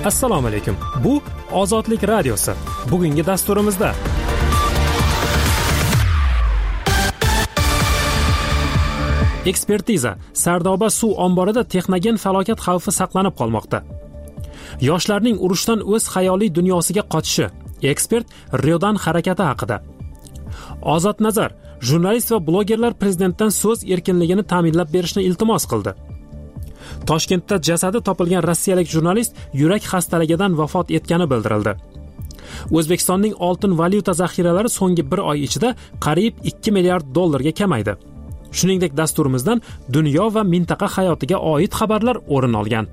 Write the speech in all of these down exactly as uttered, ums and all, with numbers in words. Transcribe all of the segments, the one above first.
Assalomu alaykum. Bu Ozodlik radiosi. Bugungi dasturimizda ekspertiza. Sardoba suv omborida texnogen falokat xavfi saqlanib qolmoqda. Yoshlarning urushdan o'z xayoliy dunyosiga qochishi. Ekspert Ryodan harakati haqida. Ozod Nazar, jurnalist va blogerlar prezidentdan so'z erkinligini ta'minlab berishni iltimos qildi. Toshkentda jasadi topilgan rossiyalik jurnalist yurak xastaligidan vafot etgani bildirildi. O'zbekistonning oltin valyuta zaxiralari so'nggi bir oy ichida qariyb ikki milliard dollarga kamaydi. Shuningdek, dasturimizdan dunyo va mintaqa hayotiga oid xabarlar o'rin olgan.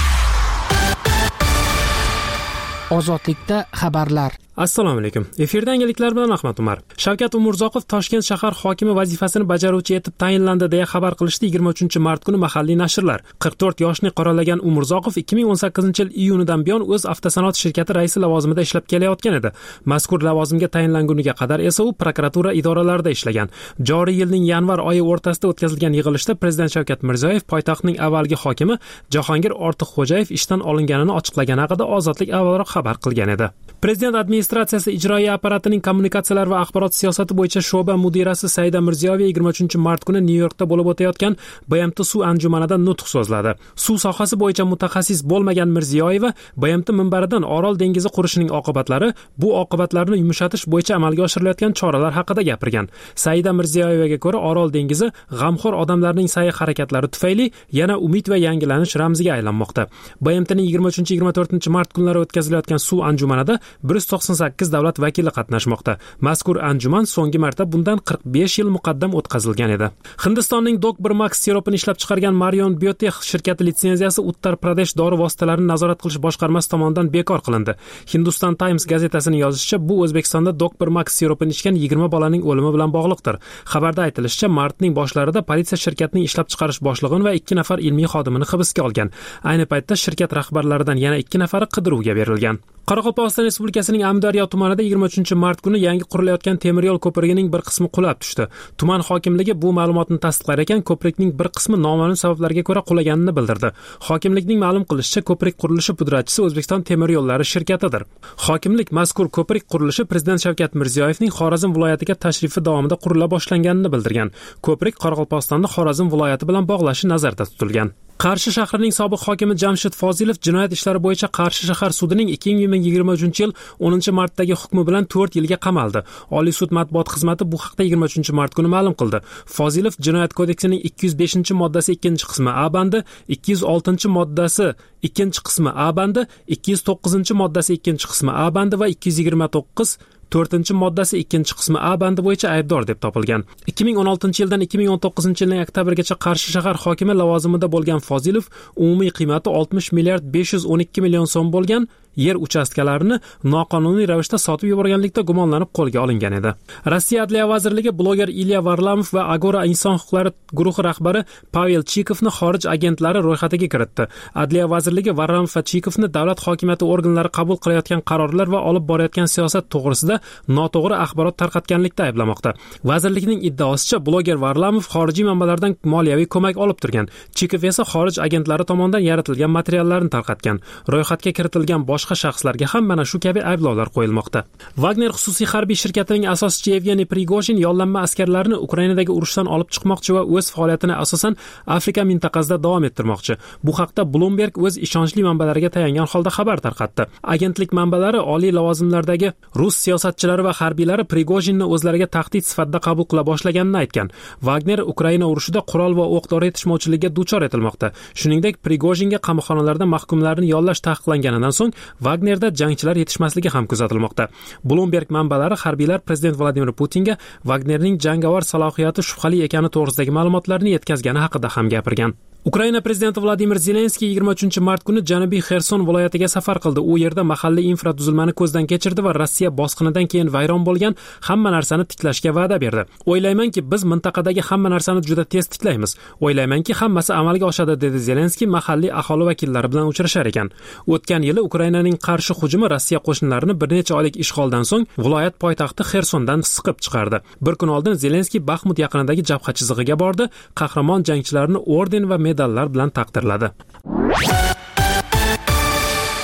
Ozodlikda xabarlar. Assalomu alaykum. Efirda yangiliklar bilan Ahmad Umar. Shavkat Umurzoqov Toshkent shahar hokimi vazifasini bajaruvchi etib tayinlandi deya xabar qilishdi yigirma uchinchi mart kuni mahalliy nashrlar. qirq to'rt yoshni qoralagan Umurzoqov ikki ming o'n sakkizinchi yil iyunidan buyon o'z avtosanoat shirkati raisi lavozimida ishlab kelayotgan edi. Mazkur lavozimga tayinlanguniga qadar esa u prokuratura idoralarida ishlagan. Joriy yilning yanvar oyi o'rtasida o'tkazilgan yig'ilishda prezident Shavkat Mirziyoyev poytaxtning avvalgi hokimi Jahongir Ortiqxo'jayev ishdan olinganini ochiqlagani haqida Ozodlik avvalroq xabar qilgan edi. Prezident administratsiyasi ijroiya apparatining kommunikatsiyalar va axborot siyosati bo'yicha sho'ba mudirasi Saida Mirziyoyeva yigirma uchinchi mart kuni Nyu-Yorkda bo'lib o'tayotgan B M T suv anjumanida nutq so'zladi. Suv sohasi bo'yicha mutaxassis bo'lmagan Mirziyoyeva B M T minbaridan Orol dengizi qurishining oqibatlari, bu oqibatlarni yumshatish bo'yicha amalga oshirilayotgan choralar haqida gapirgan. Saida Mirziyoyevaga ko'ra, Orol dengizi g'amxo'r odamlarning sa'y-harakatlari tufayli yana umid va yangilanish ramziga aylanmoqda. B M Tning yigirma uchinchi yigirma to'rtinchi mart kunlari o'tkazilayotgan suv anjumanida bir yuz to'qson sakkiz davlat vakili qatnashmoqda. Mazkur anjuman so'nggi marta bundan qirq besh yil muqaddam o'tkazilgan edi. Hindistonning Dokbir Max siropini ishlab chiqargan Marion Biotech shirkati litsenziyasi Uttar Pradesh dori vositalarini nazorat qilish boshqarmasi tomonidan bekor qilindi. Hindustan Times gazetasining yozishicha, bu O'zbekistonda Dokbir Max siropini ichgan yigirma bolaning o'limi bilan bog'liqdir. Xabarda aytilishicha, martning boshlarida politsiya shirkatning ishlab chiqarish boshlig'ini va ikki nafar ilmiy xodimini hibsga olgan. Ayni paytda shirkat rahbarlaridan yana ikki nafari qidiruvga berilgan. Qoraqalpog'iston Respublikasining Amudaryo tumanida yigirma uchinchi mart kuni yangi qurilayotgan temir yo'l ko'prigining bir qismi qulab tushdi. Tuman hokimligi bu ma'lumotni tasdiqlar ekan, ko'prikning bir qismi noma'lum sabablarga ko'ra qulaganini bildirdi. Hokimlikning ma'lum qilishicha, ko'prik qurilishi pudratchisi O'zbekiston temir yo'llari shirkatidir. Hokimlik mazkur ko'prik qurilishi Prezident Shavkat Mirziyoyevning Xorazm viloyatiga tashrifi davomida qurila boshlanganini bildirgan. Ko'prik Qoraqalpog'istonni Xorazm viloyati bilan bog'lashi nazarda tutilgan. Qarshi shahrining sobiq hokimi Jamshid Fozilov jinoyat ishlari bo'yicha Qarshi shahar sudining ikki ming yigirma uchinchi yil o'ninchi martdagi hukmi bilan to'rt yilga qamaldi. Oliy sud matbuot xizmati bu haqda yigirma uchinchi mart kuni ma'lum qildi. Fozilov jinoyat kodeksining ikki yuz beshinchi moddasi ikkinchi qismi A bandi, ikki yuz oltinchi moddasi ikkinchi qismi A bandi, ikki yuz to'qqizinchi moddasi ikkinchi qismi A bandi va ikki yuz yigirma to'qqiz to'rtinchi moddasi ikkinchi qismi A bandi bo'yicha aybdor deb topilgan. ikki ming o'n oltinchi yildan ikki ming o'n to'qqizinchi yilning oktabrgacha Qarshi shahar hokimi lavozimida bo'lgan Fozilov umumiy qiymati oltmish milliard besh yuz o'n ikki million so'm bo'lgan yer uchastkalarini noqonuniy ravishda sotib yuborganlikda gumonlanib qo'lga olingan edi. Rossiya Adliya vazirligi bloger Ilya Varlamov va Agora inson huquqlari guruhi rahbari Pavel Chikovni xorij agentlari ro'yxatiga kiritdi. Adliya vazirligi Varlamov va Chikovni davlat hokimiyati organlari qabul qilayotgan qarorlar va olib borayotgan siyosat to'g'risida noto'g'ri axborot tarqatganlikda ayblamoqda. Vazirlikning iddaosicha, bloger Varlamov xorijiy manbalardan moliyaviy ko'mak olib turgan. Chikov esa xorij agentlari tomonidan yaratilgan materiallarni tarqatgan. Ro'yxatga kiritilgan boshqa shaxslarga ham mana shu kabi ayblovlar qo'yilmoqda. Wagner xususiy harbiy shirkatining asoschisi Yevgeniy Prigojin yollanma askarlarni Ukrainadagi urushdan olib chiqmoqchi va o'z faoliyatini asosan Afrika mintaqasida davom ettirmoqchi. Bu haqda Bloomberg o'z ishonchli manbalariga tayangan holda xabar tarqatdi. Agentlik manbalari oliy lavozimlardagi rus siyosatchilari va harbiylari Prigojinni o'zlariga tahdid sifatida qabul qila boshlaganini aytgan. Wagner Ukraina urushida qurol va o'q-dori yetishmovchiligiga duchor etilmoqda. Shuningdek, Prigojinga qamoqxonalarda mahkumlarni yollash taqiqlanganidan so'ng Wagnerda jangchilar yetishmasligi ham kuzatilmoqda. Bloomberg manbalari harbiylar prezident Vladimir Putinga Wagnerning jangovar salohiyati shubhali ekani to'g'risidagi ma'lumotlarni yetkazgani haqida ham gapirgan. Ukraina prezidenti Vladimir Zelenskiy yigirma uchinchi mart kuni Janubiy Xerson viloyatiga safar qildi. U yerda mahalliy infratuzilmani ko'zdan kechirdi va Rossiya bosqinidan keyin vayron bo'lgan hamma narsani tiklashga va'da berdi. O'ylaymanki, biz mintaqadagi hamma narsani juda tez tiklaymiz. O'ylaymanki, hammasi amalga oshadi, dedi Zelenskiy mahalliy aholi vakillari bilan uchrashar ekan. O'tgan yili Ukrainaning qarshi hujumi Rossiya qo'shinlarini bir necha oylik ishg'oldan so'ng viloyat poytaxti Xersondan siqib chiqardi. Bir kun oldin Zelenskiy Baxmut yaqinidagi jabha chizig'iga bordi, qahramon jangchilarni orden va medallar bilan taqdirladi.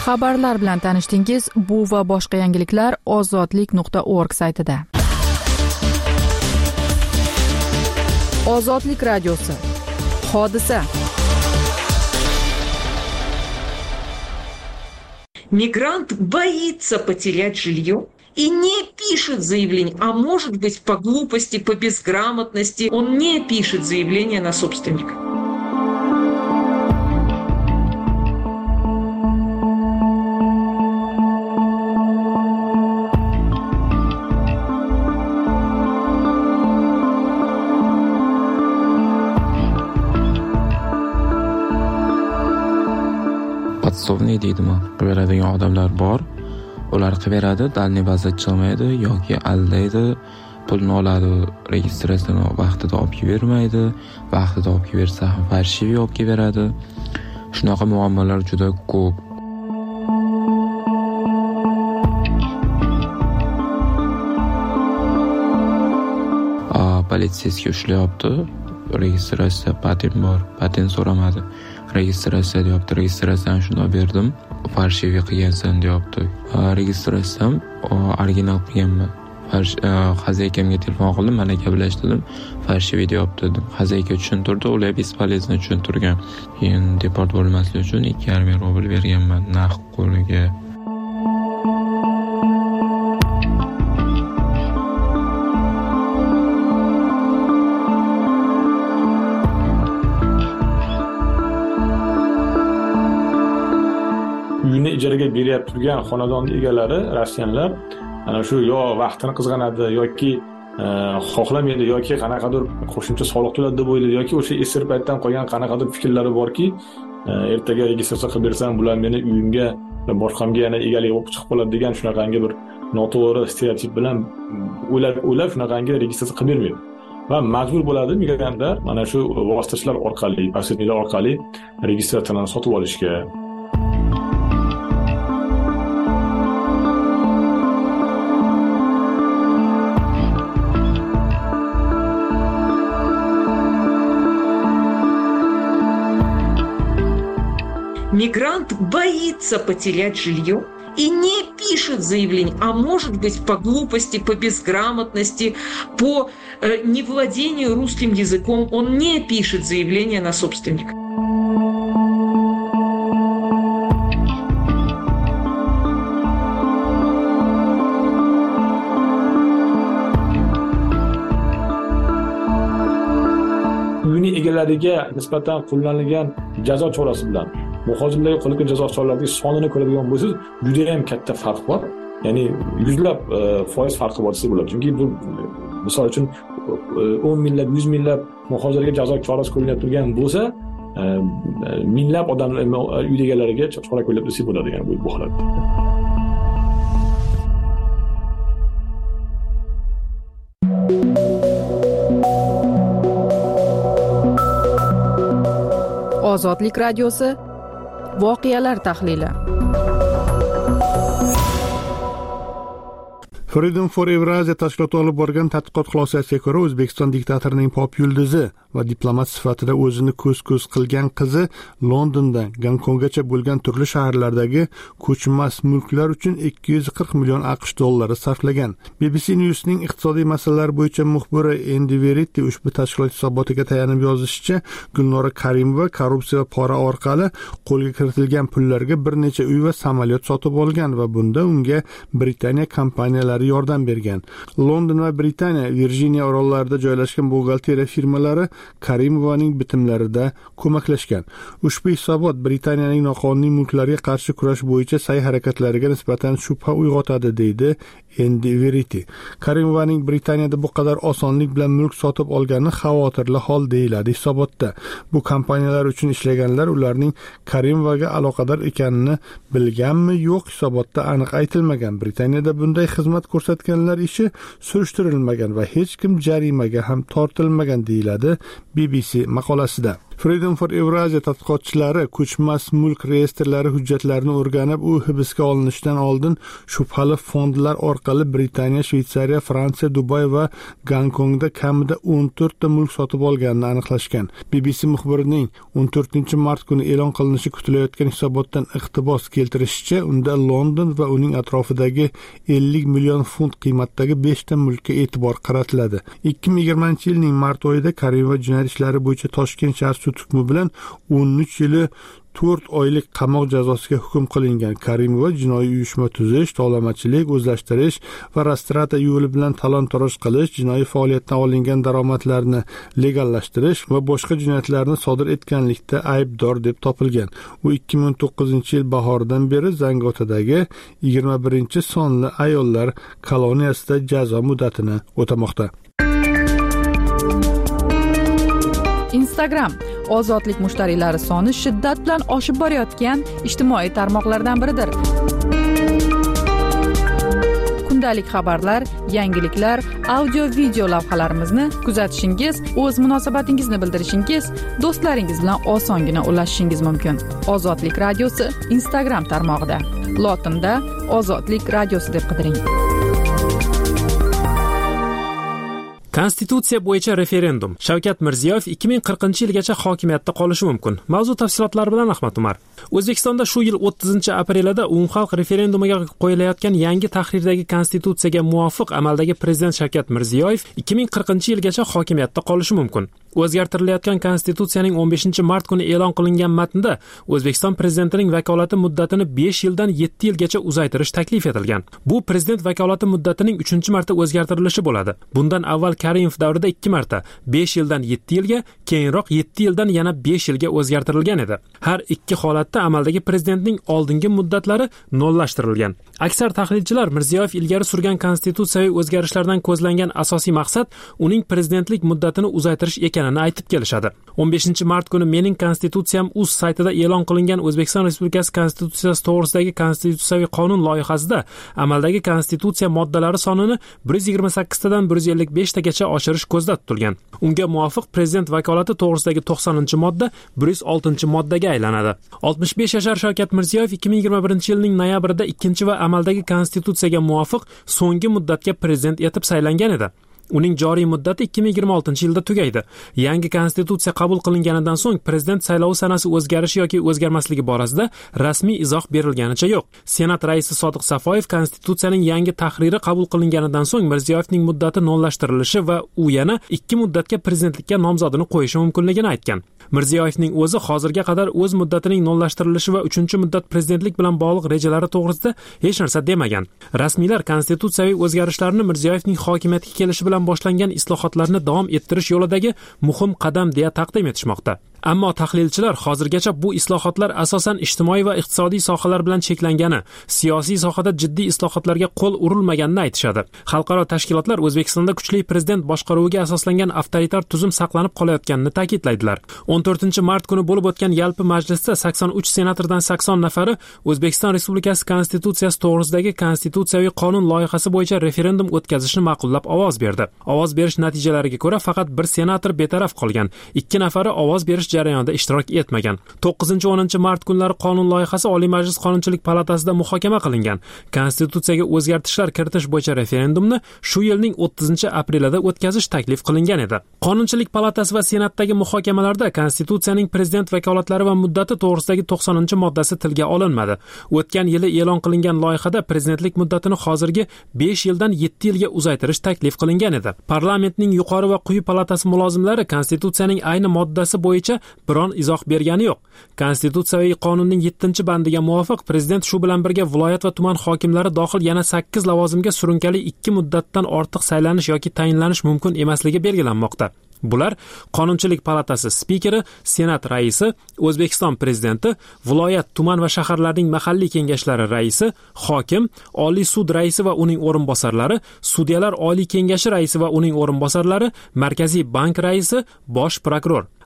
Xabarlar bilan tanishdingiz. Bu va boshqa yangiliklar ozodlik nuqta org saytida. Ozodlik radiosi. Hodisa. Мигрант боится потерять жилье и не пишет заявление, а может быть по глупости, по безграмотности, он не пишет заявление на собственника. Podsovniy deydimi, beradigan odamlar bor. Ular qiveradi, dalniy baza chiqmaydi yoki aldaydi, pulni oladi, registratsiyani vaqtida olib bermaydi, vaqtida olib bersa ham farshiviy olib beradi. Shunaqa muammolar juda ko'p. A, politsiyasiga ushlayapti. Registratsiya patent bor, patent so'ramadi. Registratsiya deyapti, registratsiyani shunday berdim. Farshiviy qilgansan deyapti. Registratsiyam original qilganman. Xazaykamga telefon qildim, mana gaplashdim. Farshiviy deyapti dedim. Xazayka tushuntirdi, ular bespolezno tushuntirgan. Keyin deport bo'lmaslik uchun ikki yarim ming rubl berganman naqd qo'liga. Uyini ijaraga berib turgan xonadon egalari, rossiyanlar, ana shu yo vaqtini qizg'anadi yoki xohlamaydi yoki qanaqadir qo'shimcha soliq to'ladi deb o'ylaydi yoki o'sha esir paytdan qolgan qanaqadir fikrlari borki, ertaga registratsiya qilib bersam, bular meni uyimga, boshqamga yana egalik bo'lib chiqib qoladi degan shunaqangi bir noto'g'ri stereotip bilan o'ylab o'ylab shunaqangi registratsiya qilib bermaydi. Va majbur bo'ladi migrantlar mana shu vositachilar orqali, posredniklar orqali registratsiyani sotib olishga. Мигрант боится потерять жилье и не пишет заявление, а может быть по глупости, по безграмотности, по э, невладению русским языком, он не пишет заявление на собственника. Uyini egalariga nisbatan qo'llanilgan jazo chorasi bilan muhojirlarga qo'llangan jazo choralarining sonini ko'radigan bo'lsangiz, juda ham katta farq bor. Ya'ni yuzlab foiz farqi bor desa bo'ladi. Chunki bu misol uchun o'n minglab, yuz minglab muhojirlarga jazo chorasi qo'llanib turgan bo'lsa, minglab odamlar uy egalariga chora qo'llanib desa bo'ladi, ya'ni bu holatda. Ozodlik radiosi. Voqealar tahlili. Freedom for Eurasia tashkiloti olib borgan tadqiqot xulosasiga ko'ra, O'zbekiston diktatorining pop yulduzi va diplomat sifatida o'zini ko'z-ko'z qilgan qizi Londondan Gonkonggacha bo'lgan turli shaharlardagi ko'chmas mulklar uchun ikki yuz qirq million AQSh dollari sarflagan. B B C News'ning iqtisodiy masalalar bo'yicha muxbiri Andy Verity ushbu tashkilot hisobotiga tayanib yozishicha, Gulnora Karimova korrupsiya va pora orqali qo'lga kiritilgan pullarga bir necha uy va samolyot sotib olgan va bunda unga Britaniya kompaniyalari yordam bergan. London va Britaniya Virjiniya orollarida joylashgan buxgalteriya firmalari Karimovaning bitimlarida ko'maklashgan. Ushbu hisobot Britaniyaning noqonuniy mulklarga qarshi kurash bo'yicha sa'y-harakatlariga nisbatan shubha uyg'otadi, deydi Andy Verity. Karimovaning Britaniyada bu qadar osonlik bilan mulk sotib olgani xavotirli hol deyiladi hisobotda. Bu kompaniyalar uchun ishlaganlar ularning Karimovaga aloqador ekanini bilganmi, yo'q, hisobotda aniq aytilmagan. Britaniyada bunday xizmat ko'rsatganlar ishi surishtirilmagan va hech kim jarimaga ham tortilmagan, deyiladi B B C maqolasida. Freedom for Eurasia tadqiqotchilari ko'chmas mulk reyestrlari hujjatlarini o'rganib, u hibsga olinishidan oldin shubhali fondlar orqali Britaniya, Shveysariya, Fransiya, Dubay va Gonkongda kamida o'n to'rt ta mulk sotib olganini aniqlashgan. B B C muxbirining o'n to'rtinchi mart kuni e'lon qilinishi kutilayotgan hisobotdan iqtibos keltirishicha, unda London va uning atrofidagi ellik million funt qiymatdagi besh ta mulkka e'tibor qaratiladi. ikki ming yigirmanchi yilning mart oyida Karimova jinoyat ishlari bo'yicha Toshkent shahar sud hukmi bilan o'n uch yili to'rt oylik qamoq jazosiga hukm qilingan. Karimova jinoiy uyushma tuzish, tovlamachilik, o'zlashtirish va restrata yo'li bilan talon-toroj qilish, jinoiy faoliyatdan olingan daromadlarni legallashtirish va boshqa jinoyatlarni sodir etganlikda aybdor deb topilgan. U ikki ming o'n to'qqizinchi yil bahoridan beri Zangiotadagi yigirma birinchi sonli ayollar koloniyasida jazo muddatini o'tamoqda. Instagram ozodlik mushtariylari soni shiddat bilan oshib borayotgan ijtimoiy tarmoqlardan biridir. Kundalik xabarlar, yangiliklar, audio-video lavhalarimizni kuzatishingiz, o'z munosabatingizni bildirishingiz, do'stlaringiz bilan osongina ulashishingiz mumkin. Ozodlik radiosi Instagram tarmog'ida. Lotinda Ozodlik radiosi deb qidiring. Konstitutsiya bo'yicha referendum. Shavkat Mirziyoyev ikki ming qirqinchi yilgacha hokimiyatda qolishi mumkin. Mavzu tafsilotlari bilan Ahmad Umar. O'zbekistonda shu yil o'ttizinchi aprelida umumxalq referendumiga qo'yilayotgan yangi tahrirdagi konstitutsiyaga muvofiq amaldagi prezident Shavkat Mirziyoyev ikki ming qirqinchi yilgacha hokimiyatda qolishi mumkin. O'zgartirilayotgan konstitutsiyaning o'n beshinchi mart kuni e'lon qilingan matnda O'zbekiston prezidentining vakolati muddatini besh yildan yetti yilgacha uzaytirish taklif etilgan. Bu prezident vakolati muddatining uchinchi marta o'zgartirilishi bo'ladi. Bundan avval Karimov davrida ikki marta besh yildan yetti yilga, keyinroq yetti yildan yana besh yilga o'zgartirilgan edi. Har ikki holatda amaldagi prezidentning oldingi muddatlari nollashtirilgan. Aksar tahlilchilar Mirziyoyev ilgari surgan konstitutsiyaviy o'zgarishlardan ko'zlangan asosiy maqsad uning prezidentlik muddatini uzaytirish ekanini aytib kelishadi. o'n beshinchi mart kuni Mening konstitutsiyam uz saytida e'lon qilingan O'zbekiston Respublikasi konstitutsiyasi to'g'risidagi konstitutsiyaviy qonun loyihasida amaldagi konstitutsiya moddalari sonini bir yuz yigirma sakkiz tadan bir yuz ellik besh tagacha oshirish ko'zda tutilgan. Unga muvofiq prezident vakolati to'g'risidagi to'qsoninchi modda bir yuz oltinchi moddaga aylanadi. oltmish besh yashar Shavkat Mirziyoyev ikki ming yigirma birinchi yilning noyabrida ikkinchi va amaldagi konstitutsiyaga muvofiq so'nggi muddatga prezident etib saylangan edi. Uning joriy muddati ikki ming yigirma oltinchi yilda tugaydi. Yangi konstitutsiya qabul qilinganidan so'ng prezident saylovi sanasi o'zgarishi yoki o'zgarmasligi borasida rasmiy izoh berilganicha yo'q. Senat raisi Sodiq Safoyev konstitutsiyaning yangi tahriri qabul qilinganidan so'ng Mirziyoyevning muddati nollashtirilishi va u yana ikki muddatga prezidentlikka nomzodini qo'yishi mumkinligini aytgan. Mirziyoyevning o'zi hozirga qadar o'z muddatining nollashtirilishi va uchinchi muddat prezidentlik bilan bog'liq rejalari to'g'risida hech narsa demagan. Rasmiylar konstitutsiyaviy o'zgarishlarni Mirziyoyevning hokimiyatga kelishi bilan boshlangan islohotlarni davom ettirish yo'lidagi muhim qadam deya taqdim etishmoqda. Ammo tahlilchilar hozirgacha bu islohotlar asosan ijtimoiy va iqtisodiy sohalar bilan cheklangani, siyosiy sohada jiddiy islohotlarga qo'l urilmaganini aytishadi. Xalqaro tashkilotlar O'zbekistonda kuchli prezident boshqaruviga asoslangan avtoritar tuzum saqlanib qolayotganini ta'kidlaydilar. o'n to'rtinchi mart kuni bo'lib o'tgan yalpi majlisda sakson uch senatordan sakson nafari O'zbekiston Respublikasi konstitutsiyasi to'g'risidagi konstitutsiyaviy qonun loyihasi bo'yicha referendum o'tkazishni ma'qullab ovoz berdi. Ovoz berish natijalariga ko'ra faqat bir senator betaraf qolgan, ikki nafari ovoz berish jarayonida ishtirok etmagan. to'qqizinchi o'ninchi mart kunlari qonun loyihasi Oliy Majlis Qonunchilik palatasida muhokama qilingan. Konstitutsiyaga o'zgartishlar kiritish bo'yicha referendumni shu yilning o'ttizinchi aprelida o'tkazish taklif qilingan edi. Qonunchilik palatasi va Senatdagi muhokamalarda konstitutsiyaning prezident vakolatlari va muddati to'g'risidagi to'qsoninchi moddasi tilga olinmadi. O'tgan yili e'lon qilingan loyihada prezidentlik muddatini hozirgi besh yildan yetti yilga uzaytirish taklif qilingan edi. Parlamentning yuqori va quyi palatasi mulozimlari konstitutsiyaning ayni moddasi bo'yicha biron izoh bergani yo'q. Konstitutsiyaviy qonunning yettinchi bandiga muvofiq prezident shu bilan birga viloyat va tuman hokimlari dohil yana sakkiz lavozimga surunkali ikki muddatdan ortiq saylanish yoki tayinlanish mumkin emasligi belgilanmoqda. Bular Qonunchilik palatasi spikeri, Senat raisi, O'zbekiston prezidenti, viloyat, tuman va shaharlarning mahalliy kengashlari raisi, hokim, Oliy sud raisi va uning o'rinbosarlari, sudyalar oliy kengashi raisi va uning o'rinbosarlari, Markaziy bank raisi, bosh prokuror.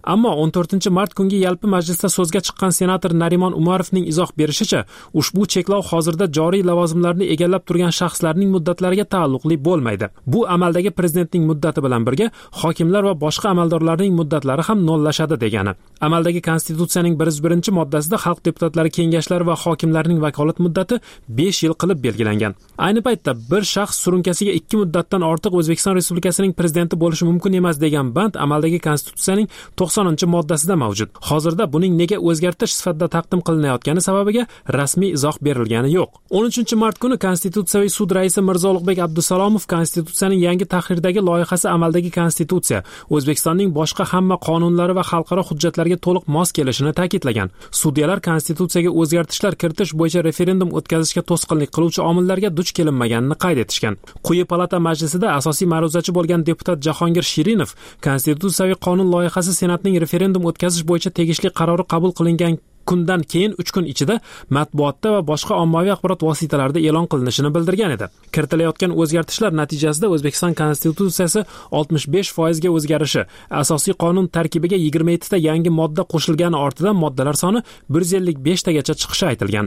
Ammo o'n to'rtinchi mart kungi yalpi majlisda so'zga chiqqan senator Narimon Umarovning izoh berishicha, ushbu cheklov hozirda joriy lavozimlarni egallab turgan shaxslarning muddatlariga taalluqli bo'lmaydi. Bu amaldagi prezidentning muddati bilan birga hokimlar va boshqa amaldorlarning muddatlari ham nollashadi degani. Amaldagi konstitutsiyaning bir yuz birinchi moddasida xalq deputatlari kengashlari va hokimlarning vakolat muddati besh yil qilib belgilangan. Ayni paytda bir shaxs surunkasiga ikki muddatdan ortiq O'zbekiston Respublikasining prezidenti bo'lishi mumkin emas degan band amaldagi konstitutsiyaning to'qsoninchi moddasida mavjud. Hozirda buning nega o'zgartirish sifatida taqdim qilinayotgani sababiga rasmiy izoh berilgani yo'q. o'n uchinchi mart kuni Konstitutsiyaviy sud raisi Mirzo Ulug'bek Abdusalomov konstitutsiyaning yangi tahrirdagi loyihasi amaldagi konstitutsiya O'zbekistonning boshqa hamma qonunlari va xalqaro hujjatlarga to'liq mos kelishini ta'kidlagan. Sudyalar konstitutsiyaga o'zgartishlar kiritish bo'yicha referendum o'tkazishga to'sqinlik qiluvchi omillarga duch kelinmaganini qayd etishgan. Quyi palata majlisida asosiy ma'ruzachi bo'lgan deputat Jahongir Shirinov konstitutsiyaviy qonun loyihasi Senatning referendum o'tkazish bo'yicha tegishli qarori qabul qilingan kundan keyin uch kun ichida matbuotda va boshqa ommaviy axborot vositalarida e'lon qilinishini bildirgan edi. Kiritilayotgan o'zgartishlar natijasida O'zbekiston konstitutsiyasi oltmish besh foiz ga o'zgarishi, asosiy qonun tarkibiga yigirma yetti ta yangi modda qo'shilgani ortidan moddalar soni bir yuz ellik besh tagacha chiqishi aytilgan.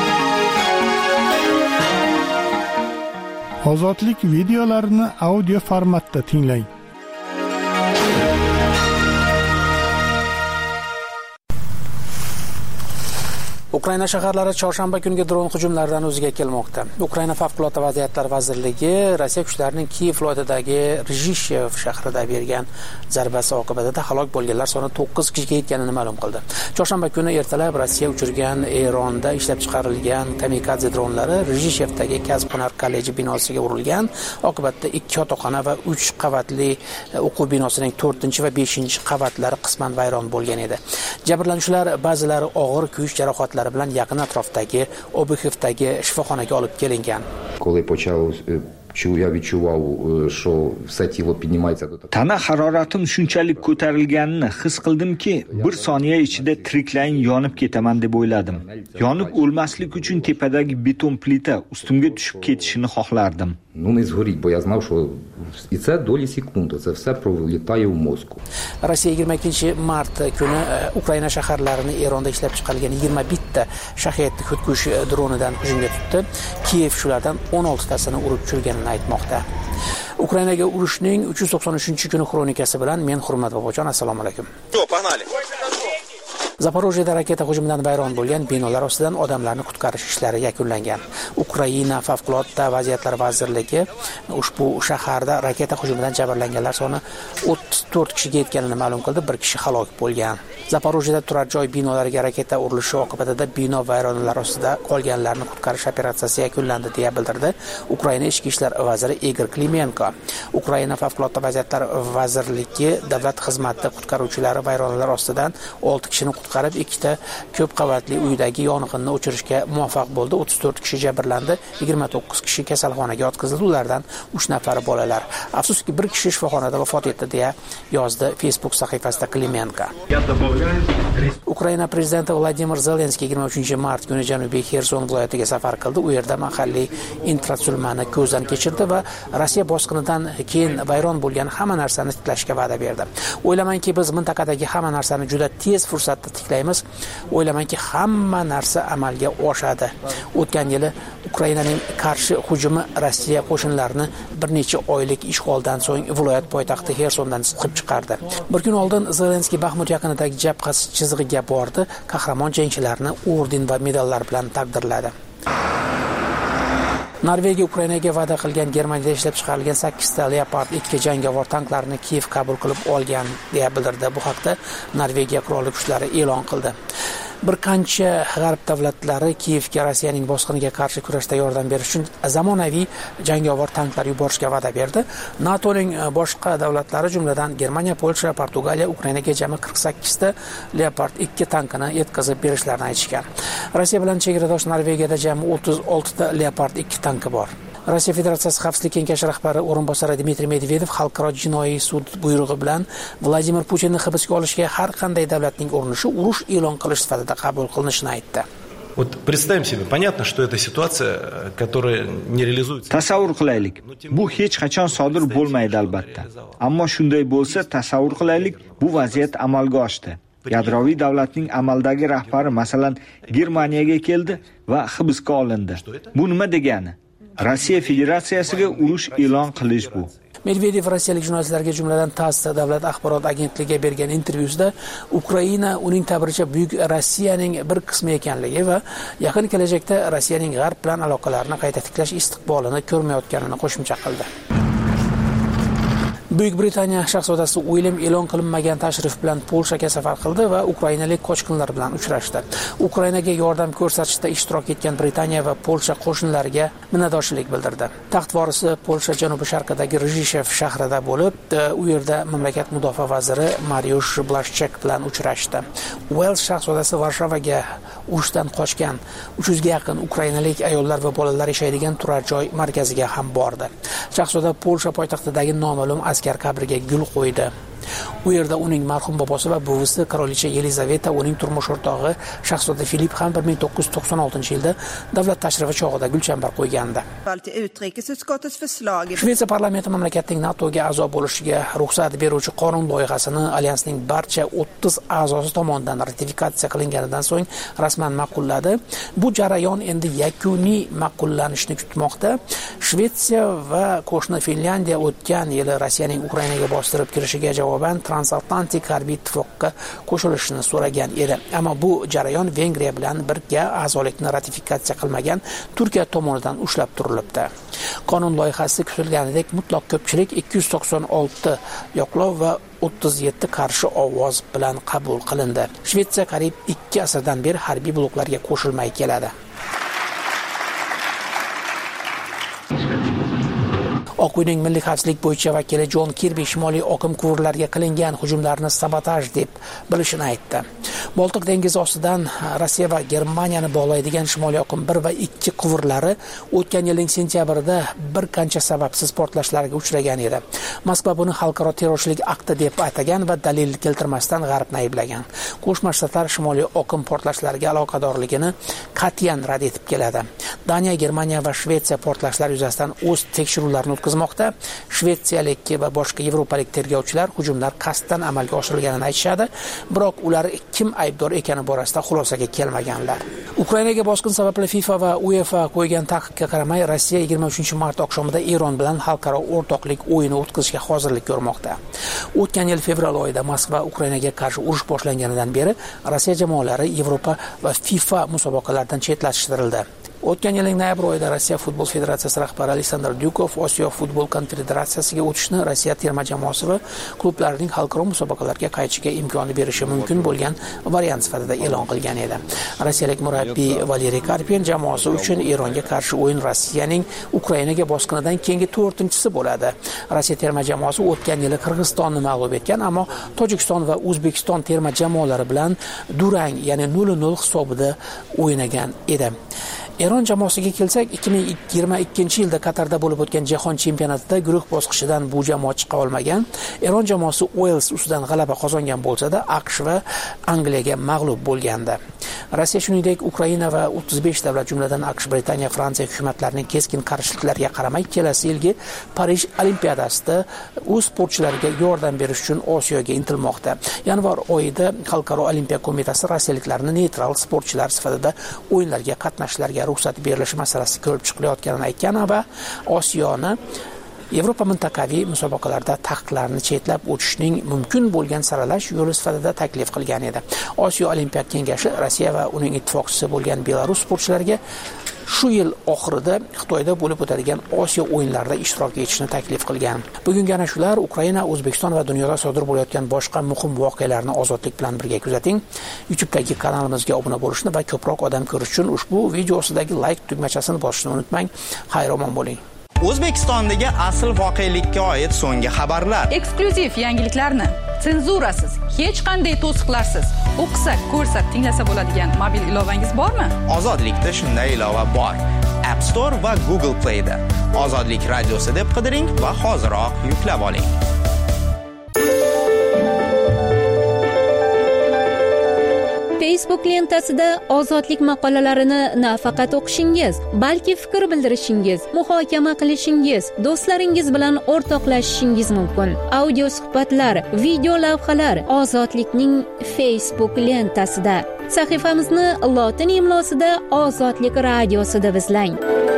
Ozodlik videolarini audio formatda tinglang. Ukraina shaharlari chorshanba kuniga dron hujumlaridan o'ziga kelmoqda. Ukraina favqulodda vaziyatlar vazirligi Rossiya kuchlarining Kiyev viloyatidagi Rizhishev shahrida bergan zarbasi oqibatida halok bo'lganlar soni to'qqiz kishiga yetganini ma'lum qildi. Chorshanba kuni ertalab Rossiya uchirgan Eronda ishlab chiqarilgan kamikadze dronlari Rizhishevdagi kasb-hunar kolleji binosiga urilgan. Oqibatda ikki yotoqxona va uch qavatli o'quv binosining to'rtinchi va beshinchi qavatlari qisman vayron bo'lgan edi. Jabrlanuvchilar ba'zilari og'ir kuyish jarohatlari bilan yaqin atrofdagi Obuxevdagi shifoxonaga olib kelingan. Tana haroratim shunchalik ko'tarilganini his qildimki, bir soniya ichida tiriklayin yonib ketaman deb o'yladim. Yonib o'lmaslik uchun tepadagi beton plita ustimga tushib ketishini xohlardim. Rossiya yigirma ikkinchi mart kuni Ukraina shaharlarini Eronda ishlab chiqarilgan yigirma bitta shahed xudkush dronidan hujumga tutdi. Kiyev shulardan o'n olti tasini urib tushirganini aytmoqda. Ukrainaga urushning uch yuz to'qson uchinchi kuni xronikasi bilan men Hurmat Bobojon, assalomu alaykum. Zaporojyeda raketa hujumidan vayron bo'lgan binolar ostidan odamlarni qutqarish ishlari yakunlangan. Ukraina favqulodda vaziyatlar vazirligi ushbu shaharda raketa hujumidan jabrlanganlar soni o'ttiz to'rt kishiga yetganini ma'lum qildi, bir kishi halok bo'lgan. Zaporojyeda turar joy binolariga raketa urilishi oqibatida bino vayronalar ostida qolganlarni qutqarish operatsiyasi yakunlandi deya bildirdi Ukraina ichki ishlar vaziri Igor Klimenko. Ukraina favqulodda vaziyatlar vazirligi davlat xizmati qutqaruvchilari vayronalar ostidan olti kishini qutqarib, ikkita ko'p qavatli uydagi yong'inni o'chirishga muvaffaq bo'ldi. o'ttiz to'rt kishi jabrlandi, yigirma to'qqiz kishi kasalxonaga yotqizildi, ulardan uch nafari bolalar. Afsuski, bir kishi shifoxonada vafot etdi deya yozdi Facebook sahifasida Klimenko. Ukraina prezidenti Vladimir Zelenskiy yigirma uchinchi mart kuni Janubiy Xerson viloyatiga safar qildi. U yerda mahalliy infratuzilmani ko'zdan kechirdi va Rossiya bosqinidan keyin vayron bo'lgan hamma narsani tiklashga va'da berdi. O'ylamanki, biz mintaqadagi hamma narsani juda tez fursatda tiklaymiz. O'ylamanki, hamma narsa amalga oshadi. O'tgan yili Ukrainaning qarshi hujumi Rossiya qo'shinlarini bir necha oylik ishg'oldan so'ng viloyat poytaxti Xersondan siqib chiqardi. Bir kun oldin Zelenskiy Baxmut yaqinidagi jabha chizig'iga bordi. Qahramon jangchilarni orden va medallar bilan taqdirladi. Norvegiya Ukrainaga va'da qilgan Germaniyada ishlab chiqarilgan sakkizta Leopard ikki jangovar tanklarni Kiyev qabul qilib olgan deya bildirdi. Bu haqda Norvegiya qurolli kuchlari e'lon qildi. Bir qancha g'arb davlatlari Kiyevga Rossiyaning bosqiniga qarshi kurashda yordam berish uchun zamonaviy jangovar tanklar yuborishga va'da berdi. NATOning boshqa davlatlari, jumladan Germaniya, Polsha, Portugaliya Ukrainaga jami qirq sakkizta Leopard ikki tankini yetkazib berishlarini aytishgan. Rossiya bilan chegaradosh Norvegiyada jami o'ttiz olti ta Leopard ikki tanki bor. Rossiya Federatsiyasi Xavfsizlik kengashi rahbari o'rinbosari Dmitriy Medvedev xalqaro jinoiy sud buyrug'i bilan Vladimir Putinni hibsga olishga har qanday davlatning urinishi urush e'lon qilish sifatida qabul qilinishini aytdi. Вот представим себе, понятно, что это ситуация, которая не реализуется. Tasavvur qilaylik. Bu hech qachon sodir bo'lmaydi albatta. Ammo shunday bo'lsa, tasavvur qilaylik, bu vaziyat amalga oshdi. Yadroviy davlatning amaldagi rahbari masalan Germaniyaga keldi va hibsga olindi. Bu nima degani? Rossiya Federatsiyasiga urush e'lon qilish bu. Medvedev rossiyalik jurnalistlarga, jumladan TASS davlat axborot agentligiga bergan intervyusida Ukraina uning ta'biricha buyuk Rossiyaning bir qismi ekanligi va yaqin kelajakda Rossiyaning g'arb bilan aloqalarini qayta tiklash istiqbolini ko'rmayotganini qo'shimcha qildi. Buyuk Britaniya shahzodasi Uilyam e'lon qilinmagan tashrif bilan Polshaga safar qildi va ukrainalik qochqinlar bilan uchrashdi. Ukrainaga yordam ko'rsatishda ishtirok etgan Britaniya va Polsha qo'shinlariga minnatdorchilik bildirdi. Taxt vorisi Polsha janubi-sharqidagi Rizhishev shahrida bo'lib, u yerda mamlakat mudofaa vaziri Mariusz Blaszczak bilan uchrashdi. Uels shahzodasi Varshavaga urushdan qochgan uch yuzga yaqin ukrainalik ayollar va bolalar yashaydigan turar joy markaziga ham bordi. Shahzoda Polsha poytaxtidagi noma'lum askar qabriga gul qo'ydi. U yerda uning marhum bobosi va buvisi Qirolicha Yelizaveta, uning turmush o'rtog'i Shahzoda Filip ham bir ming to'qqiz yuz to'qson oltinchi yilda davlat tashrifi chog'ida gulchambar qo'ygandi. Shvetsiya parlamenti mamlakatning NATOga a'zo bo'lishiga ruxsat beruvchi qonun loyihasini alyansning barcha o'ttiz a'zosi tomonidan ratifikatsiya qilinganidan so'ng rasman ma'qulladi. Bu jarayon endi yakuniy ma'qullanishni kutmoqda. Shvetsiya va qo'shni Finlyandiya o'tgan yili Rossiyaning Ukrainaga bostirib kirishiga javoban transatlantik harbiy ittifoqqa qo'shilishni so'ragan edi. Ammo bu jarayon Vengriya bilan birga a'zolikni ratifikatsiya qilmagan Turkiya tomonidan ushlab turilibdi. Qonun loyihasi kutilganidek mutlaq ko'pchilik ikki yuz to'qson olti yoqlov va o'ttiz yetti qarshi ovoz bilan qabul qilindi. Shvetsiya qariyb ikki asrdan beri harbiy bloklarga qo'shilmay keladi. Oq uyning milliy xavfsizlik bo'yicha vakili Jon Kirbi shimoliy oqim quvurlariga qilingan hujumlarni sabotaj deb bilishini aytdi. Boltiq dengizi ostidan Rossiya va Germaniyani bog'laydigan shimoliy oqim bir va ikki quvurlari o'tgan yilning sentyabrida bir qancha sababsiz portlashlarga uchragan edi. Moskva buni xalqaro terrorchilik akti deb atagan va dalil keltirmasdan G'arbni ayblagan. Qo'shma Shtatlar shimoliy oqim portlashlariga aloqadorligini qat'iyan rad etib keladi. Daniya, Germaniya va Shvetsiya portlashlar yuzasidan o'z tekshiruvlarini o'tkazmoqda. Shvetsiyalik va boshqa yevropalik tergovchilar hujumlar qasddan amalga oshirilganini aytishadi, biroq ular kim aybdor ekani borasida xulosaga kelmaganlar. Ukrainaga bosqin sababli FIFA va UEFA qo'ygan taqiqqa qaramay, Rossiya yigirma uchinchi mart oqshomida Eron bilan xalqaro o'rtoqlik o'yini o'tkazishga hozirlik ko'rmoqda. O'tgan yil fevral oyida Moskva Ukrainaga qarshi urush boshlanganidan beri Rossiya jamoalari Yevropa va FIFA musobaqalaridan chetlashtirildi. O'tgan yilning noyabr oyida Rossiya futbol federatsiyasi rahbari Aleksandr Dyukov Osiyo futbol konfederatsiyasiga o'tishni Rossiya terma jamoasi va klublarining xalqaro musobaqalarga qaytishiga imkon berishi mumkin bo'lgan variant sifatida e'lon qilgan edi. Rossiyalik murabbiy Valeriy Karpin jamoasi uchun Eronga qarshi o'yin Rossiyaning Ukrainaga bosqinidan keyingi to'rtinchisi bo'ladi. Rossiya terma jamoasi o'tgan yili Qirg'izistonni mag'lub etgan, ammo Tojikiston va O'zbekiston terma jamoalari bilan durang, ya'ni nol nol hisobida o'ynagan edi. Eron jamoasiga kelsak, ikki ming yigirma ikkinchi yilda Qatarda bo'lib o'tgan jahon chempionatida guruh bosqichidan bu jamoa chiqa olmagan. Eron jamoasi Uels ustidan g'alaba qozongan bo'lsa-da, AQSh va Angliyaga mag'lub bo'lgandi. Rossiya shuningdek Ukraina va o'ttiz besh davlat, jumladan AQSh, Britaniya, Fransiya hukumatlarining keskin qarshiliklariga qaramay kelasi yilgi Parij Olimpiadasida o'z sportchilariga yordam berish uchun Osiyoga intilmoqda. Yanvar oyida Xalqaro olimpiya qo'mitasi rossiyaliklarni neytral sportchilar sifatida o'yinlarga qatnashishlarga ruxsat berilishi masalasi ko'rib chiqilayotganini aytgan va Osiyoni Yevropa mintaqaviy musobaqalarda taqiqlarni chetlab o'tishning mumkin bo'lgan saralash yo'li sifatida taklif qilgan edi. Osiyo Olimpiya kengashi Rossiya va uning ittifoqchisi bo'lgan Belarus sportchilariga shu yil oxirida Xitoyda bo'lib o'tadigan Osiyo o'yinlarida ishtirok etishni taklif qilgan. Bugungi ana shular Ukraina, O'zbekiston va dunyoda sodir bo'layotgan boshqa muhim voqealarni ozodlik bilan birga kuzating. YouTube'dagi kanalimizga obuna bo'lishni va ko'proq odam ko'rish uchun ushbu video ostidagi like tugmachasini bosishni unutmang. Xayr-omon bo'ling. O'zbekistondagi asl voqelikka oid so'nggi xabarlar, eksklyuziv yangiliklarni senzurasiz, hech qanday to'siqlarsiz o'qisak, ko'rsak, tinglasa bo'ladigan mobil ilovangiz bormi? Ozodlikda shunday ilova bor. App Store va Google Play da Ozodlik radiosi deb qidiring va hoziroq yuklab oling. Facebook lentasida ozodlik maqolalarini nafaqat o'qishingiz, balki fikr bildirishingiz, muhokama qilishingiz, do'stlaringiz bilan o'rtoqlashishingiz mumkin. Audio suhbatlar, video lavhalar ozodlikning Facebook lentasida. Sahifamizni lotin imlosida Ozodlik radiosi deb izlang.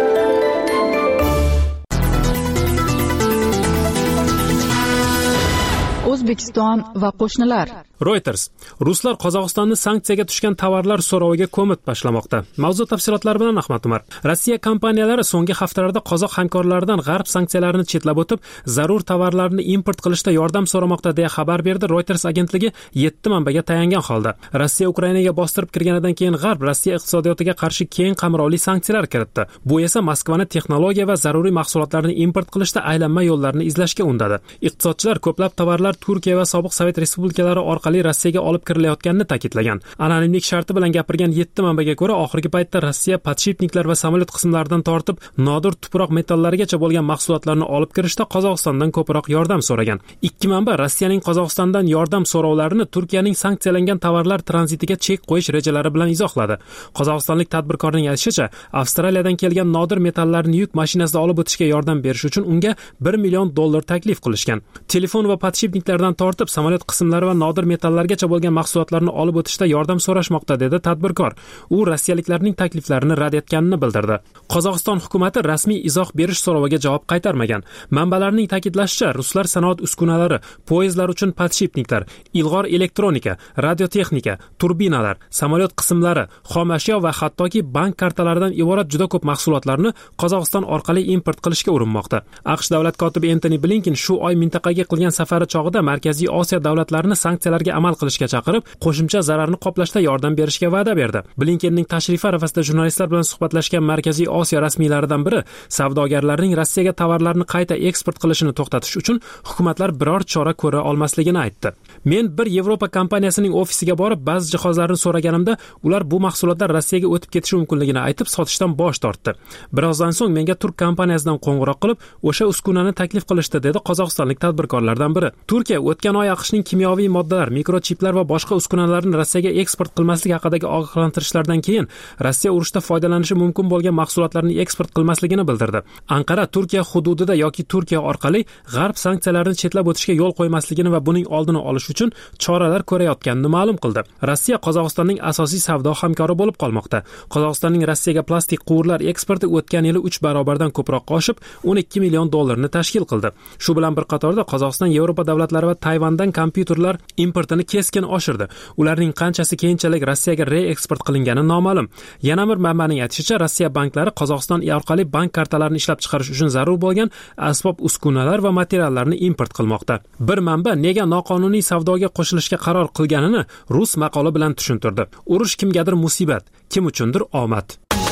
O'zbekiston va qo'shnilar. Reuters: Ruslar Qozog'istonni sanksiyaga tushgan tovarlar so'roviga ko'mib tashlamoqda. Mavzu tafsilotlari bilan Ahmad Umar. Rossiya kompaniyalari so'nggi haftalarda qozoq hamkorlaridan g'arb sanksiyalarini chetlab o'tib, zarur tovarlarni import qilishda yordam so'ramoqda deya xabar berdi Reuters agentligi yetti manbaga tayangan holda. Rossiya Ukrainaga bostirib kirganidan keyin g'arb Rossiya iqtisodiyotiga qarshi keng qamrovli sanksiyalar kiritdi. Bu esa Moskvani texnologiya va zaruriy mahsulotlarni import qilishda aylanma yo'llarni izlashga undadi. Iqtisodchilar ko'plab tovarlar Turkiya va sobiq Sovet respublikalari orqali Rossiyaga olib kirilayotganini ta'kidlagan. Anonimlik sharti bilan gapirgan yetti manbaga ko'ra, oxirgi paytda Rossiya podshipniklar va samolyot qismlaridan tortib nodir tuproq metallarigacha bo'lgan mahsulotlarni olib kirishda Qozog'istondan ko'proq yordam so'ragan. Ikki manba Rossiyaning Qozog'istondan yordam so'rovlarini Turkiyaning sanksiyalangan tovarlar tranzitiga chek qo'yish rejalari bilan izohladi. Qozog'istonlik tadbirkorning aytishicha, Avstraliyadan kelgan nodir metallarni yuk mashinasida olib o'tishga yordam berish uchun unga bir million dollar taklif qilishgan. Telefon va podshipniklardan tortib samolyot qismlari va nodir metallargacha bo'lgan mahsulotlarni olib o'tishda yordam so'rashmoqda, dedi tadbirkor. U rossiyaliklarning takliflarini rad etganini bildirdi. Qozog'iston hukumati rasmiy izoh berish so'roviga javob qaytarmagan. Manbalarning ta'kidlashicha, ruslar sanoat uskunalari, poyezdlar uchun podshipniklar, ilg'or elektronika, radiotexnika, turbinalar, samolyot qismlari, xom ashyo va hattoki bank kartalaridan iborat juda ko'p mahsulotlarni Qozog'iston orqali import qilishga urinmoqda. AQSh davlat kotibi Antony Blinken shu oy mintaqaga qilgan safari chog'ida Markaziy Osiyo davlatlarini sanksiyalarga amal qilishga chaqirib, qo'shimcha zararni qoplashda yordam berishga va'da berdi. Blinkenning tashrifi arafasida jurnalistlar bilan suhbatlashgan Markaziy Osiyo rasmiylaridan biri savdogarlarning Rossiyaga tovarlarni qayta eksport qilishini to'xtatish uchun hukumatlar biror chora ko'ra olmasligini aytdi. Men bir Yevropa kompaniyasining ofisiga borib, ba'zi jihozlarni so'raganimda, ular bu mahsulotlar Rossiyaga o'tib ketishi mumkinligini aytib, sotishdan bosh tortdi. Birozdan so'ng menga turk kompaniyasidan qo'ng'iroq qilib, o'sha uskunani taklif qilishdi, dedi qozog'istonlik tadbirkorlardan biri. Turkiya o'tgan oy AQShning kimyoviy moddalar, mikrochiplar va boshqa uskunalarni Rossiyaga eksport qilmaslik haqidagi ogohlantirishlardan keyin Rossiya urushda foydalanishi mumkin bo'lgan mahsulotlarni eksport qilmasligini bildirdi. Anqara Turkiya hududida yoki Turkiya orqali g'arb sanksiyalarini chetlab o'tishga yo'l qo'ymasligini va buning oldini olish uchun choralar ko'rayotganini ma'lum qildi. Rossiya Qozog'istonning asosiy savdo hamkori bo'lib qolmoqda. Qozog'istonning Rossiyaga plastik quvurlar eksporti o'tgan yili uch barobardan ko'proq oshib, o'n ikki million dollarni tashkil qildi. Shu bilan bir qatorda Qozog'iston Yevropa davlatlari va Tayvandan kompyuterlar importini keskin oshirdi. Ularning qanchasi keyinchalik Rossiyaga reeksport qilingani noma'lum. Yana bir manbaning aytishicha, Rossiya banklari Qozog'iston orqali bank kartalarini ishlab chiqarish uchun zarur bo'lgan asbob uskunalar va materiallarni import qilmoqda. Bir manba nega noqonuniy savdoga qo'shilishga qaror qilganini rus maqoli bilan tushuntirdi. Urush kimgadir musibat, kim uchundir omad.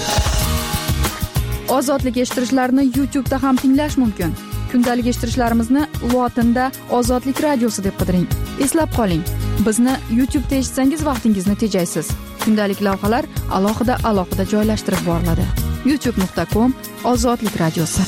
Ozodlik eshittirishlarni YouTube da ham tinglash mumkin. Kundalik eshittirishlarimizni lotinda Ozodlik radiosi deb qidiring. Eslab qoling, bizni YouTube da eshitsangiz vaqtingizni tejaysiz. Kundalik lavhalar alohida alohida joylashtirib boriladi. youtube nuqta com Ozodlik radiosi.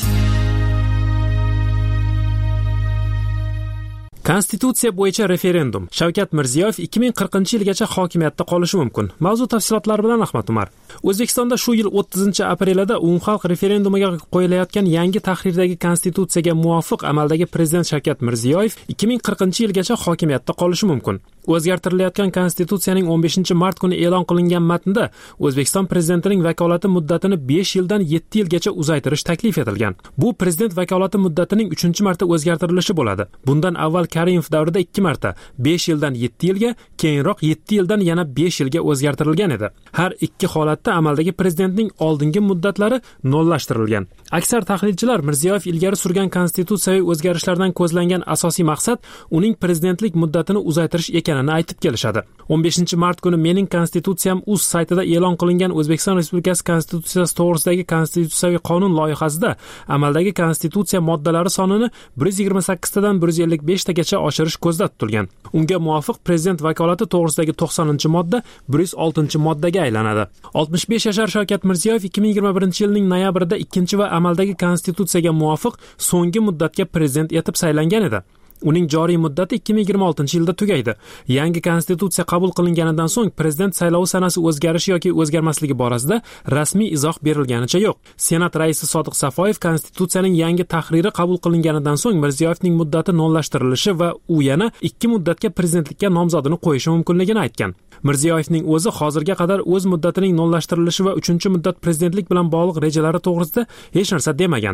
Konstitutsiya bo'yicha referendum. Shavkat Mirziyoyev ikki ming qirqinchi yilgacha hokimiyatda qolishi mumkin. Mavzu tafsilotlari bilan Ahmad Umar. O'zbekistonda shu yil o'ttizinchi aprelida umumxalq referendumiga qo'yilayotgan yangi tahrirdagi konstitutsiyaga muvofiq amaldagi prezident Shavkat Mirziyoyev ikki ming qirqinchi yilgacha hokimiyatda qolishi mumkin. O'zgartirilayotgan konstitutsiyaning o'n beshinchi mart kuni e'lon qilingan matnda O'zbekiston prezidentining vakolati muddatini besh yildan yetti yilgacha uzaytirish taklif etilgan. Bu prezident vakolati muddatining uchinchi marta o'zgartirilishi bo'ladi. Bundan avval Karimov davrida ikki marta besh yildan yetti yilga, keyinroq yetti yildan yana besh yilga o'zgartirilgan edi. Har ikki holatda amaldagi prezidentning oldingi muddatlari nollashtirilgan. Aksar tahlilchilar Mirziyoyev ilgari surgan konstitutsiyaviy o'zgarishlardan ko'zlangan asosiy maqsad uning prezidentlik muddatini uzaytirish ekanini aytib kelishadi. o'n beshinchi mart kuni Mening konstitutsiyam uz saytida e'lon qilingan O'zbekiston Respublikasi konstitutsiyasi to'g'risidagi konstitutsiyaviy qonun loyihasida amaldagi konstitutsiya moddalari sonini bir yuz yigirma sakkiztadan bir yuz ellik beshtagacha oshirish ko'zda tutilgan. Unga muvofiq prezident vakolati to'g'risidagi to'qsoninchi modda bir yuz oltinchi moddaga aylanadi. oltmish besh yashar Shavkat Mirziyoyev ikki ming yigirma birinchi yilning noyabrida ikkinchi va amaldagi konstitutsiyaga muvofiq so'nggi muddatga prezident etib saylangan edi. Uning joriy muddati ikki ming yigirma oltinchi yilda tugaydi. Yangi konstitutsiya qabul qilinganidan so'ng prezident saylovi sanasi o'zgarishi yoki o'zgarmasligi borasida rasmiy izoh berilganicha yo'q. Senat raisi Sodiq Safoyev konstitutsiyaning yangi tahriri qabul qilinganidan so'ng Mirziyoyevning muddati nolashtirilishi va u yana ikki muddatga prezidentlikka nomzodini qo'yishi mumkinligini aytgan. Mirziyoyevning o'zi hozirga qadar o'z muddatining nolashtirilishi va uchinchi muddat prezidentlik bilan bog'liq rejalari to'g'risida hech narsa demagan.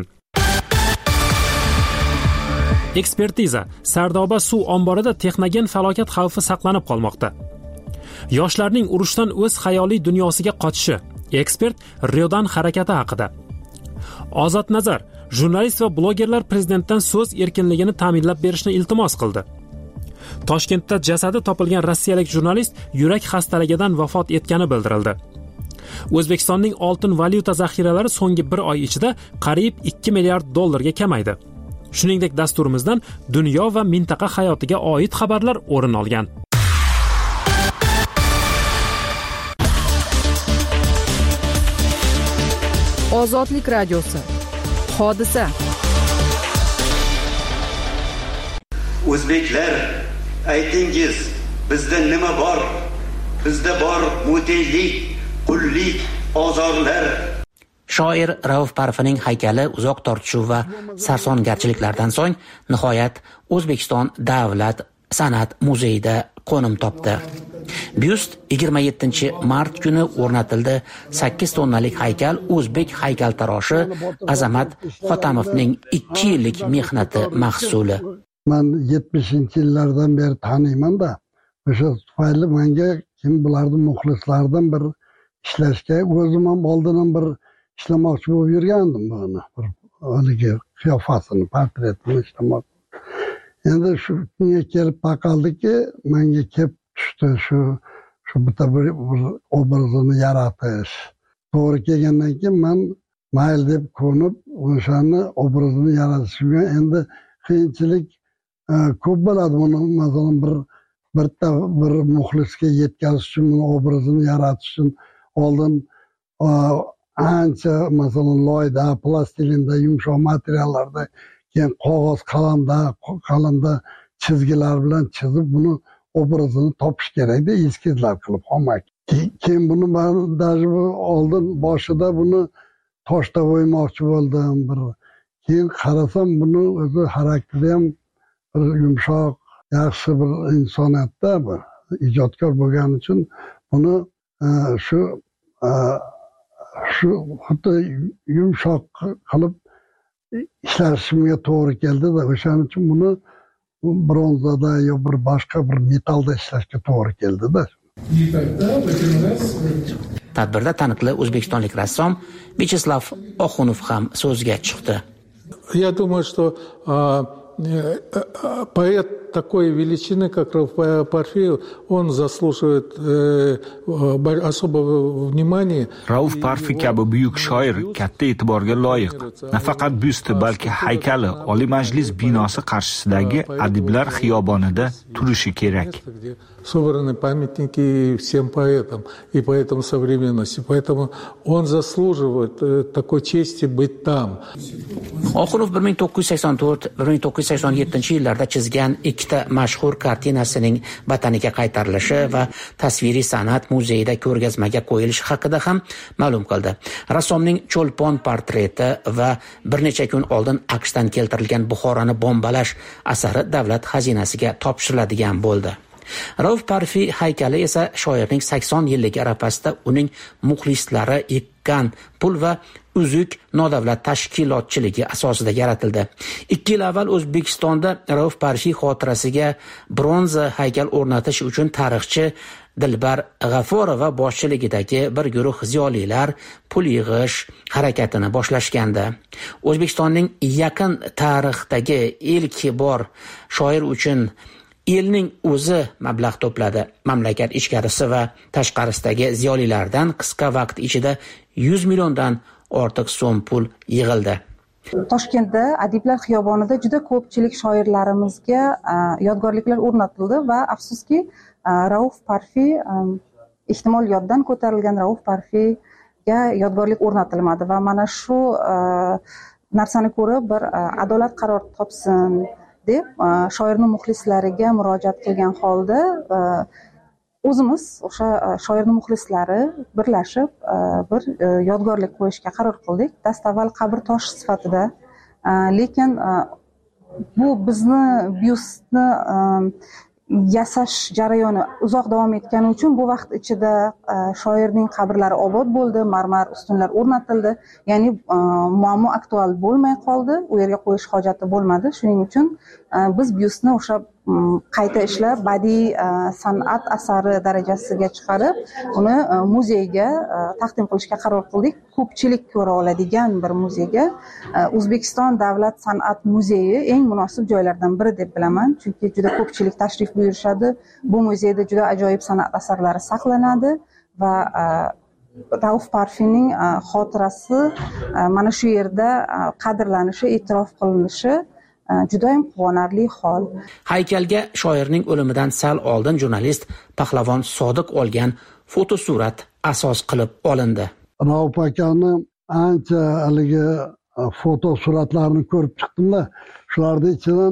Ekspertiza: Sardoba suv omborida texnogen falokat xavfi saqlanib qolmoqda. Yoshlarning urushdan o'z xayoliy dunyosiga qochishi. Ekspert Riodan harakati haqida. Ozod Nazar: jurnalist va blogerlar prezidentdan so'z erkinligini ta'minlab berishni iltimos qildi. Toshkentda jasadi topilgan rossiyalik jurnalist yurak xastaligidan vafot etgani bildirildi. O'zbekistonning oltin valyuta zaxiralari so'nggi bir oy ichida qariyb ikki milliard dollarga kamaydi. Shuningdek, dasturimizdan dunyo va mintaqa hayotiga oid xabarlar o'rin olgan. Ozodlik radiosi. Hodisa. O'zbeklar, aytingiz, bizda nima bor? Bizda bor muteylik, qullik, ozorlar. Shoir Rauf Parfining haykali uzoq tortishuv va sarsongarchiliklardan so'ng nihoyat O'zbekiston Davlat san'at muzeyida qo'nim topdi. Byust yigirma yettinchi mart kuni o'rnatildi. sakkiz tonnalik haykal o'zbek haykaltaroshi Azamat Xotamovning ikki yillik mehnati mahsuli. Men yetmishinchi yillardan beri taniyman-da, o'sha tufayli menga kim bularning muxlislaridan bir ishlashga o'zim ham oldin ham bir ishlamoqchi bo'lib yurgandim buni. Haligi qiyofasini, portretini ishlamoq. Endi shu kunga kelib taqaldiki, menga kelib tushdi shu shu bitta bir obrazini yaratish. To'g'ri kelgandan keyin men mayl deb ko'nib, o'shani obrazini yaratishga endi qiyinchilik ko'p bo'ladi. Buni masalan bir birta bir muxlisga yetkazish uchun, buni obrazini yaratish uchun oldin ancha masalan loyda, plastilinda, yumshoq materiallarda, keyin qog'oz, qalamda, qalamda chizgilar bilan chizib buni obrazini topish kerakda, eskizlar qilib olmak. Keyin buni men даже oldin boshida buni toshda o'ymoqchi bo'ldim bir. Keyin qarasam buni o'zi xarakteri ham bir yumshoq, yaxshi bir insoniyatda bir ijodkor bo'lgani uchun buni shu shu xuddi yumshoq qilib ishlashimga to'g'ri keldi-da, o'shaning uchun buni bronzada yo bir boshqa bir metallda ishlashga to'g'ri keldi-da. Tadbirda taniqli o'zbekistonlik rassom Vyacheslav Oxunov ham so'zga chiqdi. Я думаю, что поэт такой величины, как Рауф Парфиев, он заслуживает э, особого внимания. Rauf Parfi kabi buyuk shoir katta e'tiborga loyiq. Nafaqat byusti, balki haykali Oliy Majlis binosi qarshisidagi Adiblar xiyobonida turishi kerak. Собраны памятники всем поэтам и поэтам современности. Поэтому он заслуживает такой чести быть там. Oxunov bir ming to'qqiz yuz sakson to'rt - bir ming to'qqiz yuz sakson yettinchi yillarda chizgan ikkita mashhur kartinasining vataniga qaytarilishi va tasviriy san'at muzeyida ko'rgazmaga qo'yilishi haqida ham ma'lum qildi. Rassomning cho'lpon portreti va bir necha kun oldin AQShdan keltirilgan Buxoroni bombalash asari davlat xazinasiga topshiriladigan bo'ldi. Rauf Parfi haykali esa shoirning sakson yilligi arafasida uning muxlislari ekkan pul va uzuk nodavlat tashkilotchiligi asosida yaratildi. ikki yil avval O'zbekistonda Rauf Parfi xotirasiga bronza haykal o'rnatish uchun tarixchi Dilbar G'afurova boshchiligidagi bir guruh ziyolilar pul yig'ish harakatini boshlashgandi. O'zbekistonning yaqin tarixdagi ilk bor shoir uchun elning o'zi mablag' to'pladi. Mamlakat ichkarisi va tashqarisidagi ziyolilardan qisqa vaqt ichida yuz milliondan ortiq so'm pul yig'ildi. Toshkentda Adiblar xiyobonida juda ko'pchilik shoirlarimizga yodgorliklar o'rnatildi va afsuski Rauf Parfi, ehtimol yoddan ko'tarilgan Rauf Parfiga yodgorlik o'rnatilmadi va mana shu narsani ko'rib bir adolat qaror topsin deb shoirning muxlislariga murojaat qilgan holda o'zimiz o'sha shoirning muxlislari birlashib bir yodgorlik qo'yishga qaror qildik. Dastavval qabr toshi sifatida, lekin bu bizni byustni yasash jarayoni uzoq davom etgani uchun bu vaqt ichida shoirning qabrlari obod bo'ldi, marmar ustunlar o'rnatildi. Ya'ni muammo aktual bo'lmay qoldi, u yerga qo'yish hojati bo'lmadi. Shuning uchun biz byustni o'sha qayta ishlab badiiy san'at asari darajasiga chiqarib, uni muzeyga taqdim qilishga qaror qildik. Ko'pchilik ko'ra oladigan bir muzeyga. O'zbekiston Davlat san'at muzeyi eng munosib joylardan biri deb bilaman, chunki juda ko'pchilik tashrif buyurishadi. Bu muzeyda juda ajoyib san'at asarlari saqlanadi va Rauf Parfining xotirasi mana shu yerda qadrlanishi, e'tirof qilinishi juda ham quvonarli hol. Haykalga shoirning o'limidan sal oldin jurnalist Pahlavon Sodiq olgan fotosurat asos qilib olindi. Rauf akani ancha haligi fotosuratlarini ko'rib chiqdimda, shularning ichidan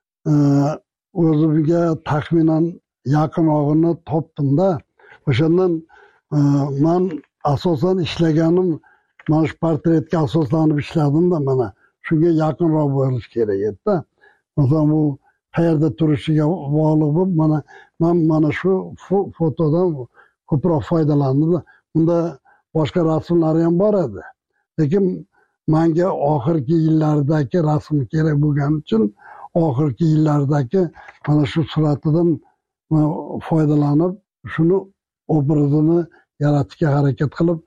o'zimga taxminan yaqinog'ini topdimda. O'shandan men asosan ishlaganim mana shu portretga asoslanib ishladimda, mana shunga yaqinroq bo'lish kerak edi. Masalan, bu qayerda turishiga bog'liq bo'lib, mana men mana shu fotodan ko'proq foydalandim. Bunda boshqa rasmlari ham bor edi. Lekin menga oxirgi yillardagi rasm kerak bo'lgani uchun oxirgi yillardagi mana shu suratidan foydalanib, shuni obrazini yaratishga harakat qilib.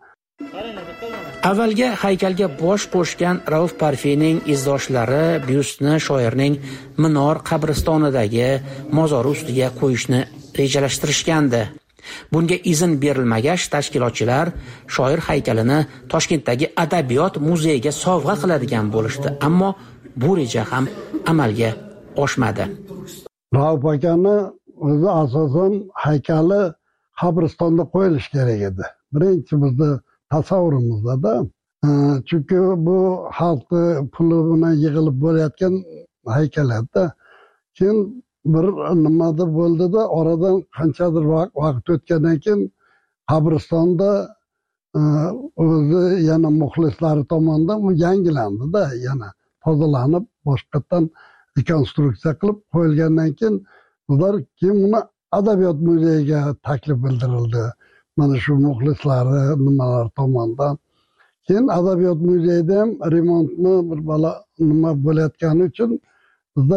Avvalga haykalga bosh qo'shgan Rauf Parfining izdoshlari byustni shoirning Minor qabristonidagi mozori ustiga qo'yishni rejalashtirishgandi. Bunga izn berilmagach, tashkilotchilar shoir haykalini Toshkentdagi Adabiyot muzeyiga sovg'a qiladigan bo'lishdi, ammo bu reja ham amalga oshmadi. Rauf akani o'zi asosan haykali qabristonda qo'yilishi kerak edi. Birinchi bizni tasavvurimizda, chunki bu xalqni puli bilan yig'ilib bo'layotgan haykal edi. Keyin bir nimadir bo'ldi-da, oradan qanchadir vaqt o'tgandan keyin qabristonda o'zi yana muxlislari tomonidan u yangilandi-da, yana tozalanib, boshqatdan rekonstruksiya qilib qo'yilgandan keyin ular keyin uni Adabiyot muzeyiga taklif bildirildi. Mana shu muxlislari nimalar tomonidan. Keyin Adabiyot muzeyida ham remontni bir bala nima bo'layotgani uchun bizda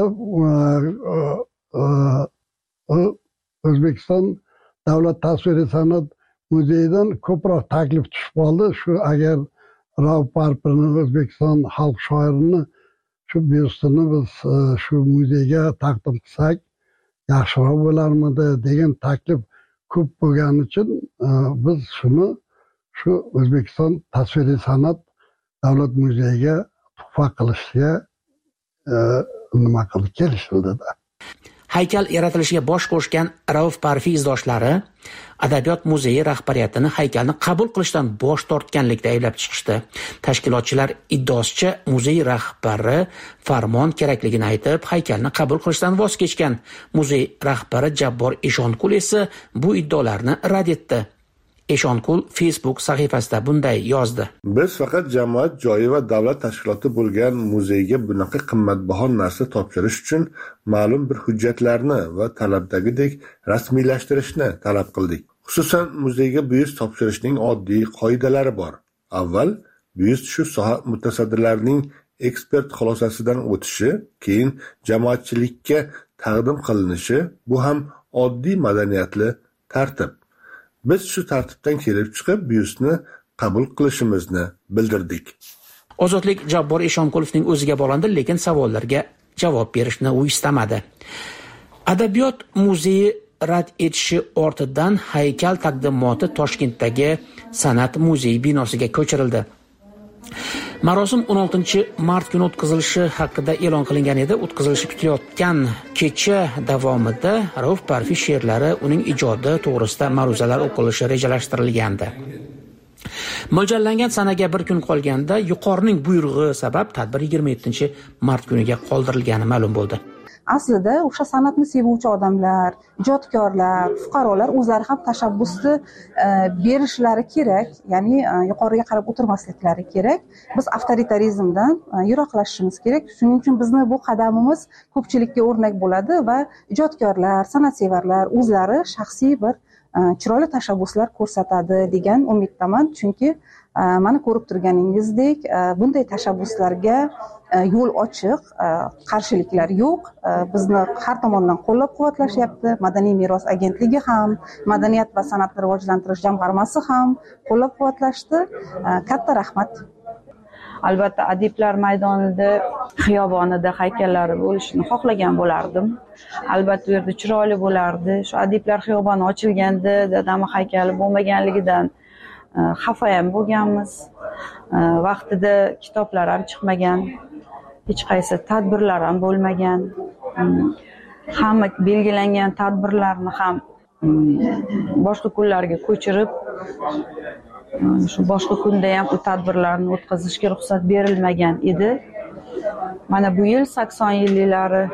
O'zbekiston Davlat tasviriy san'at muzeyidan ko'proq taklif tushib qoldi. Shu agar Rauf Parfining O'zbekiston xalq shoirini shu byustini biz shu muzeyga taqdim qilsak yaxshiroq bo'larmidi degan taklif ko'p bo'lgani uchun biz shuni shu O'zbekiston tasviriy san'at davlat muzeyiga tuhfa qilishga nima qildi, kelishildi-da. Haykal yaratilishiga bosh qo'shgan Rauf Parfi izdoshlari Adabiyot muzeyi rahbariyatini haykalni qabul qilishdan bosh tortganlikda ayblab chiqishdi. Tashkilotchilar iddaosicha muzey rahbari farmon kerakligini aytib, haykalni qabul qilishdan voz kechgan. Muzey rahbari Jabbor Eshonkul esa bu iddaolarni rad etdi. Eshonkul Facebook sahifasida bunday yozdi: Biz faqat jamoat joyi va davlat tashkiloti bo'lgan muzeyga bunaqa qimmatbaho narsa topshirish uchun ma'lum bir hujjatlarni va talabdagidek rasmiylashtirishni talab qildik. Xususan, muzeyga byust topshirishning oddiy qoidalari bor. Avval byust shu soha mutasaddilarining ekspert xulosasidan o'tishi, keyin jamoatchilikka taqdim qilinishi, bu ham oddiy madaniyatli tartib. Biz shu tartibdan kelib chiqib, byustni qabul qilishimizni bildirdik. Ozodlik Jabbor Eshonqulovning o'ziga bog'landi, lekin savollarga javob berishni u istamadi. Adabiyot muzeyi rad etishi ortidan haykal taqdimoti Toshkentdagi San'at muzeyi binosiga ko'chirildi. Marosim o'n oltinchi mart kuni o'tkazilishi haqida e'lon qilingan edi. O'tkazilishi kutilayotgan kecha davomida Rauf Parfi she'rlari, uning ijodi to'g'risida ma'ruzalar o'qilishi rejalashtirilgandi. Mo'ljallangan sanaga bir kun qolganda yuqorining buyrug'i sabab tadbir yigirma yettinchi mart kuniga qoldirilgani ma'lum bo'ldi. aslida o'sha san'atni sevuvchi odamlar, ijodkorlar, fuqarolar o'zlari ham tashabbusni berishlari kerak, ya'ni yuqoriga qarab o'tirmasliklari kerak. Biz avtoritarizmdan yiroqlashishimiz kerak. Shuning uchun bizni bu qadamimiz ko'pchilikka o'rnak bo'ladi va ijodkorlar, san'atsevarlar o'zlari shaxsiy bir chiroyli tashabbuslar ko'rsatadi degan umiddaman. Chunki mana ko'rib turganingizdek, bunday tashabbuslarga yo'l ochiq, qarshiliklar yo'q. Bizni har tomondan qo'llab-quvvatlashyapti. Madaniy meros agentligi ham, madaniyat va san'atni rivojlantirish jamg'armasi ham qo'llab-quvvatlashdi. Katta rahmat. Albatta, adiblar maydonida, xiyobonida haykallari bo'lishini xohlagan bo'lardim. Albatta, u yerda chiroyli bo'lardi. Shu adiblar xiyoboni ochilganda dadam haykali bo'lmaganligidan xafa ham bo'lganmiz. Vaqtida kitoblar ham chiqmagan, hech qaysi tadbirlar ham bo'lmagan. Hamma belgilangan tadbirlarni ham boshqa kunlarga ko'chirib, shu boshqa kunda ham u tadbirlarni o'tkazishga ruxsat berilmagan edi. Mana bu yil sakson yillari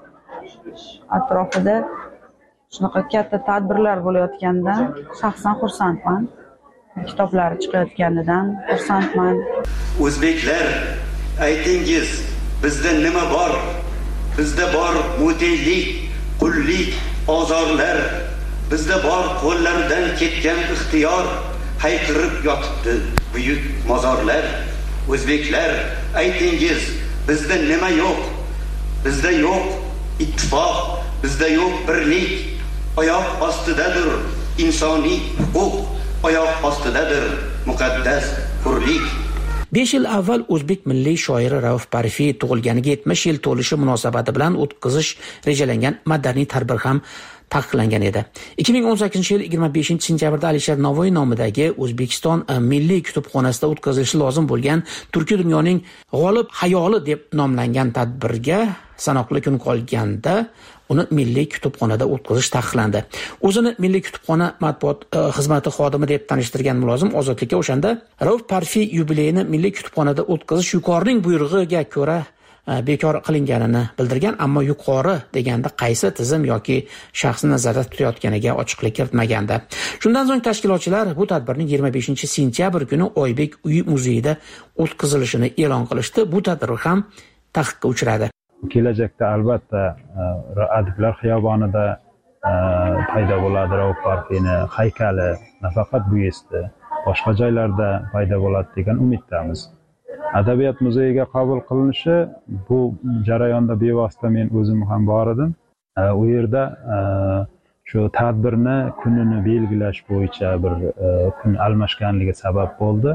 atrofida shunaqa katta tadbirlar bo'layotganidan shaxsan xursandman. Kitoblari chiqayotganidan xursandman. O'zbeklar, aytingiz, bizda nima bor? Bizda bor mutiylik, qullik, ozorlar. Bizda bor qo'llaridan ketgan ixtiyor, hayqirib yotibdi buyuk mozorlar. O'zbeklar, aytingiz, bizda nima yo'q? Bizda yo'q ittifoq, bizda yo'q birlik. Oyoq ostidadir insoniy huquq, oyoq ostidadir muqaddas hurlik. besh yil avval o'zbek milliy shoiri Rauf Parfiy tug'ilganiga yetmish yil to'lishi munosabati bilan o'tkazish rejalangan madaniy tadbir ham taqiqlangan edi. ikki ming o'n sakkizinchi yil yigirma beshinchi sentyabrda Alisher Navoiy nomidagi O'zbekiston Milliy kutubxonasida o'tkazilishi lozim bo'lgan Turkiy dunyoning g'olib hayoli deb nomlangan tadbirga sanoqli kun qolganda uni Milliy kutubxonada o'tkazish taqiqlandi. O'zini Milliy kutubxona matbuot xizmati xodimi deb tanishtirgan mulozim Ozodlikka o'shanda Rauf Parfiy yubileyini Milliy kutubxonada o'tkazish yuqorining buyrug'iga ko'ra bekor qilinganini bildirgan, ammo yuqori deganda qaysi tizim yoki shaxsni nazarda tutayotganiga ochiqlik kiritmagandi. Shundan so'ng tashkilotchilar bu tadbirning yigirma beshinchi sentyabr kuni Oybek uyi muzeyida o'tkazilishini e'lon qilishdi. Bu tadbir ham taqiqqa uchradi. Kelajakda albatta adiblar xiyobonida paydo bo'ladi Rauf Parfiyni haykali, nafaqat bu yerda, boshqa joylarda paydo bo'ladi degan umiddamiz. Adabiyot muzeyiga qabul qilinishi bu jarayonda bevosita men o'zim ham bor edim. U yerda shu tadbirni kunini belgilash bo'yicha bir kun almashganligi sabab bo'ldi.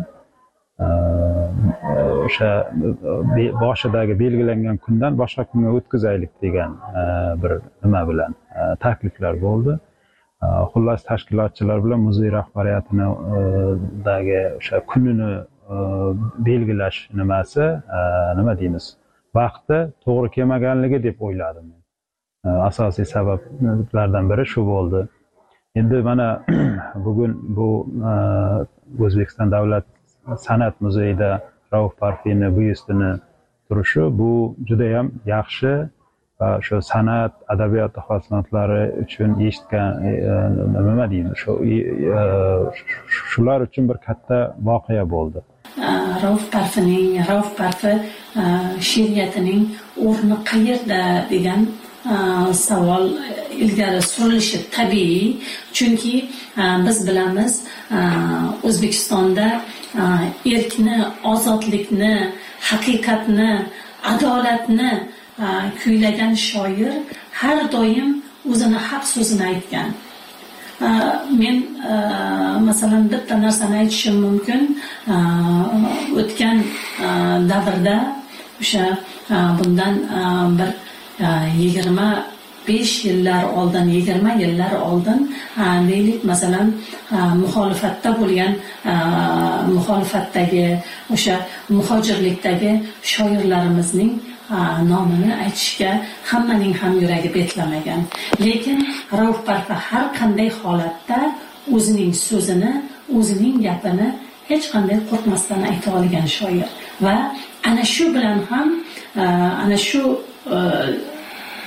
O'sha boshidagi belgilangan kundan boshqa kunga o'tkazaylik degan bir nima bilan takliflar bo'ldi. Xullas tashkilotchilar bilan muzey rahbariyatinidagi o'sha kunini belgilash nimasi, nima deymiz, vaqti to'g'ri kelmaganligi deb o'yladim. Asosiy sabablardan biri shu bo'ldi. Endi mana bugun bu O'zbekiston Davlat san'at muzeyida Rauf Parfiyni byustini turishi bu juda ham yaxshi va shu san'at, adabiyot xizmatlari uchun eshitgan nima deymiz, shu shular uchun bir katta voqea bo'ldi. Rauf Parfiyning, Rauf Parfiy she'riyatining o'rni qayerda degan savol ilgari surilishi tabiiy, chunki biz bilamiz O'zbekistonda erkni, ozodlikni, haqiqatni, adolatni kuylagan shoir har doim o'zini haq so'zini aytgan. Men masalan bitta narsani aytishim mumkin. O'tgan davrda o'sha bundan bir yigirma besh yillar oldin, yigirma yillar oldin deylik, masalan muxolifatda bo'lgan, muxolifatdagi o'sha muhojirlikdagi shoirlarimizning nomini aytishga hammaning ham yuragi betlamagan. Lekin Rauf Parfiy har qanday holatda o'zining so'zini, o'zining gapini hech qanday qo'rqmasdan ayta olgan shoir va ana shu bilan ham ana shu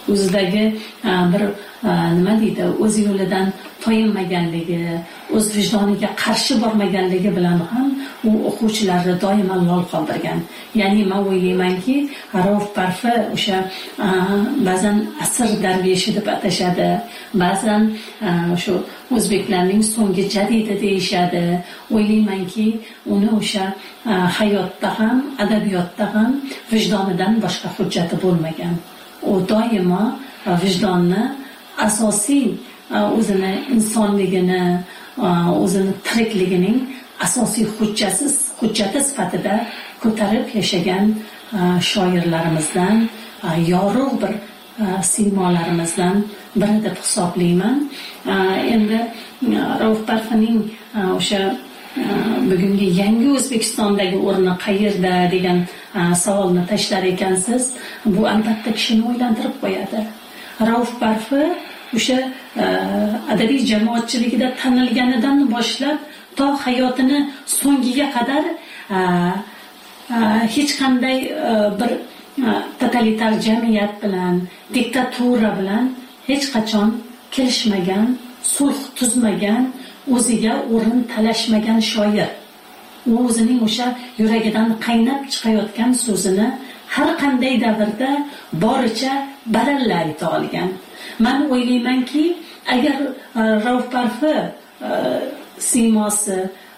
o'zidagi bir nima deydi, o'z yo'lidan toyinmaganligi, o'z vijdoniga qarshi bormaganligi bilan ham u o'quvchilarni doimo lol qoldirgan. Ya'ni men o'ylaymanki, Rauf Parfi o'sha ba'zan asr darveshi deb atashadi, ba'zan shu o'zbeklarning so'nggi jadidi deyishadi. O'ylaymanki, uni o'sha hayotda ham, adabiyotda ham vijdonidan boshqa hujjati bo'lmagan. U doimo vijdonni asosiy o'zini insonligini, o'zini tirikligining asosiy hujjasiz hujjati sifatida ko'tarib yashagan shoirlarimizdan, yorug' bir siymolarimizdan biri deb hisoblayman. Endi Rauf Parfining o'sha bugungi yangi O'zbekistondagi o'rni qayerda degan savolni tashlar ekansiz, bu albatta kishini o'ylantirib qo'yadi. Rauf Parfi o'sha adabiy jamoatchiligida tanilganidan boshlab to hayotini so'ngiga qadar hech qanday bir totalitar jamiyat bilan, diktatura bilan hech qachon kelishmagan, sulh tuzmagan, o'ziga o'rin talashmagan shoir. U o'zining o'sha yuragidan qaynab chiqayotgan so'zini har qanday davrda boricha baralla ayta olgan. Men o'ylaymanki, agar Rauf Parfi siymosi,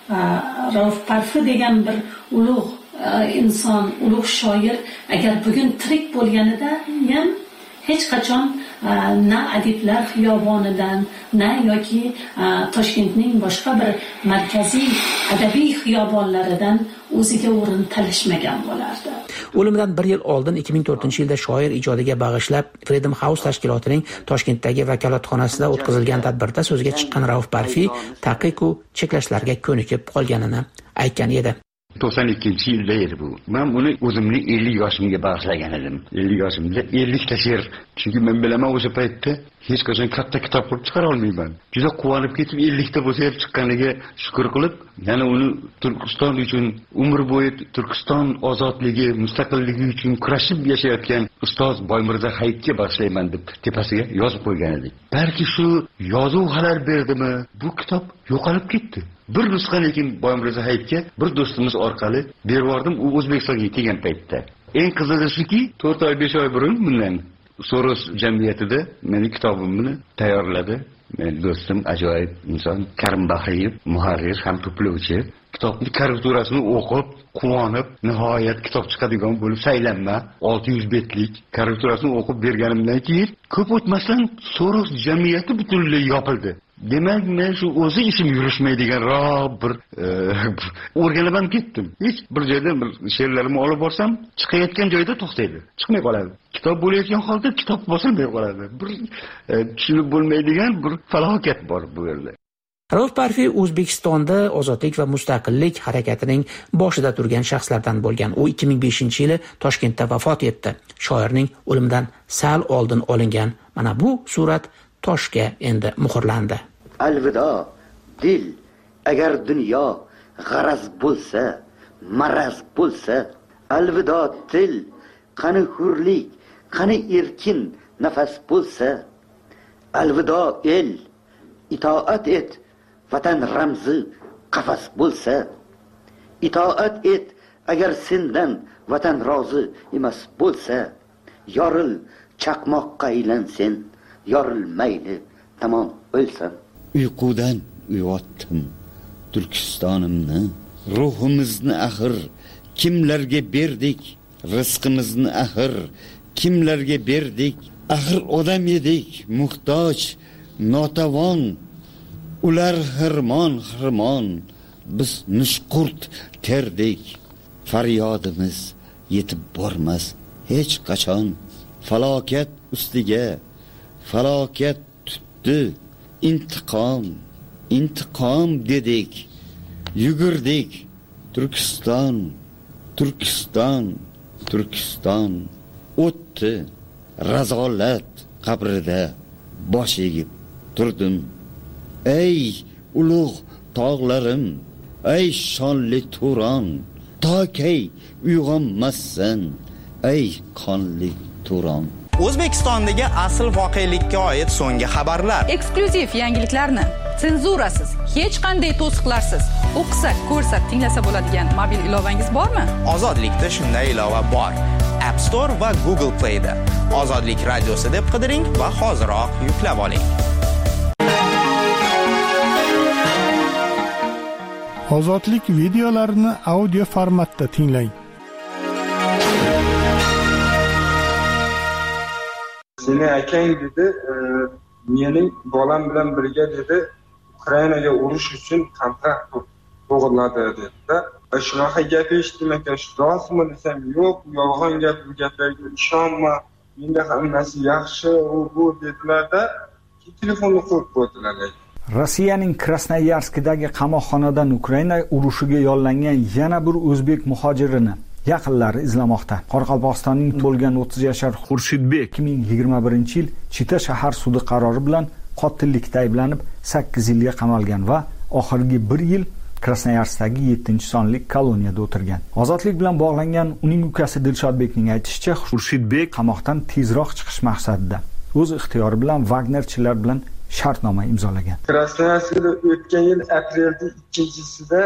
Rauf Parfi degan bir ulug' inson, ulug' shoir agar bugun tirik bo'lganida ham hech qachon na adiblar xiyobonidan, na yoki Toshkentning boshqa bir markaziy adabiy xiyobonlaridan o'ziga o'rin talashmagan bo'lardi. O'limidan bir yil oldin ikki ming to'rtinchi yilda shoir ijodiga bag'ishlab Freedom House tashkilotining Toshkentdagi vakolatxonasida o'tkazilgan tadbirda so'zga chiqqan Rauf Parfi taqiq-u cheklashlarga ko'nikib qolganini aytgan edi. to'qson ikkinchi yilda edi bu. Men buni o'zimning ellik yoshimga bag'ishlagan edim. ellik yoshimda ellik ta she'r. Chunki men bilaman o'sha paytda hech qachon katta kitob qilib chiqara olmayman. Juda quvonib ketib ellik ta bo'lsa ham chiqqaniga shukr qilib, yana uni Turkiston uchun umr bo'yi Turkiston ozodligi, mustaqilligi uchun kurashib yashayotgan ustoz Boymirza Hayitga bag'ishlayman deb tepasiga yozib qo'ygan edik. Balki shu yozuv xalal berdimi, bu kitob yo'qolib ketdi. Bir nusxa lekin Boymirza Hayitga bir do'stimiz orqali berib yubordim, u O'zbekistonga kelgan paytda. Eng qizig'i shuki, to'rt oy besh oy burun bundan Soros jamiyatida meni kitobimni tayyorladi. Men do'stim ajoyib inson Karim Bahriyev, muharrir ham to'plovchi, kitobning karikaturasini o'qib, quvonib, nihoyat kitob chiqadigan bo'lib saylanma, olti yuz betlik karikaturasini o'qib berganimdan keyin ko'p o'tmasdan Soros jamiyati butunlay yopildi. Demak, men shu o'zi ishim yurishmaydigan rob bir o'rganib ketdim. Hech bir joyda bir she'rlarimni olib borsam, chiqayotgan joyda to'xtaydi, chiqmay qoladi. Kitob bo'layotgan holda kitob bosilmay qoladi. Bir tushunib bo'lmaydigan bir falokat bor bu yerda. Rauf Parfi O'zbekistonda ozodlik va mustaqillik harakatining boshida turgan shaxslardan bo'lgan. U ikki ming beshinchi yili Toshkentda vafot etdi. Shoirning o'limidan sal oldin olingan mana bu surat toshga endi muhrlandi. Alvido dil, agar dunyo g'araz bo'lsa, maraz bo'lsa, alvido til, qani hurlik, qani erkin nafas bo'lsa, alvido el, itoat et, vatan ramzi qafas bo'lsa, itoat et, agar sendan vatan rozi emas bo'lsa, yoril chaqmoqqa aylansen, yorilmayli tamom o'lsam. Uyqudan uyg'otdim Turkistonimni, ruhimizni axir kimlarga berdik, rizqimizni axir kimlarga berdik, axir odam edik, muhtoj, notavon, ular xirmon xirmon, biz nushqurt terdik, faryodimiz yetib bormas hech qachon, falokat ustiga falokat tutdi, intiqom, intiqom dedik, yugurdik, Turkiston, Turkiston, Turkiston, o'tdi, razolat qabrida bosh egib turdim. Ey ulug' tog'larim, ey shonli Turon, tokay uyg'onmassan, ey qonli Turon. O'zbekistondagi asl voqelikka oid so'nggi xabarlar. Eksklyuziv yangiliklarni senzurasiz, hech qanday to'siqlarsiz o'qisa, ko'rsa, tinglasa bo'ladigan mobil ilovangiz bormi? Ozodlikda shunday ilova bor. App Store va Google Play da Ozodlik radiosi deb qidiring va hoziroq yuklab oling. Ozodlik videolarini audio formatda tinglang. Seni akang dedi, mening bolam bilan birga dedi, Ukrainaga urush uchun kontrakt to'g'irladi dedi-da. Shunaqa gap eshitdim ekan, rostmi desam, yo'q, yolg'on gap, bu gaplarga ishonma, menda hammasi yaxshi, u bu dedilar-da, telefonni qo'yib qo'ydilar. Rossiyaning Krasnoyarskdagi qamoqxonadan Ukraina urushiga yollangan yana bir o'zbek muhojirini yaqinlari izlamoqda. Qoraqalpog'istonning bo'lgan o'ttiz yashar Xurshidbek ikki ming yigirma birinchi yil Chita shahar sudi qarori bilan qotillikda ayblanib sakkiz yilga qamalgan va oxirgi bir yil Krasnoyarskdagi yettinchi sonli koloniyada o'tirgan. Ozodlik bilan bog'langan uning ukasi Dilshodbekning aytishicha, Xurshidbek qamoqdan tezroq chiqish maqsadida o'z ixtiyori bilan Wagnerchilar bilan shartnoma imzolagan. Krasnoyarskda o'tgan yil aprelda ikkinchisida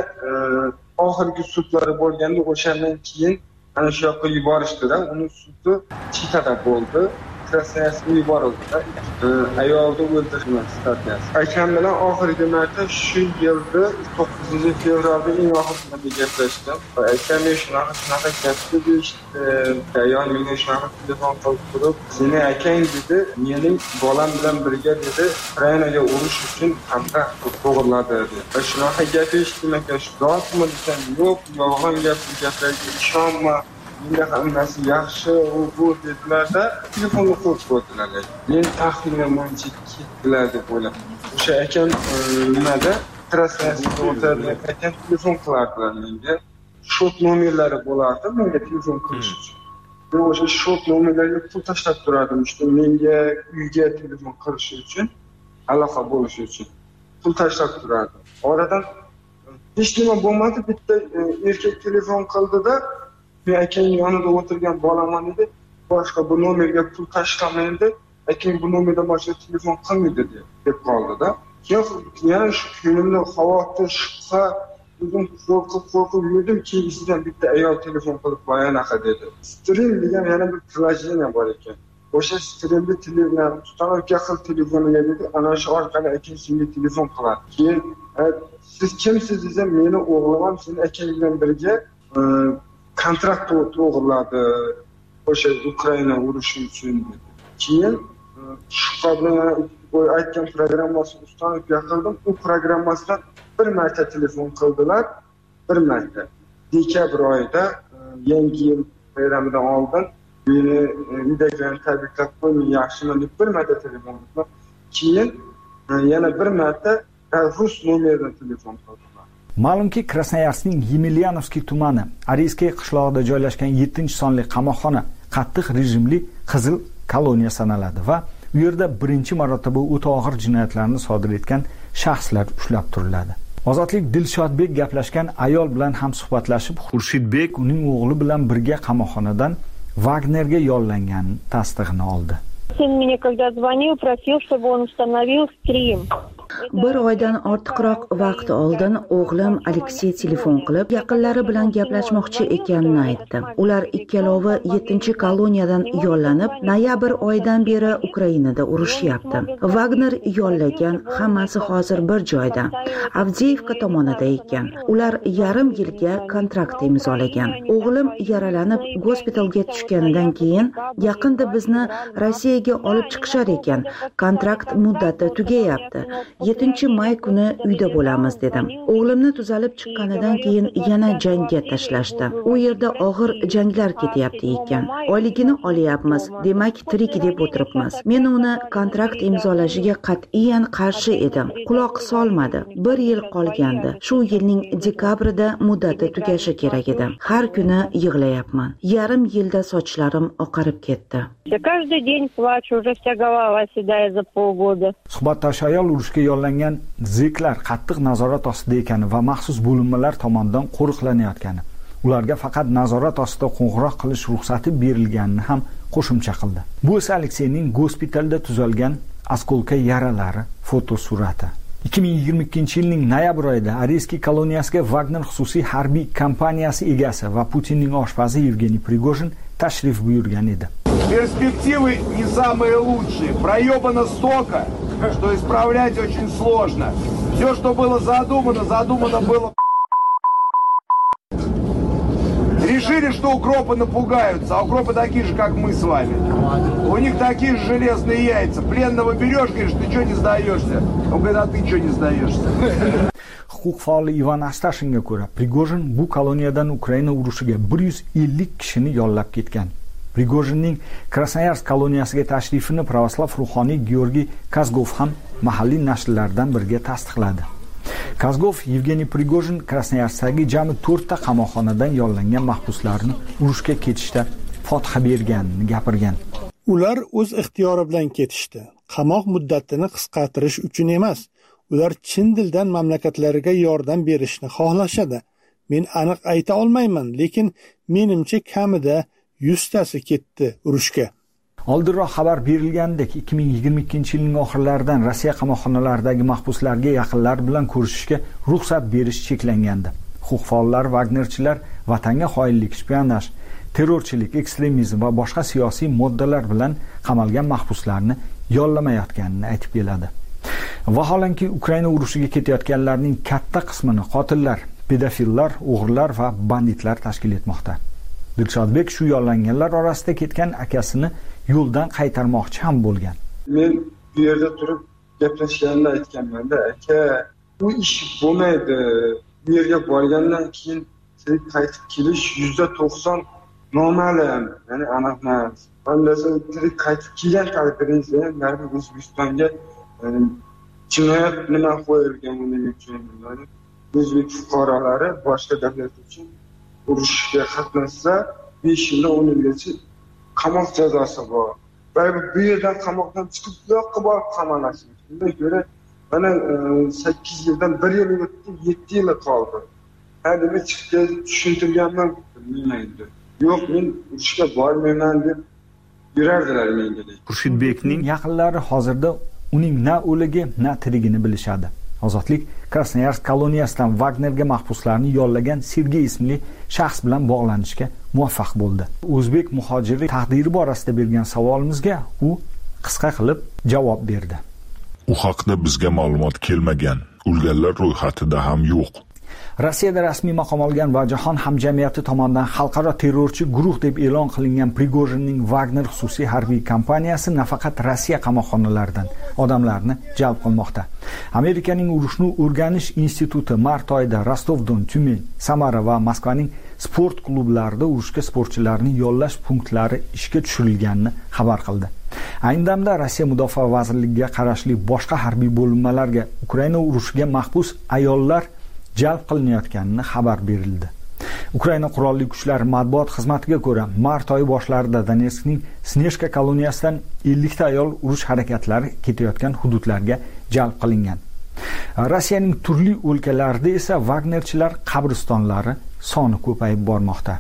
oxirgi sudlari bo'lganda o'shandan keyin ana shu yoqqa yuborishdi-da, uning sudi Chitada bo'ldi. Krasnoyarskga yuborildi. Ayolni o'ldirgan statyasi. Akam bilan oxirgi marta shu yilda to'qqizinchi fevralda eng oxirida gaplashdim. Akam shunaqa shunaqa gapni eshitdi. Ayol menga shunaqa telefon qilib turib, "Seni akang dedi, mening bolam bilan birga dedi, Ukrainaga urush uchun kontrakt to'g'irladi" dedi. Shunaqa gap eshitdim ekan, rostmi desam, yo'q, yolg'on gap, bu gaplarga ishonma. Menda hammasi yaxshi, u bu dedilar-da, telefonni qo'yib qo'ydilar. Men taxminan buncha ketdilar deb o'yladim. O'sha akam nimada Krasnoyarskda o'tirgan ekan, telefon qilardilar menga. Shot nomerlari bo'lardi, menga telefon qilish uchun. Men o'sha shot nomerlarga pul tashlab turardim, işte menga uyga telefon qilish uchun, aloqa bo'lish uchun pul tashlab turardim. Oradan hech nima bo'lmadi, bitta erkak telefon qildi-da, men akang yonida o'tirgan bolaman dedi, boshqa bu nomerga pul tashlamaydi, akang bu nomerdan boshqa telefon qilmaydi deb qoldi-da. Keyin shu kunimda xavotir, shubha, o'zim qo'rqib qo'rqib yurdim, keyinchasidan bitta ayol telefon qilib qo'yanaqa dedi. Stream degan yana bir priложение bor ekan. O'sha streamda telefon tutanib qil telefoniga dedi, ana shu orqali akang senga telefon qiladi. Keyin siz kimsiz desam, meni o'g'lim seni akang bilan birga kontrakt to'g'irladi o'sha Ukraina urushi uchun dedi. Keyin shu bilan aytgan programmasini ustanib yaqildim. U programmasidan bir marta telefon qildilar, bir marta. Dekabr oyida yangi yil bayramidan oldin meni uydagilarni tabriklab qo'ying, yaxshimi deb bir marta telefon qildilar. Keyin yana bir marta rus nomeridan telefon qildilar. Ma'lumki, Krasnoyarskning Yemelianovskiy tumani Ariyskiy qishlog'ida joylashgan yettinchi sonli qamoqxona qattiq rejimli qizil koloniya sanaladi va u yerda birinchi marotaba o'ta og'ir jinoyatlarni sodir etgan shaxslar ushlab turiladi. Ozodlik Dilshodbek gaplashgan ayol bilan ham suhbatlashib, Xurshidbek uning o'g'li bilan birga qamoqxonadan Wagnerga yollanganini tasdig'ini oldi. Сын мне когда звонил, просил, чтобы он установил стрим. Bir oydan ortiqroq vaqt oldin o'g'lim Aleksey telefon qilib, yaqinlari bilan gaplashmoqchi ekanini aytdi. Ular ikkalovi yettinchi koloniyadan yollanib, noyabr oyidan beri Ukrainada urushyapti. Wagner yollagan, hammasi hozir bir joyda, Avdiyevka tomonida ekan. Ular yarim yilga kontrakt imzolagan. O'g'lim yaralanib gospitalga tushganidan keyin yaqinda bizni Rossiyaga olib chiqishar ekan. Kontrakt muddati tugayapti. yettinchi may kuni uyda bo'lamiz dedim. O'g'limni tuzalib chiqqanidan keyin yana jangga tashlashdi. U yerda og'ir janglar ketyapti ekan. Oyligini olyapmiz, demak tirik deb o'tiribmiz. Men uni kontrakt imzolashiga qat'iyan qarshi edim. Quloq solmadi. Bir yil qolgandi. Shu yilning dekabrida muddati tugashi kerak edi. Har kuni yig'layapman. Yarim yilda sochlarim oqarib ketdi. Каждый день плачу, уже вся голова седает за полгода. Suhbatdosh ayol urushga yollangan ziklar qattiq nazorat ostida ekani va maxsus bo'linmalar tomonidan qo'riqlanayotgani, ularga faqat nazorat ostida qo'ng'iroq qilish ruxsati berilganini ham qo'shimcha qildi. Bu esa Alekseyning gospitalda tuzalgan askolka yaralari fotosurati. ikki ming yigirma ikkinchi yilning noyabr oyida Ariyskiy koloniyasiga Wagner xususiy harbiy kompaniyasi egasi va Putinning oshpazi Yevgeniy Prigojin tashrif buyurgan edi. Перспективы не самые лучшие. Проебано столько, что исправлять очень сложно. Все, что было задумано, задумано было. Решили, что укропы напугаются, а укропы такие же, как мы с вами. У них такие же железные яйца. Пленного берешь, говоришь, ты что не сдаешься? Он говорит, а ты что не сдаешься? Huquq faoli Ivan Astashinga ko'ra, Prigojin bu koloniyadan Ukraina urushiga bir yuz ellik kishini yollab ketgan. Prigojinning Krasnoyarsk koloniyasiga tashrifini pravoslav ruhoniy Georgiy Kazgov ham mahalliy nashrlardan biriga tasdiqladi. Kazgov Yevgeniy Prigojin Krasnoyarskdagi jami to'rtta qamoqxonadan yollangan mahbuslarni urushga ketishda fotiha berganini gapirgan. Ular o'z ixtiyori bilan ketishdi. Qamoq muddatini qisqartirish uchun emas, ular chin dildan mamlakatlariga yordam berishni xohlashadi. Men aniq ayta olmayman, lekin menimcha kamida yuztasi ketdi urushga. Oldinroq xabar berilgandek, ikki ming yigirma ikkinchi yilning oxirlaridan Rossiya qamoqxonalaridagi mahbuslarga yaqinlar bilan ko'rishishga ruxsat berish cheklangandi. Huquq faollari Wagnerchilar vatanga xoinlik, shpionaj, terrorchilik, ekstremizm va boshqa siyosiy moddalar bilan qamalgan mahbuslarni yollamayotganini aytib keladi. Vaholanki Ukraina urushiga ketayotganlarning katta qismini qotillar, pedofillar, o'g'rilar va banditlar tashkil etmoqda. Dilshodbek shu yollanganlar orasida ketgan akasini yo'ldan qaytarmoqchi ham bo'lgan. Men bu yerda turib gaplashganimda aytganman-da, aka, bu ish bo'lmaydi. Bu yerga borgandan keyin tirik qaytib kelish yuzda to'qson noma'lum, ya'ni aniq emas. Bandasi tirik qaytib kelgan taqdiringizda narbi O'zbekistonga jinoyat nima qo'yilgan buning uchun, ya'ni o'zbek fuqarolari boshqa davlat uchun urushga qatnashsa besh yildan o'n yilgacha qamoq jazosi bor. Balki bu yerdan qamoqdan chiqib bu yoqqa borib qamalasiz. Bunga ko'ra mana sakkiz yildan bir yil o'tdi, yetti yil qoldi. Hadimi chiqib tushuntirganman, bilmaydi. Yo'q, men urushga bormayman deb yurardilar menga. Xurshidbekning yaqinlari hozirda uning na o'ligi, na tirigini bilishadi. Ozodlik Krasnoyarsk koloniyasidan Wagnerga mahbuslarni yollagan Sergey ismli shaxs bilan bog'lanishga muvaffaq bo'ldi. O'zbek muhojiri taqdiri borasida bergan savolimizga u qisqa qilib javob berdi. U haqda bizga ma'lumot kelmagan, o'lganlar ro'yxatida ham yo'q. Rossiyada rasmiy maqom olgan va jahon hamjamiyati tomonidan xalqaro terrorchi guruh deb e'lon qilingan Prigojinning Wagner xususiy harbiy kompaniyasi nafaqat Rossiya qamoqxonalaridan odamlarni jalb qilmoqda. Amerikaning urushni o'rganish instituti mart oyida Rostov-Don, Tyumen, Samara va Moskvaning sport klublarida urushga sportchilarni yollash punktlari ishga tushirilganini xabar qildi. Ayni damda Rossiya Mudofaa vazirligiga qarashli boshqa harbiy bo'linmalarga Ukraina urushiga mahbus ayollar jalb qilinayotganini xabar berildi. Ukraina qurolli kuchlari matbuot xizmatiga ko'ra, mart oyi boshlarida Donetskning Sneshka koloniyasidan ellik ta ayol urush harakatlari ketayotgan hududlarga jalb qilingan. Rossiyaning turli o'lkalarida esa Wagnerchilar qabristonlari soni ko'payib bormoqda.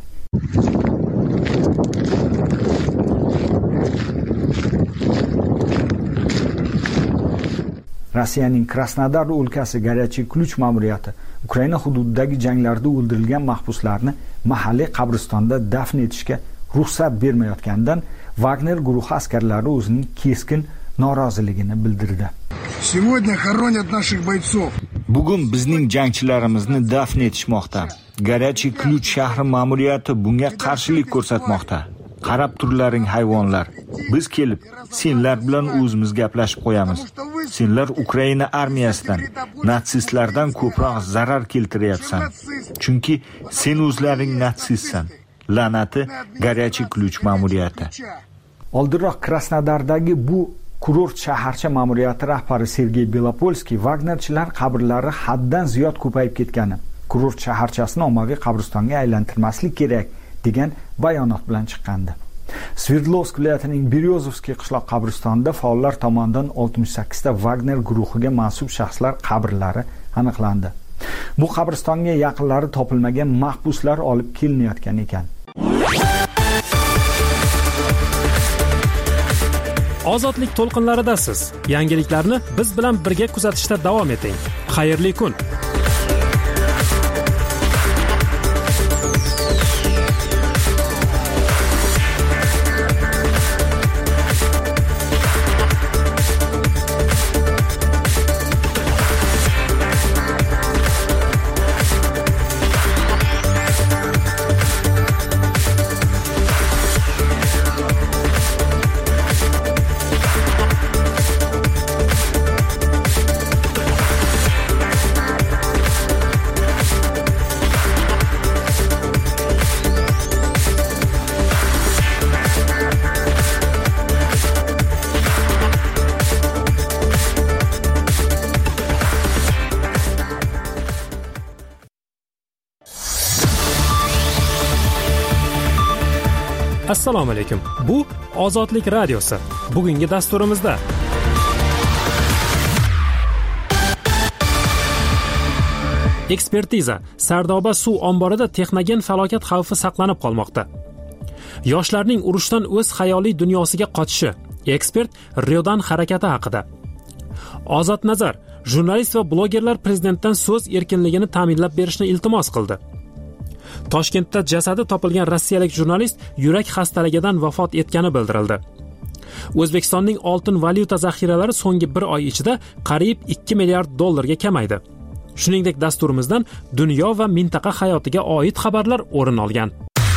Rossiyaning Krasnodar o'lkasi Горячий Ключ ma'muriyati Ukraina hududidagi janglarda o'ldirilgan mahbuslarni mahalliy qabristonda dafn etishga ruxsat bermayotganidan Wagner guruhi askarlari o'zining keskin noroziligini bildirdi. Сегодня хоронят наших бойцов. Bugun bizning jangchilarimizni dafn etishmoqda. Горячий Ключ shahri ma'muriyati bunga qarshilik ko'rsatmoqda. Qarab turlaring hayvonlar. Biz kelib, senlar bilan o'zimiz gaplashib qo'yamiz. Senlar Ukraina armiyasidan, natsistlardan ko'proq zarar keltiryapsan. Chunki sen o'zlaring natsistsan. La'nati Горячий Ключ ma'muriyati. Oldinroq Krasnodardagi bu kurort shaharcha ma'muriyati rahbari Sergey Belopolskiy Wagnerchilar qabrlari haddan ziyod ko'payib ketgani, kurort shaharchasini ommaviy qabristonga aylantirmaslik kerak degan bayonot bilan chiqqandi. Sverdlovsk viloyatining Beryozovskiy qishloq qabristonida faollar tomonidan oltmish sakkiz ta Wagner guruhiga mansub shaxslar qabrlari aniqlandi. Bu qabristonga yaqinlari topilmagan mahbuslar olib kelinayotgan ekan. Ozodlik to'lqinlaridasiz. Yangiliklarni biz bilan birga kuzatishda davom eting. Xayrli kun. Assalomu alaykum. Bu Ozodlik radiosi. Bugungi dasturimizda ekspertiza. Sardoba suv omborida texnogen falokat xavfi saqlanib qolmoqda. Yoshlarning urushdan o'z xayoliy dunyosiga qochishi. Ekspert Riodan harakati haqida. Ozod Nazar, jurnalist va blogerlar prezidentdan so'z erkinligini ta'minlab berishni iltimos qildi. Toshkentda jasadi topilgan rossiyalik jurnalist yurak xastaligidan vafot etgani bildirildi. O'zbekistonning oltin valyuta zaxiralari so'nggi bir oy ichida qariyb ikki milliard dollarga kamaydi. Shuningdek, dasturimizdan dunyo va mintaqa hayotiga oid xabarlar o'rin olgan.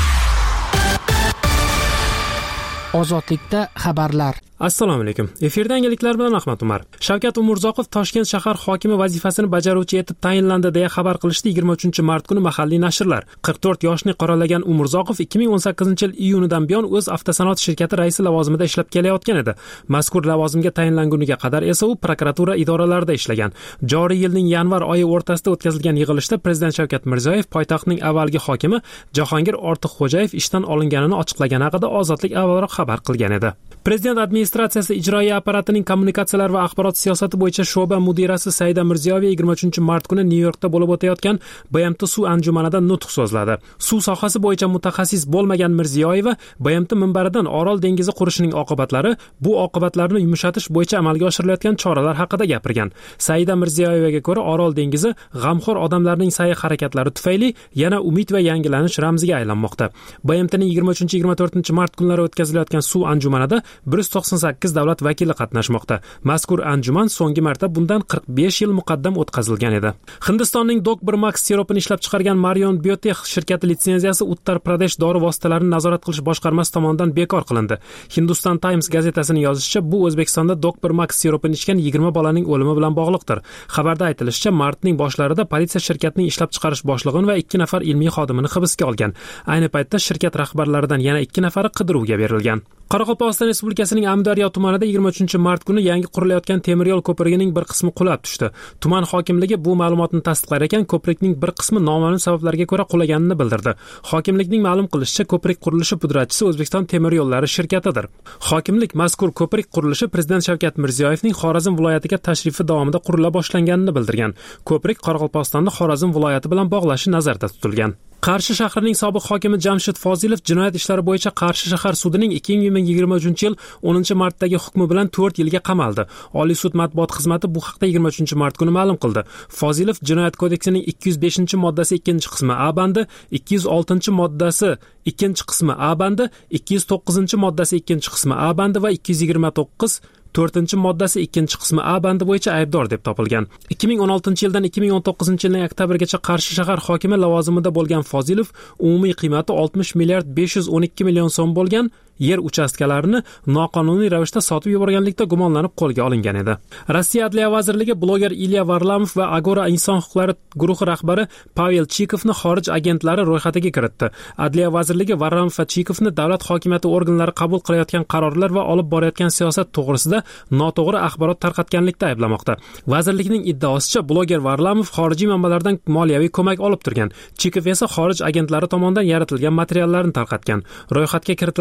Ozodlikda xabarlar. Assalomu alaykum. Efirda yangiliklar bilan Ahmad Umar. Shavkat Umurzoqov Toshkent shahar hokimi vazifasini bajaruvchi etib tayinlandi deya xabar qilishdi yigirma uchinchi mart kuni mahalliy nashrlar. qirq to'rt yoshni qoralagan Umurzoqov ikki ming o'n sakkizinchi yil iyunidan buyon o'z avtosanoat shirkati raisi lavozimida ishlab kelayotgan edi. Mazkur lavozimga tayinlanguniga qadar esa u prokuratura idoralarida ishlagan. Joriy yilning yanvar oyi o'rtasida o'tkazilgan yig'ilishda Prezident Shavkat Mirziyoyev poytaxtning avvalgi hokimi Jahongir Ortiqxo'jayev ishdan olinganini ochiqlagani haqida Ozodlik avvalroq xabar qilgan edi. Prezident administratsiyasi ijroiya apparatining kommunikatsiyalar va axborot siyosati bo'yicha sho'ba mudirasi Saida Mirziyoyeva yigirma uchinchi mart kuni Nyu-Yorkda bo'lib o'tayotgan B M T suv anjumanida nutq so'zladi. Suv sohasi bo'yicha mutaxassis bo'lmagan Mirziyoyeva B M T minbaridan Orol dengizi qurishining oqibatlari, bu oqibatlarni yumshatish bo'yicha amalga oshirilayotgan choralar haqida gapirgan. Saida Mirziyoyevaga ko'ra, Orol dengizi g'amxo'r odamlarning sa'y-harakatlari tufayli yana umid va yangilanish ramziga aylanmoqda. B M T'ning yigirma uchinchi yigirma to'rtinchi mart kunlari o'tkazilayotgan suv anjumanida bir yuz to'qson sakkiz davlat vakili qatnashmoqda. Mazkur anjuman so'nggi marta bundan qirq besh yil muqaddam o'tkazilgan edi. Hindistonning Dokbir Max siropini ishlab chiqargan Marion Biotech shirkati litsenziyasi Uttar Pradesh dori vositalarini nazorat qilish boshqarmasi tomonidan bekor qilindi. Hindustan Times gazetasining yozishicha, bu O'zbekistonda Dokbir Max siropini ichgan yigirma bolaning o'limi bilan bog'liqdir. Xabarda aytilishicha, martning boshlarida politsiya shirkatning ishlab chiqarish boshlig'ini va ikki nafar ilmiy xodimini hibsga olgan. Ayni paytda shirkat rahbarlaridan yana ikki nafari qidiruvga berilgan. Qoraqalpog'iston Respublikasining Amudaryo tumanida yigirma uchinchi mart kuni yangi qurilayotgan temir yo'l ko'prigining bir qismi qulab tushdi. Tuman hokimligi bu ma'lumotni tasdiqlar ekan, ko'prikning bir qismi noma'lum sabablarga ko'ra qulaganini bildirdi. Hokimlikning ma'lum qilishicha, ko'prik qurilishi pudratchisi O'zbekiston temir yo'llari shirkatidir. Hokimlik mazkur ko'prik qurilishi Prezident Shavkat Mirziyoyevning Xorazm viloyatiga tashrifi davomida qurila boshlanganini bildirgan. Ko'prik Qoraqalpog'istonni Xorazm viloyati bilan bog'lashi nazarda tutilgan. Qarshi shahrining sobiq hokimi Jamshid Fozilov jinoyat ishlari bo'yicha Qarshi shahar sudining ikki ming yigirma uchinchi yil o'ninchi martdagi hukmi bilan to'rt yilga qamaldi. Oliy sud matbuot xizmati bu haqda yigirma uchinchi mart kuni ma'lum qildi. Fozilov jinoyat kodeksining ikki yuz beshinchi moddasi ikkinchi qismi A bandi, ikki yuz oltinchi moddasi ikkinchi qismi A bandi, ikki yuz to'qqizinchi moddasi ikkinchi qismi A bandi va ikki yuz yigirma to'qqiz to'rtinchi moddasi ikkinchi qismi A bandi bo'yicha aybdor deb topilgan. ikki ming o'n oltinchi yildan ikki ming o'n to'qqizinchi yilning oktyabrgacha Qarshi shahar hokimi lavozimida bo'lgan Fozilov umumiy qiymati oltmish milliard besh yuz o'n ikki million so'm bo'lgan yer uchastkalarini noqonuniy ravishda sotib yuborganlikda gumonlanib qo'lga olingan edi. Rossiya Adliya vazirligi bloger Ilya Varlamov va Agora inson huquqlari guruhi rahbari Pavel Chikovni xorij agentlari ro'yxatiga kiritdi. Adliya vazirligi Varlamov va Chikovni davlat hokimiyati organlari qabul qilayotgan qarorlar va olib borayotgan siyosat to'g'risida noto'g'ri axborot tarqatganlikda ayblamoqda. Vazirlikning iddaosicha, bloger Varlamov xorijiy manbalardan moliyaviy ko'mak olib turgan. Chikov esa xorij agentlari tomonidan yaratilgan materiallarni tarqatgan. Ro'yxatga kiritilgan boshqa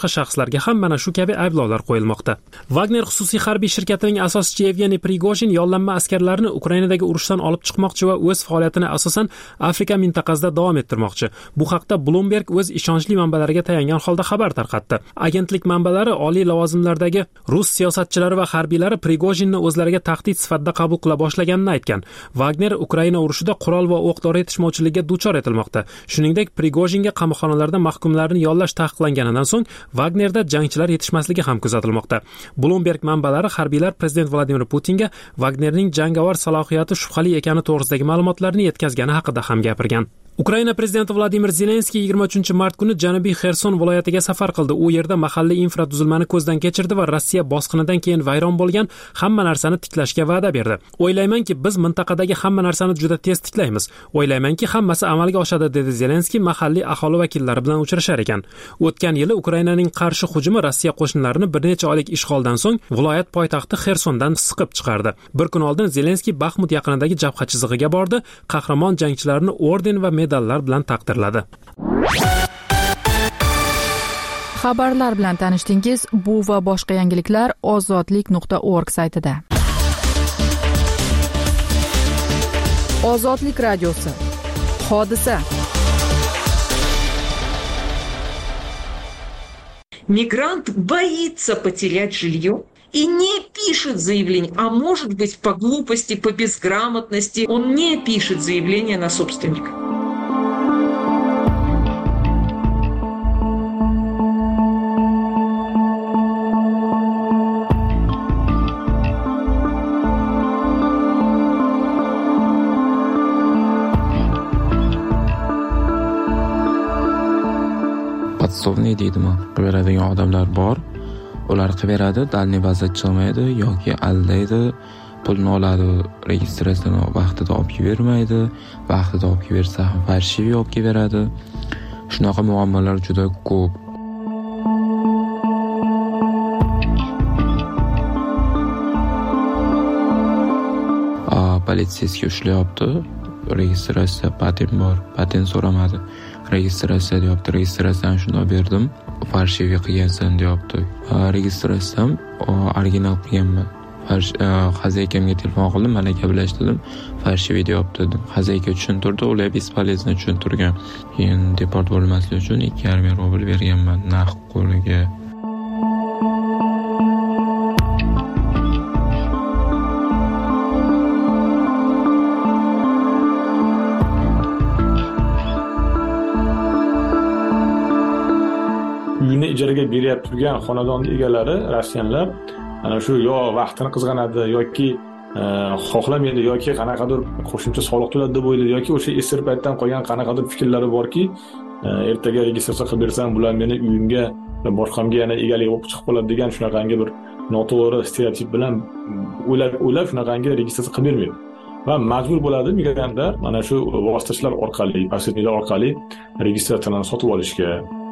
boshqa shaxslarga ham mana shu kabi ayblovlar qo'yilmoqda. Wagner xususiy harbiy shirkatining asoschisi Yevgeniy Prigojin yollanma askarlarni Ukrainadagi urushdan olib chiqmoqchi va o'z faoliyatini asosan Afrika mintaqasida davom ettirmoqchi. Bu haqda Bloomberg o'z ishonchli manbalariga tayangan holda xabar tarqatdi. Agentlik manbalari oliy lavozimlardagi rus siyosatchilari va harbiylari Prigojinni o'zlariga tahdid sifatida qabul qila boshlaganini aytgan. Wagner Ukraina urushida qurol va o'q-dori yetishmovchiligiga duchor etilmoqda. Shuningdek, Prigojinga qamoqxonalarda mahkumlarni yollash taqiqlanganidan so'ng Wagnerda jangchilar yetishmasligi ham kuzatilmoqda. Bloomberg manbalari harbiylar prezident Vladimir Putinga Wagnerning jangovar salohiyati shubhali ekani to'g'risidagi ma'lumotlarni yetkazgani haqida ham gapirgan. Ukraina prezidenti Vladimir Zelenskiy yigirma uchinchi mart kuni Janubiy Xerson viloyatiga safar qildi. U yerda mahalliy infratuzilmani ko'zdan kechirdi va Rossiya bosqinidan keyin vayron bo'lgan hamma narsani tiklashga va'da berdi. O'ylaymanki, biz mintaqadagi hamma narsani juda tez tiklaymiz. O'ylaymanki, hammasi amalga oshadi, dedi Zelenskiy mahalliy aholi vakillari bilan uchrashar ekan. O'tgan yili Ukrainaning qarshi hujumi Rossiya qo'shinlarini bir necha oylik ishg'oldan so'ng viloyat poytaxti Xersondan siqib chiqardi. Bir kun oldin Zelenskiy Baxmut yaqinidagi jabha chizig'iga bordi, qahramon jangchilarni orden va medallar bilan taqdirladi. Xabarlar bilan tanishdingiz. Bu va boshqa yangiliklar ozodlik nuqta org saytida. Ozodlik radiosi. Hodisa. Мигрант боится потерять жилье и не пишет заявление, а может быть по глупости, по безграмотности, он не пишет заявление на собственника. Podstavniy deydimi? Beradigan odamlar bor. Ular qilib beradi, dalniy baza chiqmaydi yoki aldaydi, pulni oladi, registratsiyani vaqtida olib bermaydi, vaqtida olib bersa ham farshiviy olib beradi. Shunaqa muammolar juda ko'p. A, politsiyasiga ushlayapti. Registratsiya patent bor, patent so'ramadi. Registratsiya deyapti, registratsiyani shunday berdim, farshiviy qilgansan deyapti. Registratsiyam original qilganman. Xazaykamga telefon qildim, mana gaplashdim, farshiviy deyapti dedim. Xazayka tushuntirdi, ular bespolezno tushuntirgan. Keyin deport bo'lmaslik uchun ikki yarim ming rubl berganman naqd qo'liga. Uyini ijaraga beryapti turgan xonadon egalari, rossiyanlar, ana shu yo vaqtini qizg'anadi yoki xohlamaydi yoki qanaqadir qo'shimcha soliq to'ladi deb o'ylaydi yoki o'sha esir paytdan qolgan qanaqadir fikrlari borki, ertaga registratsiya qilib bersam, bular meni uyimga va boshqamga yana egalik bo'lib chiqib qoladi degan shunaqangi bir noto'g'ri stereotip bilan o'ylab o'ylab shunaqangi registratsiya qilib bermaydi. Va majbur bo'ladi migrantlar mana shu vositachilar orqali, posredniklar orqali registratsiyani sotib olishga.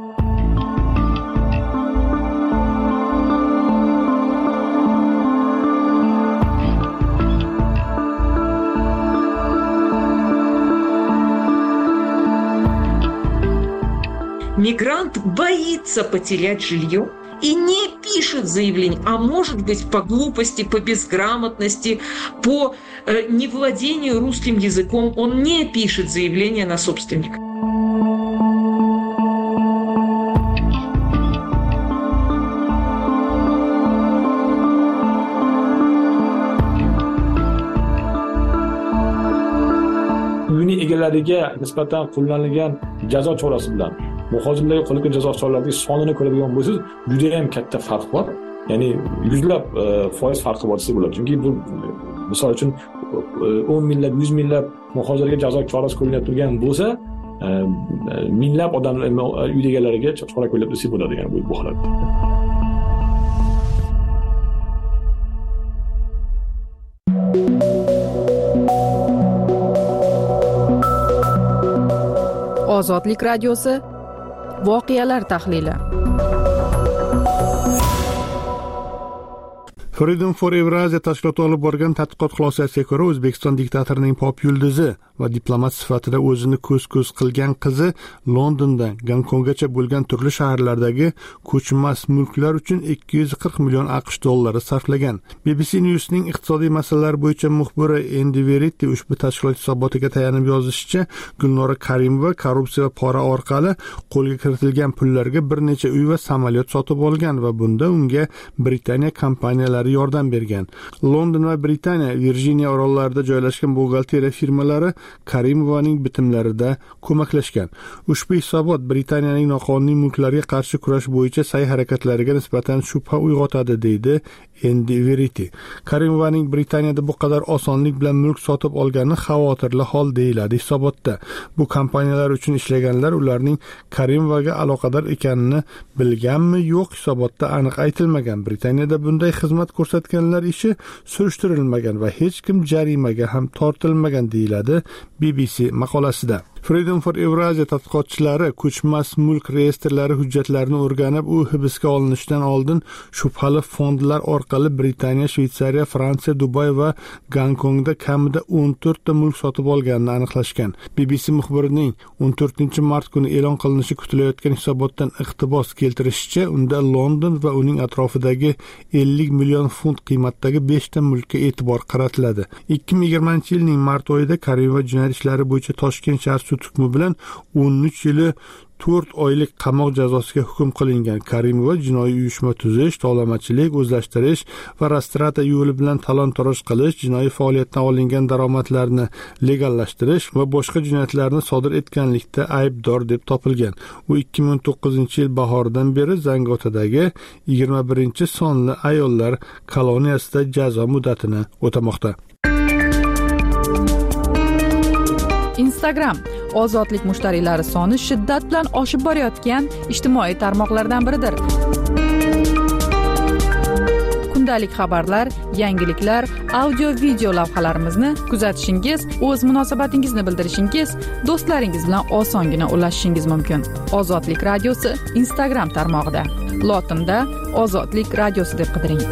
Мигрант боится потерять жилье и не пишет заявление, а может быть по глупости, по безграмотности, по э, невладению русским языком, он не пишет заявление на собственника. Uyini egalariga nisbatan qo'llanilgan jazo chorasi bilan muhojirlarga qo'llangan jazo choralarining sonini ko'radigan bo'lsangiz, juda ham katta farq bor. Ya'ni yuzlab foiz farqi bor desa bo'ladi. Chunki bu misol uchun o'n minglab, yuz minglab muhojirlarga jazo chorasi qo'llanib turgan bo'lsa, minglab odamlar uy egalariga chora qo'llanib desa bo'ladi, ya'ni bu holatda. Ozodlik radiosi voqealar tahlili. Freedom for Eurasia tashkiloti olib borgan tadqiqot xulosasiga ko'ra, O'zbekiston diktatorining pop yulduzi va diplomat sifatida o'zini ko'z-ko'z qilgan qizi Londondan Gonkonggacha bo'lgan turli shaharlardagi ko'chmas mulklar uchun ikki yuz qirq million AQSh dollari sarflagan. B B C News'ning iqtisodiy masalalar bo'yicha muxbiri Endi Verity ushbu tashkilot hisobotiga tayanib yozishicha, Gulnora Karimova korrupsiya va pora orqali qo'lga kiritilgan pullarga bir necha uy va samolyot sotib olgan va bunda unga Britaniya kompaniyalari yordam bergan. London va Britaniya Virjiniya orollarida joylashgan buxgalteriya firmalari Karimovaning bitimlarida ko'maklashgan. Ushbu hisobot Britaniyaning noqonuniy mulklarga qarshi kurash bo'yicha sa'y-harakatlariga nisbatan shubha uyg'otadi, deydi Endi Verity. Karimovaning Britaniyada bu qadar osonlik bilan mulk sotib olgani xavotirli hol deyiladi hisobotda. Bu kompaniyalar uchun ishlaganlar ularning Karimovaga aloqador ekanini bilganmi, yo'q, hisobotda aniq aytilmagan. Britaniyada bunday xizmat ko'rsatganlar ishi surishtirilmagan va hech kim jarimaga ham tortilmagan, deyiladi B B C maqolasida. Freedom for Eurasia tadqiqotchilari ko'chmas mulk reyestrlari hujjatlarini o'rganib, u hibsga olinishidan oldin shubhali fondlar orqali Britaniya, Shveysariya, Fransiya, Dubay va Gonkongda kamida o'n to'rt ta mulk sotib olganini aniqlashgan. B B C muxbirining o'n to'rtinchi mart kuni e'lon qilinishi kutilayotgan hisobotdan iqtibos keltirishicha, unda London va uning atrofidagi ellik million funt qiymatdagi besh ta mulkka e'tibor qaratiladi. ikki ming yigirmanchi yilning mart oyida Karimova jinoyat ishlari bo'yicha Toshkent shahar sud hukmi bilan o'n uch yili to'rt oylik qamoq jazosiga hukm qilingan. Karimova jinoiy uyushma tuzish, tovlamachilik, o'zlashtirish va rastrata yo'li bilan talon-toroj qilish, jinoiy faoliyatdan olingan daromadlarni legallashtirish va boshqa jinoyatlarni sodir etganlikda aybdor deb topilgan. U ikki ming o'n to'qqizinchi yil bahoridan beri Zangotadagi yigirma birinchi sonli ayollar koloniyasida jazo muddatini o'tamoqda. Instagram ozodlik mushtariylari soni shiddat bilan oshib borayotgan ijtimoiy tarmoqlardan biridir. Kundalik xabarlar, yangiliklar, audio-video lavhalarimizni kuzatishingiz, o'z munosabatingizni bildirishingiz, do'stlaringiz bilan osongina ulashishingiz mumkin. Ozodlik radiosi Instagram tarmog'ida. Lotinda Ozodlik radiosi deb qidiring.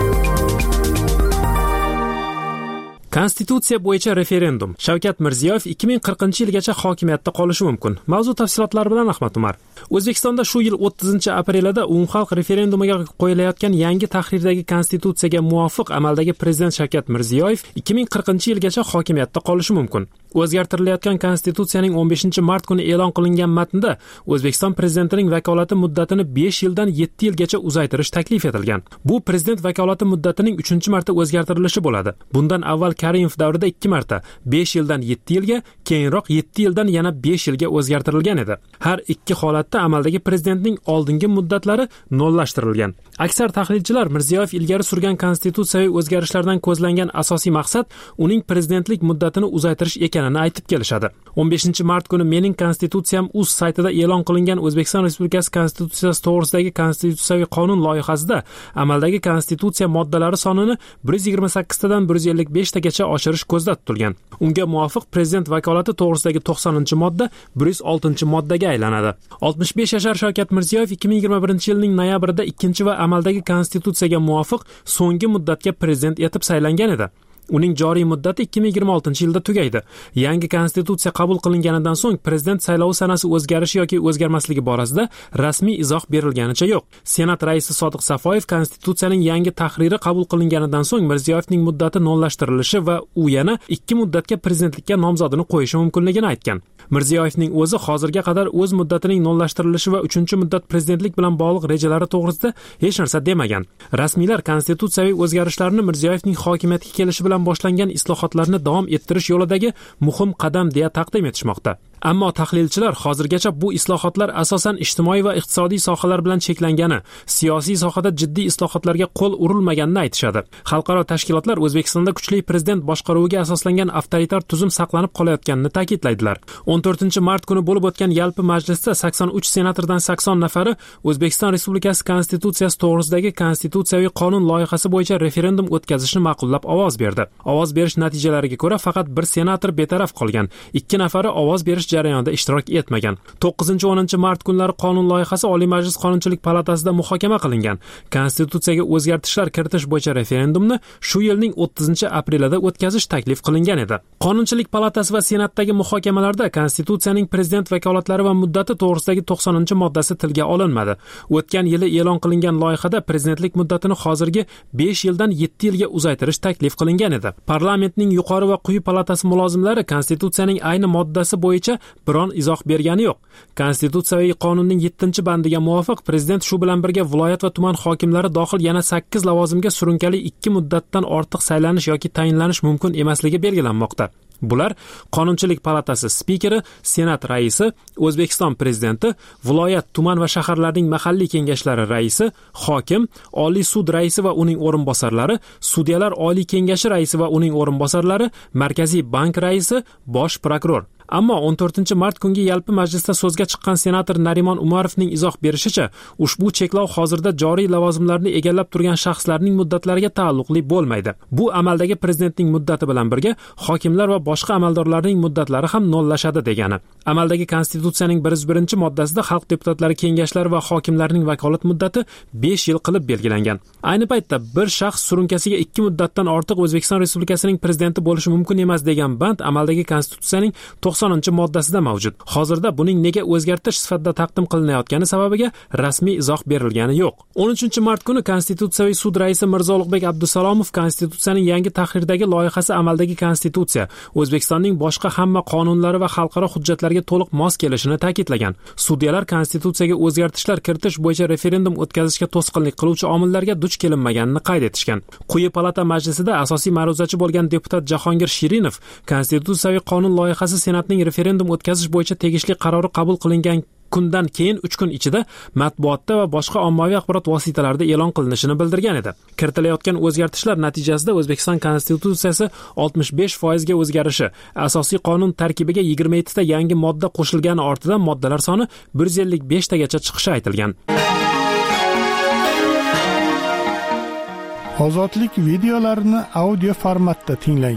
Konstitutsiya bo'yicha referendum. Shavkat Mirziyoyev ikki ming qirqinchi yilgacha hokimiyatda qolishi mumkin. Mavzu tafsilotlari bilan Ahmad Umar. O'zbekistonda shu yil o'ttizinchi aprelida umumxalq referendumiga qo'yilayotgan yangi tahrirdagi konstitutsiyaga muvofiq amaldagi prezident Shavkat Mirziyoyev ikki ming qirqinchi yilgacha hokimiyatda qolishi mumkin. O'zgartirilayotgan konstitutsiyaning o'n beshinchi mart kuni e'lon qilingan matnda O'zbekiston prezidentining vakolati muddatini besh yildan yetti yilgacha uzaytirish taklif etilgan. Bu prezident vakolati muddatining uchinchi marta o'zgartirilishi bo'ladi. Bundan avval Karimov davrida ikki marta besh yildan yetti yilga, keyinroq yetti yildan yana besh yilga o'zgartirilgan edi. Har ikki holatda amaldagi prezidentning oldingi muddatlari nollashtirilgan. Aksar tahlilchilar Mirziyoyev ilgari surgan konstitutsiyaviy o'zgarishlardan ko'zlangan asosiy maqsad uning prezidentlik muddatini uzaytirish ekanini aytib kelishadi. o'n beshinchi mart kuni Mening konstitutsiyam uz saytida e'lon qilingan O'zbekiston Respublikasi konstitutsiyasi to'g'risidagi konstitutsiyaviy qonun loyihasida amaldagi konstitutsiya moddalari sonini bir yuz yigirma sakkiz tadan bir yuz ellik besh tagacha oshirish ko'zda tutilgan. Unga muvofiq prezident vakolati to'g'risidagi to'qsoninchi modda bir yuz oltinchi moddaga aylanadi. oltmish besh yashar Shavkat Mirziyoyev ikki ming yigirma birinchi yilning noyabrida ikkinchi va amaldagi konstitutsiyaga muvofiq so'nggi muddatga prezident etib saylangan edi. Uning joriy muddati ikki ming yigirma oltinchi yilda tugaydi. Yangi konstitutsiya qabul qilinganidan so'ng prezident saylovi sanasi o'zgarishi yoki o'zgarmasligi borasida rasmiy izoh berilganicha yo'q. Senat raisi Sodiq Safoyev konstitutsiyaning yangi tahriri qabul qilinganidan so'ng Mirziyoyevning muddati nollashtirilishi va u yana ikki muddatga prezidentlikka nomzodini qo'yishi mumkinligini aytgan. Mirziyoyevning o'zi hozirga qadar o'z muddatining nollashtirilishi va uchinchi muddat prezidentlik bilan bog'liq rejalari to'g'risida hech narsa demagan. Rasmiylar konstitutsiyaviy o'zgarishlarni Mirziyoyevning hokimiyatga kelishi bilan boshlangan islohotlarni davom ettirish yo'lidagi muhim qadam deya taqdim etishmoqda. Ammo tahlilchilar hozirgacha bu islohotlar asosan ijtimoiy va iqtisodiy sohalar bilan cheklangani, siyosiy sohada jiddiy islohotlarga qo'l urilmaganini aytishadi. Xalqaro tashkilotlar O'zbekistonda kuchli prezident boshqaruviga asoslangan avtoritar tuzum saqlanib qolayotganini ta'kidlaydilar. o'n to'rtinchi mart kuni bo'lib o'tgan yalpi majlisda sakson uch senatordan sakson nafari O'zbekiston Respublikasi konstitutsiyasi to'g'risidagi konstitutsiyaviy qonun loyihasi bo'yicha referendum o'tkazishni ma'qullab ovoz berdi. Ovoz berish natijalariga ko'ra faqat bir senator betaraf qolgan. ikki nafari ovoz berish jarayonida ishtirok etmagan. to'qqizinchi o'ninchi mart kunlari qonun loyihasi Oliy Majlis Qonunchilik palatasida muhokama qilingan. Konstitutsiyaga o'zgartishlar kiritish bo'yicha referendumni shu yilning o'ttizinchi aprelida o'tkazish taklif qilingan edi. Qonunchilik palatasi va Senatdagi muhokamalarda Konstitutsiyaning prezident vakolatlari va muddati to'g'risidagi to'qsoninchi moddasi tilga olinmadi. O'tgan yili e'lon qilingan loyihada prezidentlik muddatini hozirgi besh yildan yetti yilga uzaytirish taklif qilingan edi. Parlamentning yuqori va quyi palatasi mulozimlari Konstitutsiyaning ayni moddasi bo'yicha biron izoh bergani yo'q. Konstitutsiyaviy qonunning yettinchi bandiga muvofiq prezident shu bilan birga viloyat va tuman hokimlari dohil yana sakkiz lavozimga surunkali ikki muddatdan ortiq saylanish yoki tayinlanish mumkin emasligi belgilanmoqda. Bular Qonunchilik palatasi spikeri, Senat raisi, O'zbekiston prezidenti, viloyat, tuman va shaharlarning mahalliy kengashlari raisi, hokim, Oliy sud raisi va uning o'rinbosarlari, sudyalar oliy kengashi raisi va uning o'rinbosarlari, Markaziy bank raisi, bosh prokuror. Ammo o'n to'rtinchi mart kungi yalpi majlisda so'zga chiqqan senator Narimon Umarovning izoh berishicha, ushbu cheklov hozirda joriy lavozimlarni egallab turgan shaxslarning muddatlariga taalluqli bo'lmaydi. Bu amaldagi prezidentning muddati bilan birga hokimlar va boshqa amaldorlarning muddatlari ham nollashadi degani. Amaldagi Konstitutsiyaning bir yuz birinchi moddasida xalq deputatlari kengashlari va hokimlarning vakolat muddati besh yil qilib belgilangan. Ayni paytda bir shaxs surunkasiga ikki muddatdan ortiq O'zbekiston Respublikasining prezidenti bo'lishi mumkin emas degan band amaldagi Konstitutsiyaning to'qsoninchi moddasida mavjud. Hozirda buning nega o'zgartirish sifatida taqdim qilinayotgani sababiga rasmiy izoh berilgani yo'q. o'n uchinchi mart kuni Konstitutsiyaviy sud raisi Mirzo Ulug'bek Abdusalomov Konstitutsiyaning yangi tahrirdagi loyihasi amaldagi Konstitutsiya, O'zbekistonning boshqa hamma qonunlari va xalqaro hujjatlarga to'liq mos kelishini ta'kidlagan. Sudyalar Konstitutsiyaga o'zgartishlar kiritish bo'yicha referendum o'tkazishga to'sqinlik qiluvchi omillarga duch kelinmaganini qayd etishgan. Quyi palata majlisida asosiy ma'ruzachi bo'lgan deputat Jahongir Shirinov Konstitutsiyaviy qonun loyihasi Senatning referendum o'tkazish bo'yicha tegishli qarori qabul qilingan kundan keyin uch kun ichida matbuotda va boshqa ommaviy axborot vositalarida e'lon qilinishini bildirgan edi. Kiritilayotgan o'zgartishlar natijasida O'zbekiston Konstitutsiyasi oltmish besh foiz ga o'zgarishi, asosiy qonun tarkibiga yigirma yetti ta yangi modda qo'shilgani ortidan moddalar soni bir yuz ellik besh tagacha chiqishi aytilgan. Ozodlik videolarini audio formatda tinglang.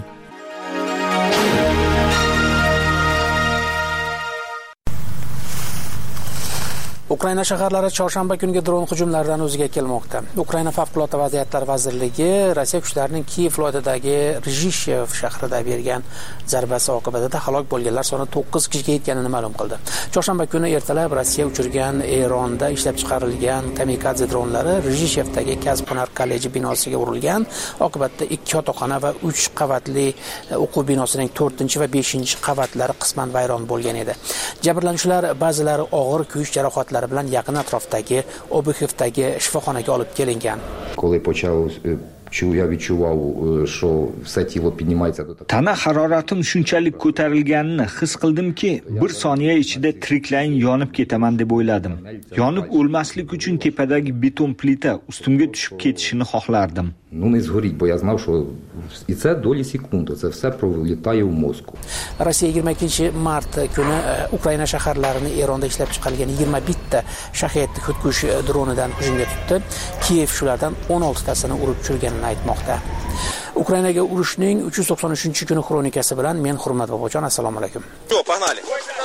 Ukraina shaharlari chorshanba kungi dron hujumlaridan o'ziga kelmoqda. Ukraina favqulodda vaziyatlar vazirligi Rossiya kuchlarining Kiyev viloyatidagi Rizhishev shahrida bergan zarbasi oqibatida halok bo'lganlar soni to'qqiz kishiga yetganini ma'lum qildi. Chorshanba kuni ertalab Rossiya uchirgan Eronda ishlab chiqarilgan kamikadze dronlari Rizhishevdagi Kasb-hunar kolleji binosiga urilgan. Oqibatda ikki yotoqxona va uch qavatli o'quv binosining to'rtinchi va beshinchi qavatlari qisman vayron bo'lgan edi. Jabrlanuvchilar ba'zilari og'ir kuyish jarohatlari bilan yaqin atrofdagi Obuxevdagi shifoxonaga olib kelingan. Коли почав я відчував, що все тіло піднімається до такого. Tana haroratim shunchalik ko'tarilganini his qildimki, bir soniya ichida tiriklayin yonib ketaman deb o'yladim. Yonib o'lmaslik uchun tepadagi beton plita ustimga tushib ketishini xohlardim. Ну не згоріть, бо я знав, що і це долі секунди, це все пролітає в мозку. Rossiya yigirma ikkinchi mart kuni Ukraina shaharlarini Eronda ishlab chiqarilgan yigirma bitta shahed xudkush dronidan hujumga tutdi. Kiyev shulardan o'n olti tasini urib tushirganini aytmoqda. Ukrainaga urushning uch yuz to'qson uchinchi kuni xronikasi bilan men Hurmat Bobojon, assalomu alaykum. Yo, pog'nali.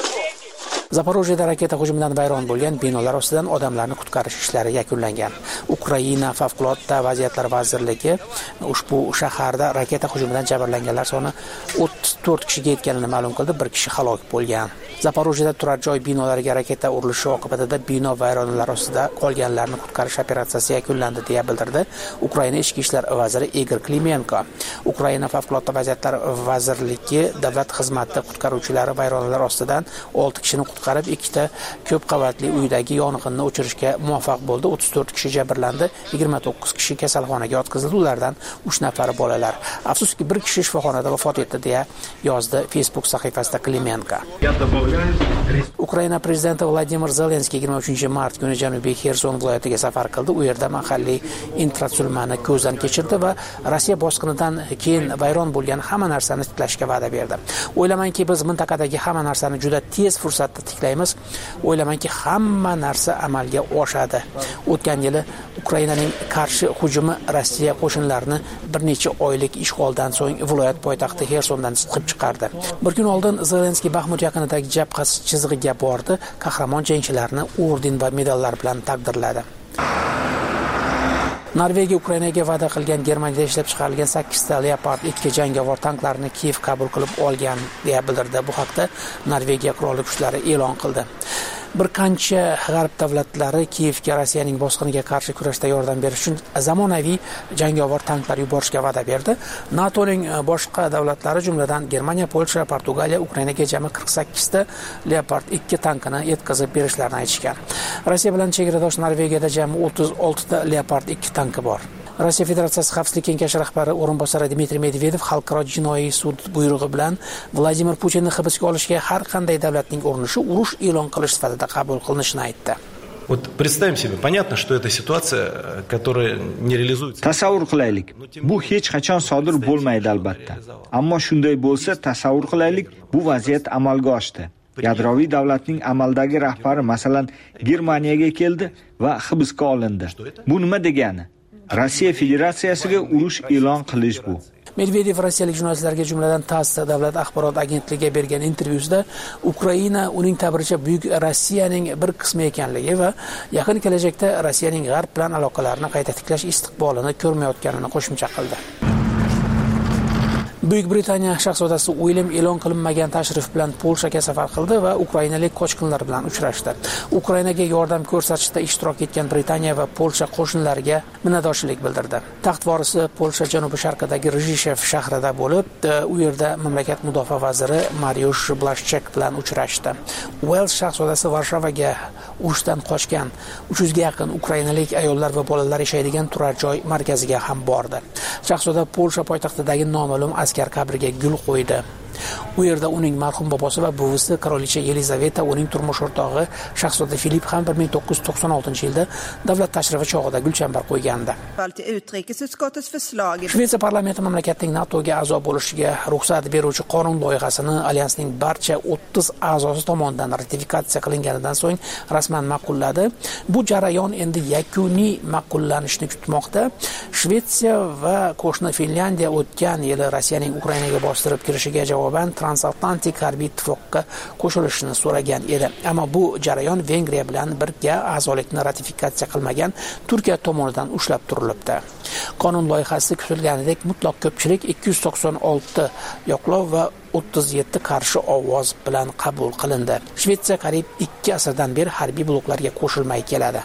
Zaporojyeda raketa hujumidan vayron bo'lgan binolar ostidan odamlarni qutqarish ishlari yakunlangan. Ukraina favqulodda vaziyatlar vazirligi ushbu shaharda raketa hujumidan jabrlanganlar soni o'ttiz to'rt kishiga yetganini ma'lum qildi, bir kishi halok bo'lgan. Zaporojyeda turar joy binolariga raketa urilishi oqibatida bino vayronalar ostida qolganlarni qutqarish operatsiyasi yakunlandi deya bildirdi Ukraina ichki ishlar vaziri Igor Klimenko. Ukraina favqulodda vaziyatlar vazirligi davlat xizmati qutqaruvchilari vayronalar ostidan olti kishini qutqarib, ikkita ko'p qavatli uydagi yong'inni o'chirishga muvaffaq bo'ldi. o'ttiz to'rt kishi jabrlandi, yigirma to'qqiz kishi kasalxonaga yotqizildi, ulardan uch nafari bolalar. Afsuski, bir kishi shifoxonada vafot etdi deya yozdi Facebook sahifasida Klimenko. Ukraina prezidenti Vladimir Zelenskiy yigirma uchinchi mart kuni Janubiy Xerson viloyatiga safar qildi. U yerda mahalliy infratuzilmani ko'zdan kechirdi va Rossiya bosqinidan keyin vayron bo'lgan hamma narsani tiklashga va'da berdi. O'ylamanki, biz mintaqadagi hamma narsani juda tez fursatda tiklaymiz. O'ylamanki, hamma narsa amalga oshadi. O'tgan yili Ukrainaning qarshi hujumi Rossiya qo'shinlarini bir necha oylik ishg'oldan so'ng viloyat poytaxti Xersondan o'qib chiqardi. Bir kun oldin Zelenskiy Baxmut yaqinidagi jabha chizig'iga bordi, qahramon jangchilarni orden va medallar bilan taqdirladi. Norvegiya Ukrainaga va'da qilgan Germaniyada ishlab chiqarilgan sakkizta Leopard ikki jangovar tanklarni Kiyev qabul qilib olgan deya bildirdi. Bu haqda Norvegiya qurolli kuchlari e'lon qildi. Bir qancha g'arb davlatlari Kiyevga Rossiyaning bosqiniga qarshi kurashda yordam berish uchun zamonaviy jangovar tanklar yuborishga va'da berdi. NATOning boshqa davlatlari, jumladan Germaniya, Polsha, Portugaliya Ukrainaga jami qirq sakkizta Leopard ikki tankini yetkazib berishlarini aytishgan. Rossiya bilan chegaradosh Norvegiyada jami o'ttiz oltita Leopard ikki tanki bor. Rossiya Federatsiyasi Xavfsizlik kengashi rahbari o'rinbosari Dmitriy Medvedev xalqaro jinoiy sud buyrug'i bilan Vladimir Putinni hibsga olishga har qanday davlatning urinishi urush e'lon qilish sifatida qabul qilinishini aytdi. Вот представим себе, понятно, что это ситуация, которая не реализуется. Tasavvur qilaylik. Bu hech qachon sodir bo'lmaydi albatta. Ammo shunday bo'lsa, tasavvur qilaylik, bu vaziyat amalga oshdi. Yadroviy davlatning amaldagi rahbari masalan Germaniyaga keldi va hibsga olindi. Bu nima degani? Rossiya Federatsiyasiga urush e'lon qilish bu. Medvedev rossiyalik jurnalistlarga, jumladan TASS davlat axborot agentligiga bergan intervyusida Ukraina uning ta'biricha buyuk Rossiyaning bir qismi ekanligi va yaqin kelajakda Rossiyaning g'arb bilan aloqalarini qayta tiklash istiqbolini ko'rmayotganini qo'shimcha qildi. Buyuk Britaniya shahzodasi William e'lon qilinmagan tashrif bilan Polshaga safar qildi va ukrainalik qochqinlar bilan uchrashdi. Ukrainaga yordam ko'rsatishda ishtirok etgan Britaniya va Polsha qo'shinlariga minnatdorchilik bildirdi. Taxt vorisi Polsha janubi-sharqidagi Rizhishev shahrida bo'lib, u yerda mamlakat mudofaa vaziri Mariusz Blaszczak bilan uchrashdi. Wales shahzodasi Varshavaga urushdan qochgan uch yuzga yaqin ukrainalik ayollar va bolalar yashaydigan turar joy markaziga ham bordi. Shahzoda Polsha poytaxtidagi noma'lum askar qabriga gul qo'ydi. U yerda uning marhum bobosi va buvisi Qirolicha Yelizaveta, uning turmush o'rtog'i Shahzoda Filip ham bir ming to'qqiz yuz to'qson oltinchi yilda davlat tashrifi chog'ida gulchambar qo'ygandi. Shvetsiya parlamenti mamlakatning NATOga a'zo bo'lishiga ruxsat beruvchi qonun loyihasini alyansning barcha o'ttiz a'zosi tomonidan ratifikatsiya qilinganidan so'ng rasman ma'qulladi. Bu jarayon endi yakuniy ma'qullanishni kutmoqda. Shvetsiya va qo'shni Finlyandiya o'tgan yili Rossiyaning Ukrainaga bostirib kirishiga javoban transatlantik harbiy ittifoqqa qo'shilishni so'ragan edi. Ammo bu jarayon Vengriya bilan birga a'zolikni ratifikatsiya qilmagan Turkiya tomonidan ushlab turilibdi. Qonun loyihasi kutilganidek mutlaq ko'pchilik ikki yuz to'qson olti yoqlov va o'ttiz yetti qarshi ovoz bilan qabul qilindi. Shvetsiya qariyb ikki asrdan beri harbiy bloklarga qo'shilmay keladi.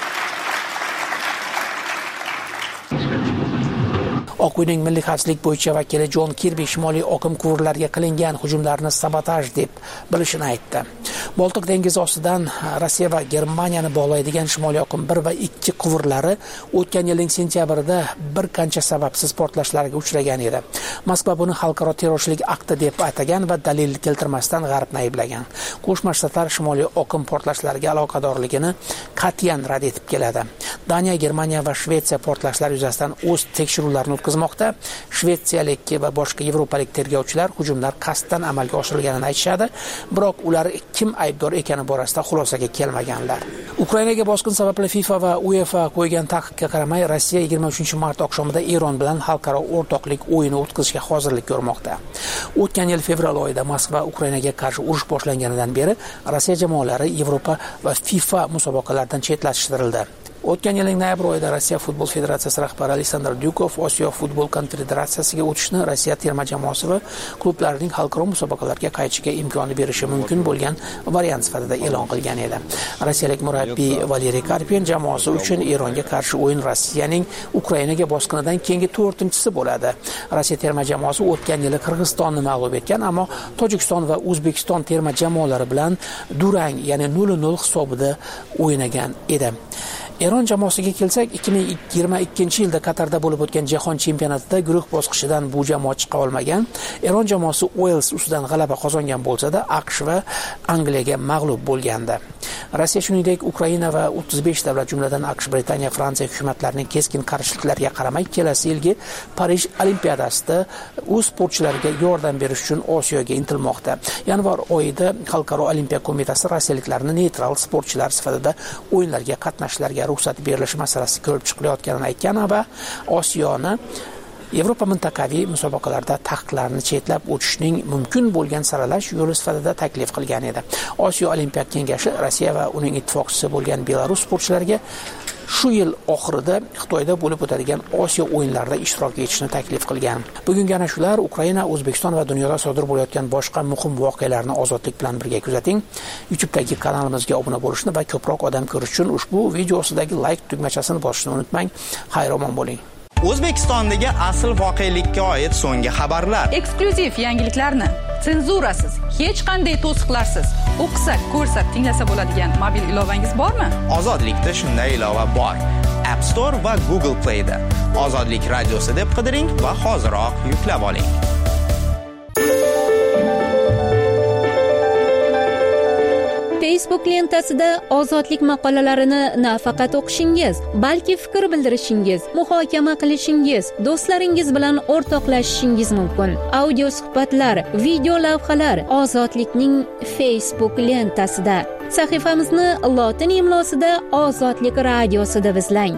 Oq uyning milliy xavfsizlik bo'yicha vakili Jon Kirbi shimoliy oqim quvurlariga qilingan hujumlarni sabotaj deb bilishini aytdi. Boltiq dengizi ostidan Rossiya va Germaniyani bog'laydigan shimoliy oqim bir va ikki quvurlari o'tgan yilning sentyabrida bir qancha sababsiz portlashlarga uchragan edi. Moskva buni xalqaro terrorchilik akti deb atagan va dalil keltirmasdan G'arbni ayblagan. Qo'shma Shtatlar shimoliy oqim portlashlariga aloqadorligini qat'iyan rad etib keladi. Daniya, Germaniya va Shvetsiya portlashlar yuzasidan o'z tekshiruvlarini o'tkazmoqda. Shvetsiyalik va boshqa yevropalik tergovchilar hujumlar qasddan amalga oshirilganini aytishadi, biroq ular kim aybdor ekani borasida xulosaga kelmaganlar. Ukrainaga bosqin sababli FIFA va UEFA qo'ygan taqiqqa qaramay, Rossiya yigirma uchinchi mart oqshomida Eron bilan xalqaro o'rtoqlik o'yini o'tkazishga hozirlik ko'rmoqda. O'tgan yil fevral oyida Moskva Ukrainaga qarshi urush boshlanganidan beri Rossiya jamoalari Yevropa va FIFA musobaqalaridan chetlashtirildi. O'tgan yilning noyabr oyida Rossiya futbol federatsiyasi rahbari Aleksandr Dyukov Osiyo futbol konfederatsiyasiga o'tishni Rossiya terma jamoasi va klublarining xalqaro musobaqalarga qaytishiga imkonni berishi mumkin bo'lgan variant sifatida e'lon qilgan edi. Rossiyalik murabbiy Valeriy Karpin jamoasi uchun Eronga qarshi o'yin Rossiyaning Ukrainaga bosqinidan keyingi to'rtinchisi bo'ladi. Rossiya terma jamoasi o'tgan yili Qirg'izistonni mag'lub etgan, ammo Tojikiston va O'zbekiston terma jamoalari bilan durang, ya'ni nol nol hisobida o'ynagan edi. Eron jamoasiga kelsak, ikki ming yigirma ikkinchi yilda Qatarda bo'lib o'tgan jahon chempionatida guruh bosqichidan bu jamoa chiqa olmagan. Eron jamoasi Wales ustidan g'alaba qozongan bo'lsa-da, AQSh va Angliyaga mag'lub bo'lgandi. Rossiya shuningdek Ukraina va o'ttiz besh davlat, jumladan AQSh, Britaniya, Fransiya hukumatlarining keskin qarshiliklariga qaramay kelasi yilgi Parij Olimpiadasida o'z sportchilariga yordam berish uchun Osiyoga intilmoqda. Yanvar oyida Xalqaro olimpiya qo'mitasi rossiyaliklarni neytral sportchilar sifatida o'yinlarga qatnashlarga ruxsat berilishi masalasi ko'rib chiqilayotganini aytgan va Osiyoni Yevropa mintaqaviy musobaqalarda taqiqlarni chetlab o'tishning mumkin bo'lgan saralash yo'li sifatida taklif qilgan edi. Osiyo Olimpiya kengashi Rossiya va uning ittifoqchisi bo'lgan Belarus sportchilariga shu yil oxirida Xitoyda bo'lib o'tadigan Osiyo o'yinlarida ishtirok etishni taklif qilgan. Bugungi ana shular Ukraina, O'zbekiston va dunyoda sodir bo'layotgan boshqa muhim voqealarni ozodlik bilan birga kuzating. YouTube'dagi kanalimizga obuna bo'lishni va ko'proq odam ko'rish uchun ushbu video ostidagi like tugmachasini bosishni unutmang. Xayr-omon bo'ling. O'zbekistondagi asl voqelikka oid so'nggi xabarlar. Eksklyuziv yangiliklarni senzurasiz, hech qanday to'siqlarsiz o'qisa, ko'rsa, tinglasa bo'ladigan mobil ilovangiz bormi? Ozodlikda shunday ilova bor. App Store va Google Play da. Ozodlik radiosi deb qidiring va hoziroq yuklab oling. Facebook lentasida ozodlik maqolalarini nafaqat o'qishingiz, balki fikr bildirishingiz, muhokama qilishingiz, do'stlaringiz bilan o'rtoqlashishingiz mumkin. Audio suhbatlar, video lavhalar ozodlikning Facebook lentasida. Sahifamizni lotin imlosida Ozodlik radiosi deb izlang.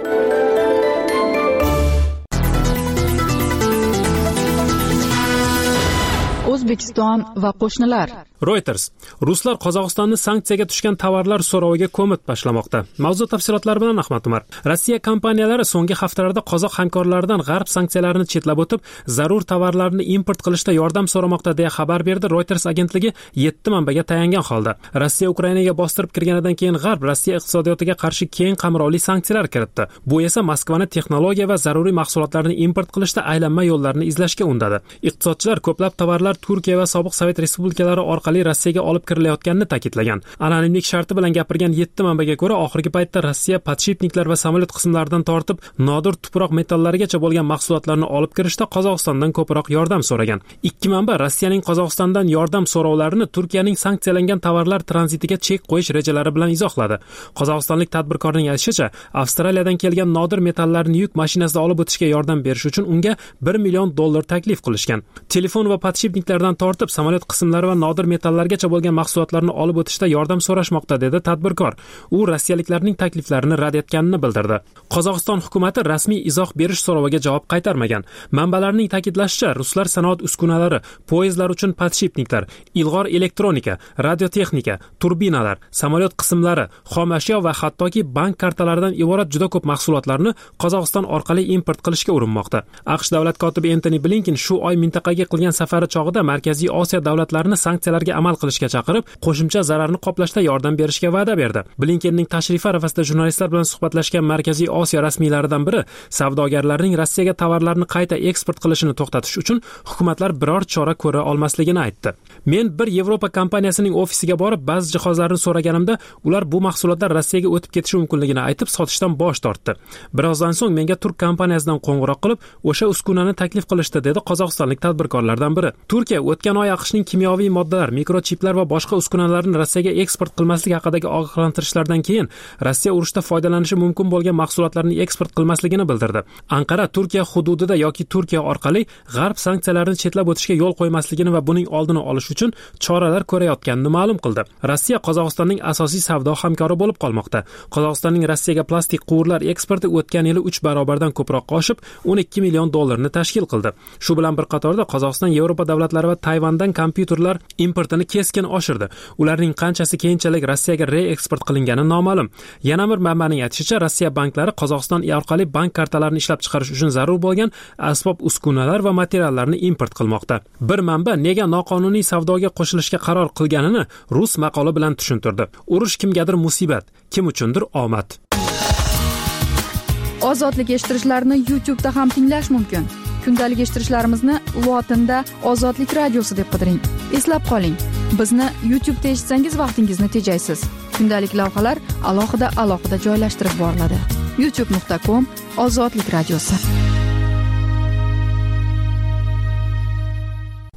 O'zbekiston va qo'shnilar. Reuters. Ruslar Qozog'istonni sanksiyaga tushgan tovarlar so'roviga ko'mib tashlamoqda. Mavzu tafsilotlari bilan Ahmad Umar. Rossiya kompaniyalari so'nggi haftalarda qozoq hamkorlaridan g'arb sanksiyalarini chetlab o'tib, zarur tovarlarni import qilishda yordam so'ramoqda deya xabar berdi Reuters agentligi yetti manbaga tayangan holda. Rossiya Ukrainaga bostirib kirganidan keyin g'arb Rossiya iqtisodiyotiga qarshi keng qamrovli sanksiyalar kiritdi. Bu esa Moskvani texnologiya va zaruriy mahsulotlarni import qilishda aylanma yo'llarni izlashga undadi. Iqtisodchilar ko'plab tovarlar Turkiya va sobiq Sovet respublikalari orqali Rossiyaga olib kirilayotganini ta'kidlagan. Anonimlik sharti bilan gapirgan yetti manbaga ko'ra, oxirgi paytda Rossiya podshipniklar va samolyot qismlaridan tortib nodir tuproq metallarigacha bo'lgan mahsulotlarni olib kirishda Qozog'istondan ko'proq yordam so'ragan. Ikki manba Rossiyaning Qozog'istondan yordam so'rovlarini Turkiyaning sanksiyalangan tovarlar tranzitiga chek qo'yish rejalari bilan izohladi. Qozog'istonlik tadbirkorning aytishicha, Avstraliyadan kelgan nodir metallarni yuk mashinasida olib o'tishga yordam berish uchun unga bir million dollar taklif qilishgan. Telefon va podshipniklardan tortib samolyot qismlari va nodir metallargacha bo'lgan mahsulotlarni olib o'tishda yordam so'rashmoqda, dedi tadbirkor. U rossiyaliklarning takliflarini rad etganini bildirdi. Qozog'iston hukumati rasmiy izoh berish so'roviga javob qaytarmagan. Manbalarning ta'kidlashicha, ruslar sanoat uskunalari, poyezdlar uchun podshipniklar, ilg'or elektronika, radiotexnika, turbinalar, samolyot qismlari, xom ashyo va hattoki bank kartalaridan iborat juda ko'p mahsulotlarni Qozog'iston orqali import qilishga urinmoqda. AQSh davlat kotibi Antony Blinken shu oy mintaqaga qilgan safari chog'ida Markaziy Osiyo davlatlarini sanksiyalarga amal qilishga chaqirib, qo'shimcha zararni qoplashda yordam berishga va'da berdi. Blinkenning tashrifi arafasida jurnalistlar bilan suhbatlashgan Markaziy Osiyo rasmiylaridan biri savdogarlarning Rossiyaga tovarlarni qayta eksport qilishini to'xtatish uchun hukumatlar biror chora ko'ra olmasligini aytdi. Men bir Yevropa kompaniyasining ofisiga borib, ba'zi jihozlarni so'raganimda, ular bu mahsulotlar Rossiyaga o'tib ketishi mumkinligini aytib, sotishdan bosh tortdi. Birozdan so'ng menga turk kompaniyasidan qo'ng'iroq qilib, o'sha uskunani taklif qilishdi, dedi qozog'istonlik tadbirkorlardan biri. Turkiya o'tgan oy AQShning kimyoviy moddalar, mikrochiplar va boshqa uskunalarni Rossiyaga eksport qilmaslik haqidagi ogohlantirishlardan keyin Rossiya urushda foydalanishi mumkin bo'lgan mahsulotlarni eksport qilmasligini bildirdi. Anqara Turkiya hududida yoki Turkiya orqali g'arb sanksiyalarni chetlab o'tishga yo'l qo'ymasligini va buning oldini olish uchun choralar ko'rayotganini ma'lum qildi. Rossiya Qozog'istonning asosiy savdo hamkori bo'lib qolmoqda. Qozog'istonning Rossiyaga plastik quvurlar eksporti o'tgan yili uch barobardan ko'proq oshib, o'n ikki million dollarni tashkil qildi. Shu bilan bir qatorda Qozog'iston Yevropa davlatlari va Tayvandan kompyuterlar importini keskin oshirdi. Ularning qanchasi keyinchalik Rossiyaga reeksport qilingani noma'lum. Yana bir manbaning aytishicha, Rossiya banklari Qozog'iston orqali bank kartalarini ishlab chiqarish uchun zarur bo'lgan asbob uskunalar va materiallarni import qilmoqda. Bir manba nega noqonuniy savdoga qo'shilishga qaror qilganini rus maqoli bilan tushuntirdi. Urush kimgadir musibat, kim uchundir omad. Ozodlik eshittirishlarni YouTube'da ham tinglash mumkin. Kundalik eshittirishlarimizni lotinda Ozodlik radiosi deb qidiring. Eslab qoling, bizni YouTube'da eshitsangiz vaqtingizni tejaysiz. Kundalik lavhalar alohida alohida joylashtirib boriladi. youtube nuqta com Ozodlik radiosi.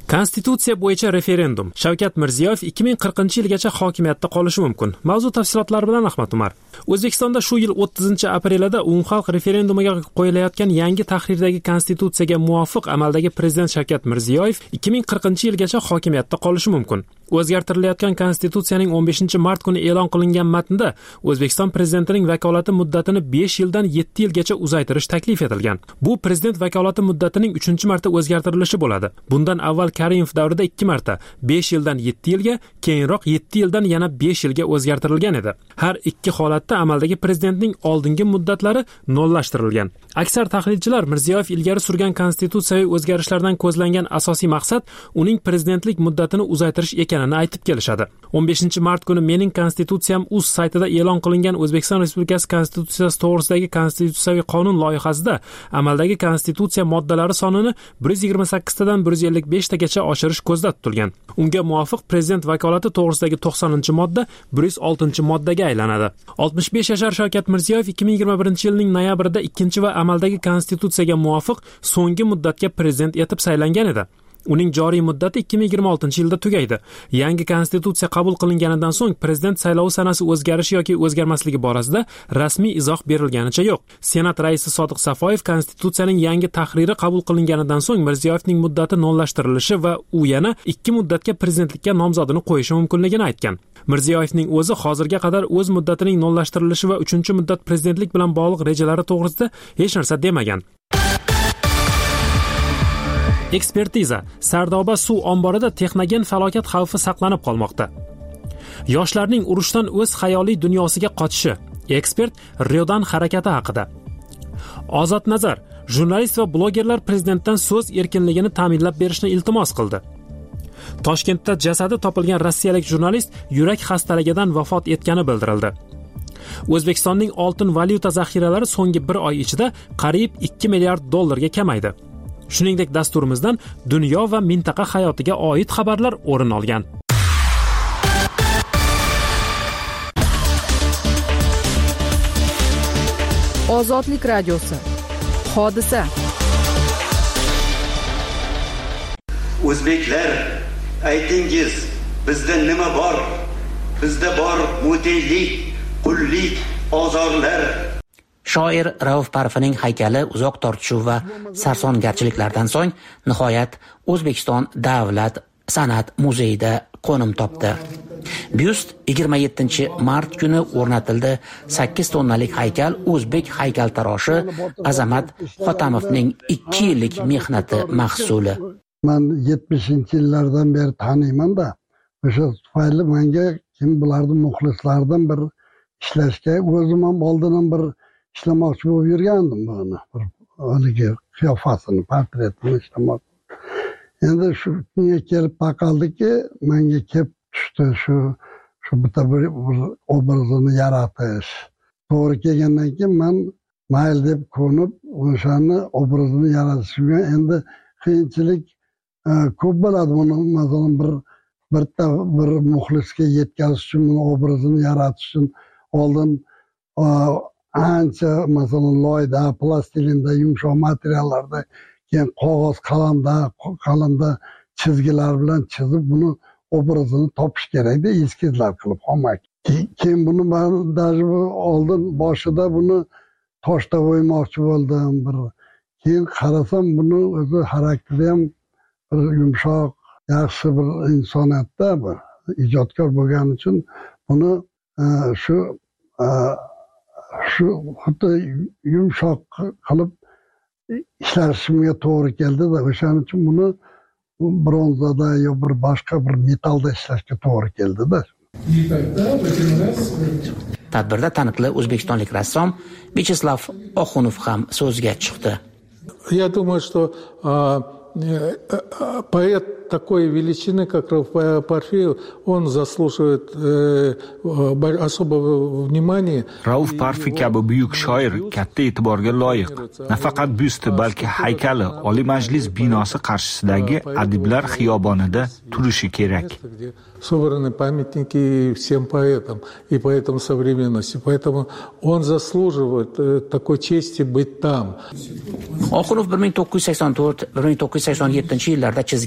Konstitutsiya bo'yicha referendum. Shavkat Mirziyoyev ikki ming qirqinchi yilgacha hokimiyatda qolishi mumkin. Mavzu tafsilotlari bilan Ahmad Umar. O'zbekistonda shu yil o'ttizinchi aprelida umumxalq referendumiga qo'yilayotgan yangi tahrirdagi konstitutsiyaga muvofiq amaldagi prezident Shavkat Mirziyoyev ikki ming qirqinchi yilgacha hokimiyatda qolishi mumkin. O'zgartirilayotgan konstitutsiyaning o'n beshinchi mart kuni e'lon qilingan matnda O'zbekiston prezidentining vakolati muddatini besh yildan yetti yilgacha uzaytirish taklif etilgan. Bu prezident vakolati muddatining uchinchi marta o'zgartirilishi bo'ladi. Bundan avval Karimov davrida ikki marta besh yildan yetti yilga, keyinroq yetti yildan yana besh yilga o'zgartirilgan edi. Har ikki holatda amaldagi prezidentning oldingi muddatlari nollashtirilgan. Aksar tahlilchilar Mirziyoyev ilgari surgan konstitutsiyaviy o'zgarishlardan ko'zlangan asosiy maqsad uning prezidentlik muddatini uzaytirish ekanini aytib kelishadi. o'n beshinchi mart kuni Mening konstitutsiyam uz saytida e'lon qilingan O'zbekiston Respublikasi konstitutsiyasi to'g'risidagi konstitutsiyaviy qonun loyihasida amaldagi konstitutsiya moddalari sonini bir yuz yigirma sakkiz tadan bir yuz ellik besh tagacha oshirish ko'zda tutilgan. Unga muvofiq prezident vakolati to'g'risidagi to'qsoninchi modda bir yuz oltinchi moddaga aylanadi. oltmish besh yashar Shavkat Mirziyoyev ikki ming yigirma birinchi yilning noyabrida ikkinchi va amaldagi konstitutsiyaga muvofiq so'nggi muddatga prezident etib saylangan edi. Uning joriy muddati ikki ming yigirma oltinchi yilda tugaydi. Yangi konstitutsiya qabul qilinganidan so'ng prezident saylovi sanasi o'zgarishi yoki o'zgarmasligi borasida rasmiy izoh berilganicha yo'q. Senat raisi Sodiq Safoyev konstitutsiyaning yangi tahriri qabul qilinganidan so'ng Mirziyoyevning muddati nollashtirilishi va u yana ikki muddatga prezidentlikka nomzodini qo'yishi mumkinligini aytgan. Mirziyoyevning o'zi hozirga qadar o'z muddatining nollashtirilishi va uchinchi muddat prezidentlik bilan bog'liq rejalari to'g'risida hech narsa demagan. Ekspertiza. Sardoba suv omborida texnogen falokat xavfi saqlanib qolmoqda. Yoshlarning urushdan o'z xayoliy dunyosiga qochishi. Ekspert Riodan harakati haqida. Ozod Nazar. Jurnalist va blogerlar prezidentdan so'z erkinligini ta'minlab berishni iltimos qildi. Toshkentda jasadi topilgan rossiyalik jurnalist yurak xastaligidan vafot etgani bildirildi. O'zbekistonning oltin valyuta zaxiralari so'nggi bir oy ichida qariyb ikki milliard dollarga kamaydi. Shuningdek, dasturimizdan dunyo va mintaqa hayotiga oid xabarlar o'rin olgan. Ozodlik radiosi. Hodisa. O'zbeklar, aytingiz, bizda nima bor? Bizda bor muteylik, qullik, ozorlar. Shoir Rauf Parfining haykali uzoq tortishuv va sarsongarchiliklardan so'ng nihoyat O'zbekiston Davlat san'at muzeyida qo'nim topdi. Byust yigirma yettinchi mart kuni o'rnatildi. sakkiz tonnalik haykal o'zbek haykaltaroshi Azamat Xotamovning ikki yillik mehnati mahsuli. Men yetmishinchi yillardan beri taniyman-da, o'sha tufayli menga kim bularni muxlislardan bir ishlashga o'zim ham oldindan bir ishlamoqchi bo'lib yurgandim buni. Haligi qiyofasini, portretini ishlamoq. Endi shu kunga kelib taqaldiki, menga kelib tushdi shu shu bitta bir obrazini yaratish. To'g'ri kelgandan keyin men mayl deb ko'nib, o'shani obrazini yaratishga endi qiyinchilik ko'p bo'ladi. Buni masalan bir birta bir muxlisga yetkazish uchun, obrazini yaratish uchun oldin ancha masalan loyda, plastilinda, yumshoq materiallarda, keyin qog'oz, qalamda, qalamda chizgilar bilan chizib buni obrazini topish kerakda, eskizlar qilib olmak. Keyin buni men даже oldin boshida buni toshda o'ymoqchi bo'ldim bir. Keyin qarasam buni o'zi xarakteri ham bir yumshoq, yaxshi bir insoniyatda bir ijodkor bo'lgani uchun buni shu shu xuddi yumshoq qilib ishlashimga to'g'ri keldi-da, o'shaning uchun buni bronzada yo bir boshqa bir metallda ishlashga to'g'ri keldi-da. Tadbirda taniqli o'zbekistonlik rassom Vyacheslav Oxunov ham so'zga chiqdi. Я думаю, что поэт такой величины, как Рауф Парфиев, он заслуживает э, особого внимания. Rauf Parfi kabi buyuk shoir katta e'tiborga loyiq. Nafaqat byusti, balki haykali Oliy Majlis binosi qarshisidagi Adiblar xiyobonida turishi kerak. Собраны памятники всем поэтам и поэтам современности. Поэтому он заслуживает такой чести быть там. Oxunov bir ming to'qqiz yuz sakson to'rt bir ming to'qqiz yuz sakson yettinchi yillarda chizgan ikki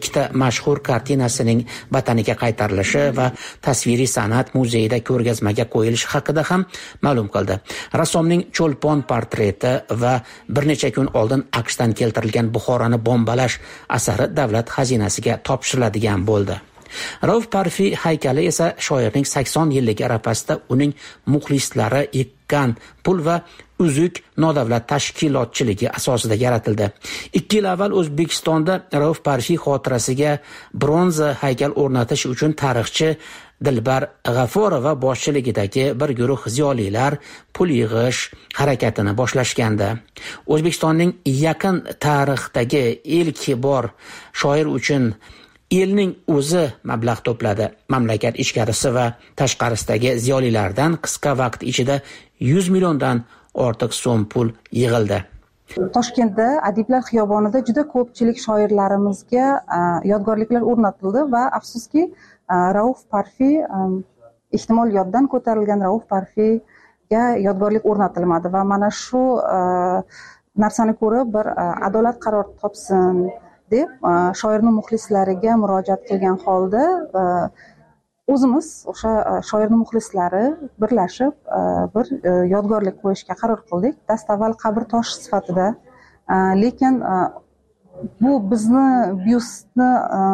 ikkita mashhur kartinasining vataniga qaytarilishi va tasviriy san'at muzeyida ko'rgazmaga qo'yilishi haqida ham ma'lum qildi. Rassomning cho'lpon portreti va bir necha kun oldin AQShdan keltirilgan Buxoroni bombalash asari davlat xazinasiga topshiriladigan bo'ldi. Rauf Parfi haykali esa shoirning sakson yilligi arafasida uning muxlislari ekkan pul va uzuk nodavlat tashkilotchiligi asosida yaratildi. ikki yil avval O'zbekistonda Rauf Parfi xotirasiga bronza haykal o'rnatish uchun tarixchi Dilbar G'aforova boshchiligidagi bir guruh ziyolilar pul yig'ish harakatini boshlashgandi. O'zbekistonning yaqin tarixdagi ilk bor shoir uchun elning o'zi mablag' to'pladi. Mamlakat ichkarisi va tashqarisidagi ziyolilardan qisqa vaqt ichida yuz milliondan ortiq so'm pul yig'ildi. Toshkentda Adiblar xiyobonida juda ko'pchilik shoirlarimizga yodgorliklar o'rnatildi va afsuski Rauf Parfi, ehtimol yoddan ko'tarilgan Rauf Parfiga yodgorlik o'rnatilmadi va mana shu narsani ko'rib bir adolat qaror topsin deb shoirning muxlislariga murojaat qilgan holda o'zimiz o'sha shoirning muxlislari birlashib bir yodgorlik qo'yishga qaror qildik. Dastavval qabr toshi sifatida, lekin bu bizni byustni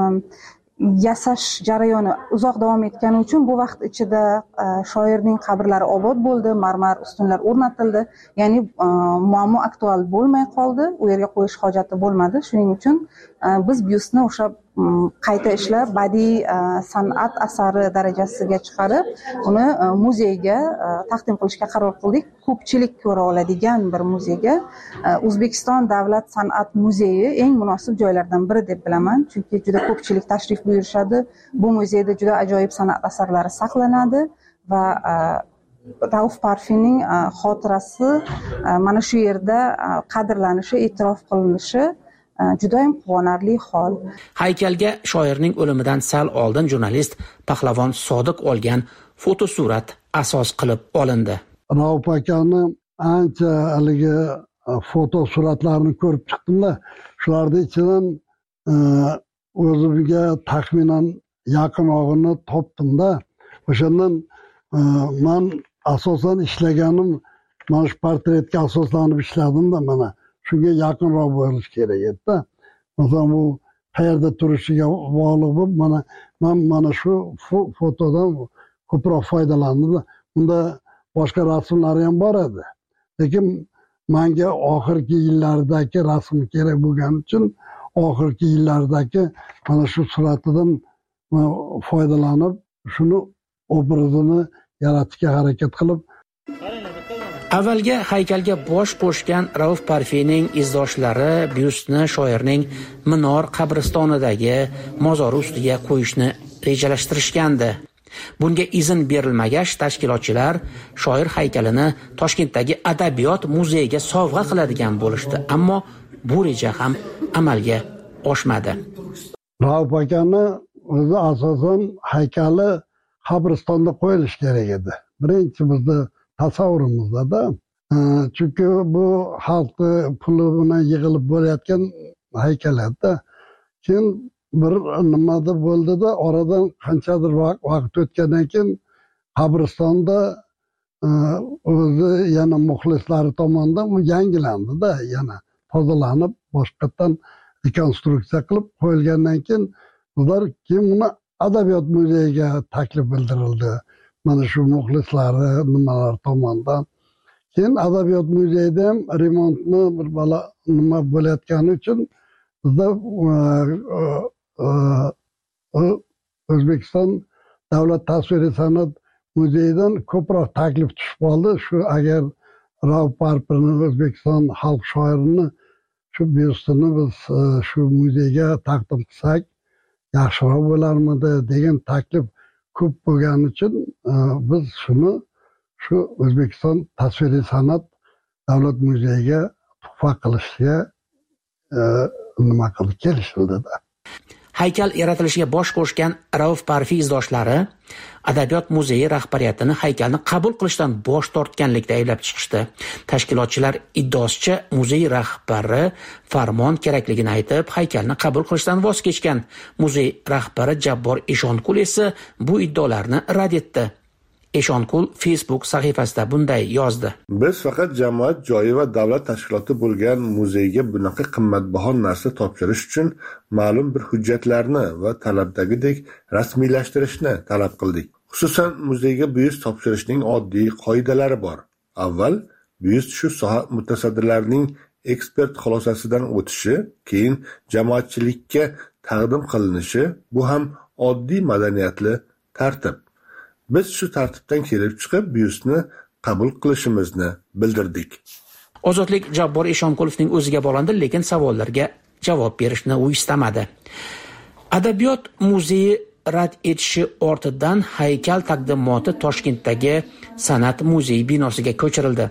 yasash jarayoni uzoq davom etgani uchun bu vaqt ichida shoirning qabrlari obod bo'ldi, marmar ustunlar o'rnatildi. Ya'ni muammo aktual bo'lmay qoldi, u yerga qo'yish hojati bo'lmadi. Shuning uchun biz byustni o'sha qayta ishlab badiiy san'at asari darajasiga chiqarib, uni muzeyga taqdim qilishga qaror qildik. Ko'pchilik ko'ra oladigan bir muzeyga. O'zbekiston Davlat san'at muzeyi eng munosib joylardan biri deb bilaman, chunki juda ko'pchilik tashrif buyurishadi. Bu muzeyda juda ajoyib san'at asarlari saqlanadi va Rauf Parfining xotirasi mana shu yerda qadrlanishi, e'tirof qilinishi juda ham quvonarli hol. Haykalga shoirning o'limidan sal oldin jurnalist Pahlavon Sodiq olgan fotosurat asos qilib olindi. Rauf akani ancha haligi fotosuratlarini ko'rib chiqdimda, shularning ichidan o'zimga taxminan yaqinog'ini topdimda. O'shandan men asosan ishlaganim mana shu portretga asoslanib ishladimda, mana shunga yaqinroq bo'lish kerak edi. Masalan, bu qayerda turishiga bog'liq bo'lib, mana men mana shu fotodan ko'proq foydalandim. Unda boshqa rasmlari ham bor edi. Lekin menga oxirgi yillardagi rasm kerak bo'lgani uchun oxirgi yillardagi mana shu suratidan foydalanib, shuni obrazini yaratishga harakat qilib. Avvalga haykalga bosh qo'shgan Rauf Parfining izdoshlari byustni shoirning Minor qabristonidagi mozori ustiga qo'yishni rejalashtirishgandi. Bunga izn berilmagach, tashkilotchilar shoir haykalini Toshkentdagi adabiyot muzeyiga sovg'a qiladigan bo'lishdi, ammo bu reja ham amalga oshmadi. Rauf akani o'zi asosan haykali qabristonda qo'yilishi kerak edi. Birinchi bizni tasavvurimizda, chunki bu xalqni puli bilan yig'ilib bo'layotgan haykal edi. Keyin bir nimada bo'ldi-da, oradan qanchadir vaqt o'tgandan keyin qabristonda o'zi yana muxlislari tomonidan u yangilandi-da, yana tozalanib, boshqatdan rekonstruksiya qilib qo'yilgandan keyin ular keyin uni adabiyot muzeyiga taklif bildirildi. Mana shu muxlislari nimalar tomonidan. Keyin adabiyot muzeyida ham remontni bir bala nima bo'layotgani uchun bizda O'zbekiston Davlat tasviriy san'at muzeyidan ko'proq taklif tushib qoldi. Shu agar Rauf Parfining O'zbekiston xalq shoirini shu byustini biz shu muzeyga taqdim qilsak yaxshiroq bo'larmidi degan taklif ko'p bo'lgani uchun biz shuni shu O'zbekiston tasviriy san'at davlat muzeyiga tuhfa qilishga nima qilib kelishildi-da. haykal yaratilishiga bosh qo'shgan Rauf Parfi izdoshlari Adabiyot muzeyi rahbariyatini haykalni qabul qilishdan bosh tortganlikda ayblab chiqishdi. Tashkilotchilar iddaosicha muzey rahbari farmon kerakligini aytib, haykalni qabul qilishdan voz kechgan. Muzey rahbari Jabbor Eshonqul esa bu iddaolarni rad etdi. Eshonqul Facebook sahifasida bunday yozdi: Biz faqat jamoat joyi va davlat tashkiloti bo'lgan muzeyga bunaqa qimmatbaho narsa topshirish uchun ma'lum bir hujjatlarni va talabdagidek rasmiylashtirishni talab qildik. Xususan, muzeyga buyurtma topshirishning oddiy qoidalari bor. Avval buyurtma shu soha mutasaddilarining ekspert xulosasidan o'tishi, keyin jamoatchilikka taqdim qilinishi, bu ham oddiy madaniyatli tartib. Biz shu tartibdan kelib chiqib, buyurtmani qabul qilishimizni bildirdik. Ozodlik Jabbor Eshonqulovning o'ziga bog'landi, lekin savollarga javob berishni u istamadi. Adabiyot muzeyi rad etishi ortidan haykal taqdimoti Toshkentdagi San'at muzeyi binosiga ko'chirildi.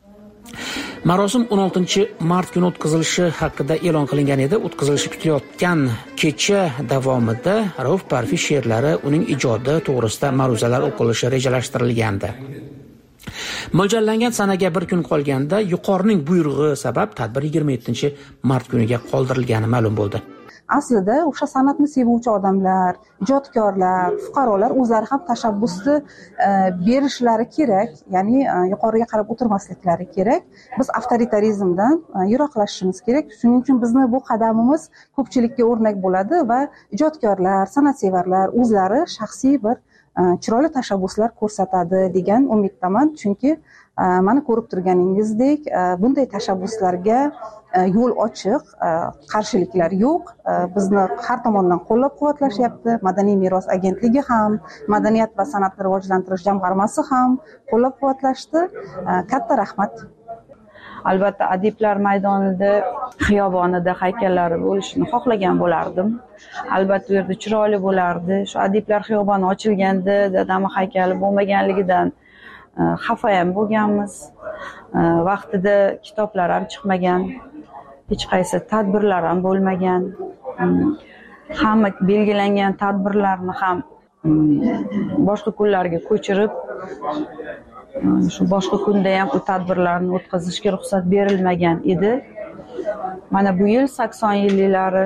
Marosim o'n oltinchi mart kuni o'tkazilishi haqida e'lon qilingan edi. O'tkazilishi kutilayotgan kecha davomida Rauf Parfi she'rlari, uning ijodi to'g'risida ma'ruzalar o'qilishi rejalashtirilgandi. Mo'ljallangan sanaga bir kun qolganda yuqorining buyrug'i sabab tadbir yigirma yettinchi mart kuniga qoldirilgani ma'lum bo'ldi. Aslida o'sha san'atni sevuvchi odamlar, ijodkorlar, fuqarolar o'zlari ham tashabbusni e, berishlari kerak, ya'ni e, yuqoriga qarab o'tirmasliklari kerak. Biz avtoritarizmdan e, yiroqlashishimiz kerak. Shuning uchun bizni bu qadamimiz ko'pchilikka o'rnak bo'ladi va ijodkorlar, san'atsevarlar o'zlari shaxsiy bir e, chiroyli tashabbuslar ko'rsatadi degan umiddaman. Chunki e, mana ko'rib turganingizdek, e, bunday tashabbuslarga yo'l ochiq, qarshiliklar yo'q. Bizni har tomondan qo'llab-quvvatlashyapti. Madaniy meros agentligi ham, Madaniyat va san'atni rivojlantirish jamg'armasi ham qo'llab-quvvatlashdi. Katta rahmat. Albatta, adiblar maydonida, xiyobonida haykallari bo'lishini xohlagan bo'lardim. Albatta, u yerda chiroyli bo'lardi. Shu adiblar xiyoboni ochilganda dadamning haykali bo'lmaganligidan xafa ham bo'lganmiz. Vaqtida kitoblar ham chiqmagan. Hech qaysi tadbirlar ham bo'lmagan. Hamma belgilangan tadbirlarni ham boshqa kunlarga ko'chirib, shu boshqa kunda ham bu tadbirlarni o'tkazishga ruxsat berilmagan edi. Mana bu yil sakson yillari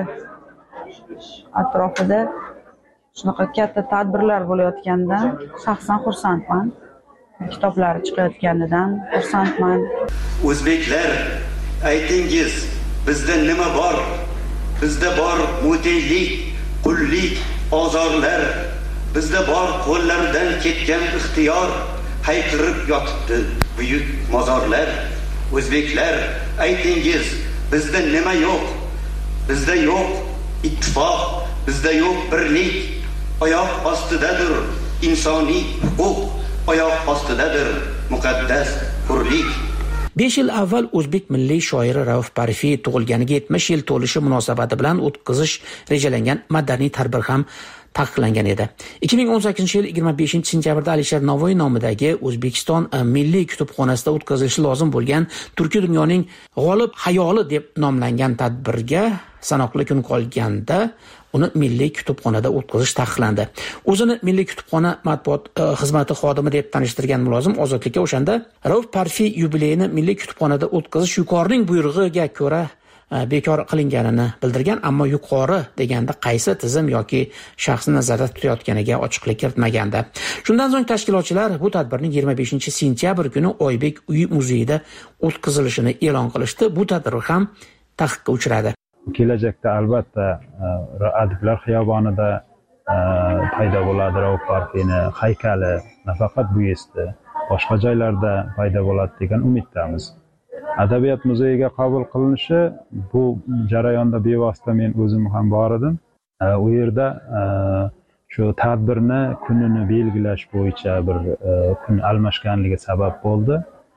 atrofida shunaqa katta tadbirlar bo'layotganidan shaxsan xursandman. Kitoblari chiqayotganidan xursandman. O'zbeklar, aytingiz, bizda nima bor? Bizda bor muteylik, qullik, ozorlar. Bizda bor qo'llardan ketgan ixtiyor, hayqirib yotibdi buyuk mozorlar. O'zbeklar, aytingiz, bizda nima yo'q? Bizda yo'q ittifoq, bizda yo'q birlik. Oyoq ostidadir insoniy huquq, oyoq ostidadir muqaddas hurlik. besh yil avval o'zbek milliy shoiri Rauf Parfi tug'ilganiga yetmish yil to'lishi munosabati bilan o'tkazish rejalangan madaniy tadbir ham taqiqlangan edi. ikki ming o'n sakkizinchi yil yigirma beshinchi sentyabrda Alisher Navoiy nomidagi O'zbekiston Milliy kutubxonasida o'tkazilishi lozim bo'lgan Turkiy dunyoning g'olib hayoli deb nomlangan tadbirga sanoqli kun qolganda uni Milliy kutubxonada o'tkazish taqiqlandi. O'zini Milliy kutubxona matbuot e, xizmati xodimi deb tanishtirgan mulozim Ozodlikka o'shanda Rauf Parfi yubileyini Milliy kutubxonada o'tkazish yuqorining buyrug'iga ko'ra bekor qilinganini bildirgan, ammo yuqori deganda qaysi tizim yoki shaxsni nazarda tutayotganiga ochiqlik kiritmagandi. Shundan so'ng tashkilotchilar bu tadbirning yigirma beshinchi sentyabr kuni Oybek uyi muzeyida o'tkazilishini e'lon qilishdi. Bu tadbir ham taqiqqa uchradi. Kelajakda albatta adiblar xiyobonida paydo bo'ladi Rauf Parfini haykali, nafaqat bu yerda, boshqa joylarda paydo bo'ladi degan umiddamiz. Adabiyot muzeyiga qabul qilinishi bu jarayonda bevosita men o'zim ham bor edim. U yerda shu tadbirni kunini belgilash bo'yicha bir kun almashganligi sabab bo'ldi.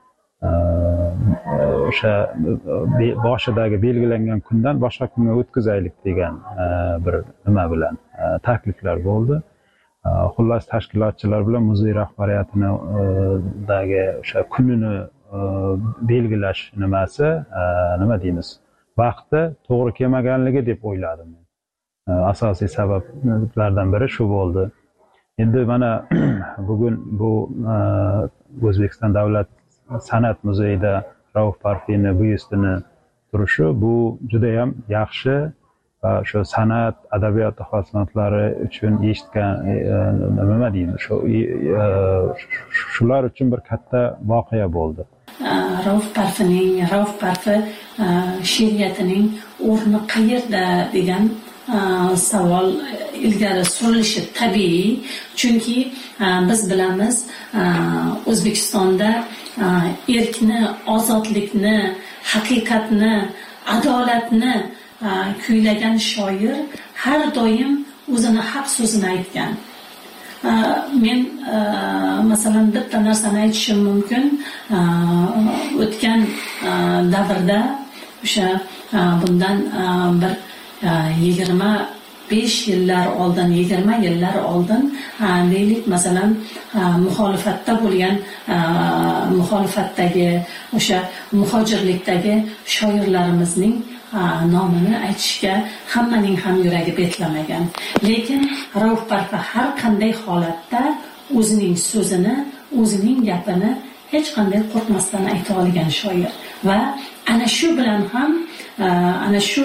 O'sha boshidagi belgilangan kundan boshqa kunga o'tkazaylik degan bir nima bilan takliflar bo'ldi. Xullas tashkilotchilar bilan muzey rahbariyatinidagi o'sha kunini belgilash nimasi, nima deymiz, vaqti to'g'ri kelmaganligi deb o'yladim. asosiy sabablardan biri shu bo'ldi. Endi mana bugun bu O'zbekiston Davlat san'at muzeyida Rauf Parfiyni byustini turishi bu juda ham yaxshi va shu san'at, adabiyot xizmatlari uchun eshitgan nima deymiz, shu shular uchun bir katta voqea bo'ldi. Rauf Parfining, Rauf Parfi she'riyatining o'rni qayerda degan savol ilgari surilishi tabiiy, chunki biz bilamiz O'zbekistonda erkni, ozodlikni, haqiqatni, adolatni kuylagan shoir har doim o'zini haq so'zini aytgan. Men masalan bitta narsani aytishim mumkin. O'tgan davrda o'sha bundan bir yigirma besh yillar oldin, yigirma yillar oldin deylik, masalan muxolifatda bo'lgan, muxolifatdagi o'sha muhojirlikdagi shoirlarimizning nomini aytishga hammaning ham yuragi betlamagan. Lekin Rauf Parfi har qanday holatda o'zining so'zini, o'zining gapini hech qanday qo'rqmasdan ayta olgan shoir va ana shu bilan ham ana shu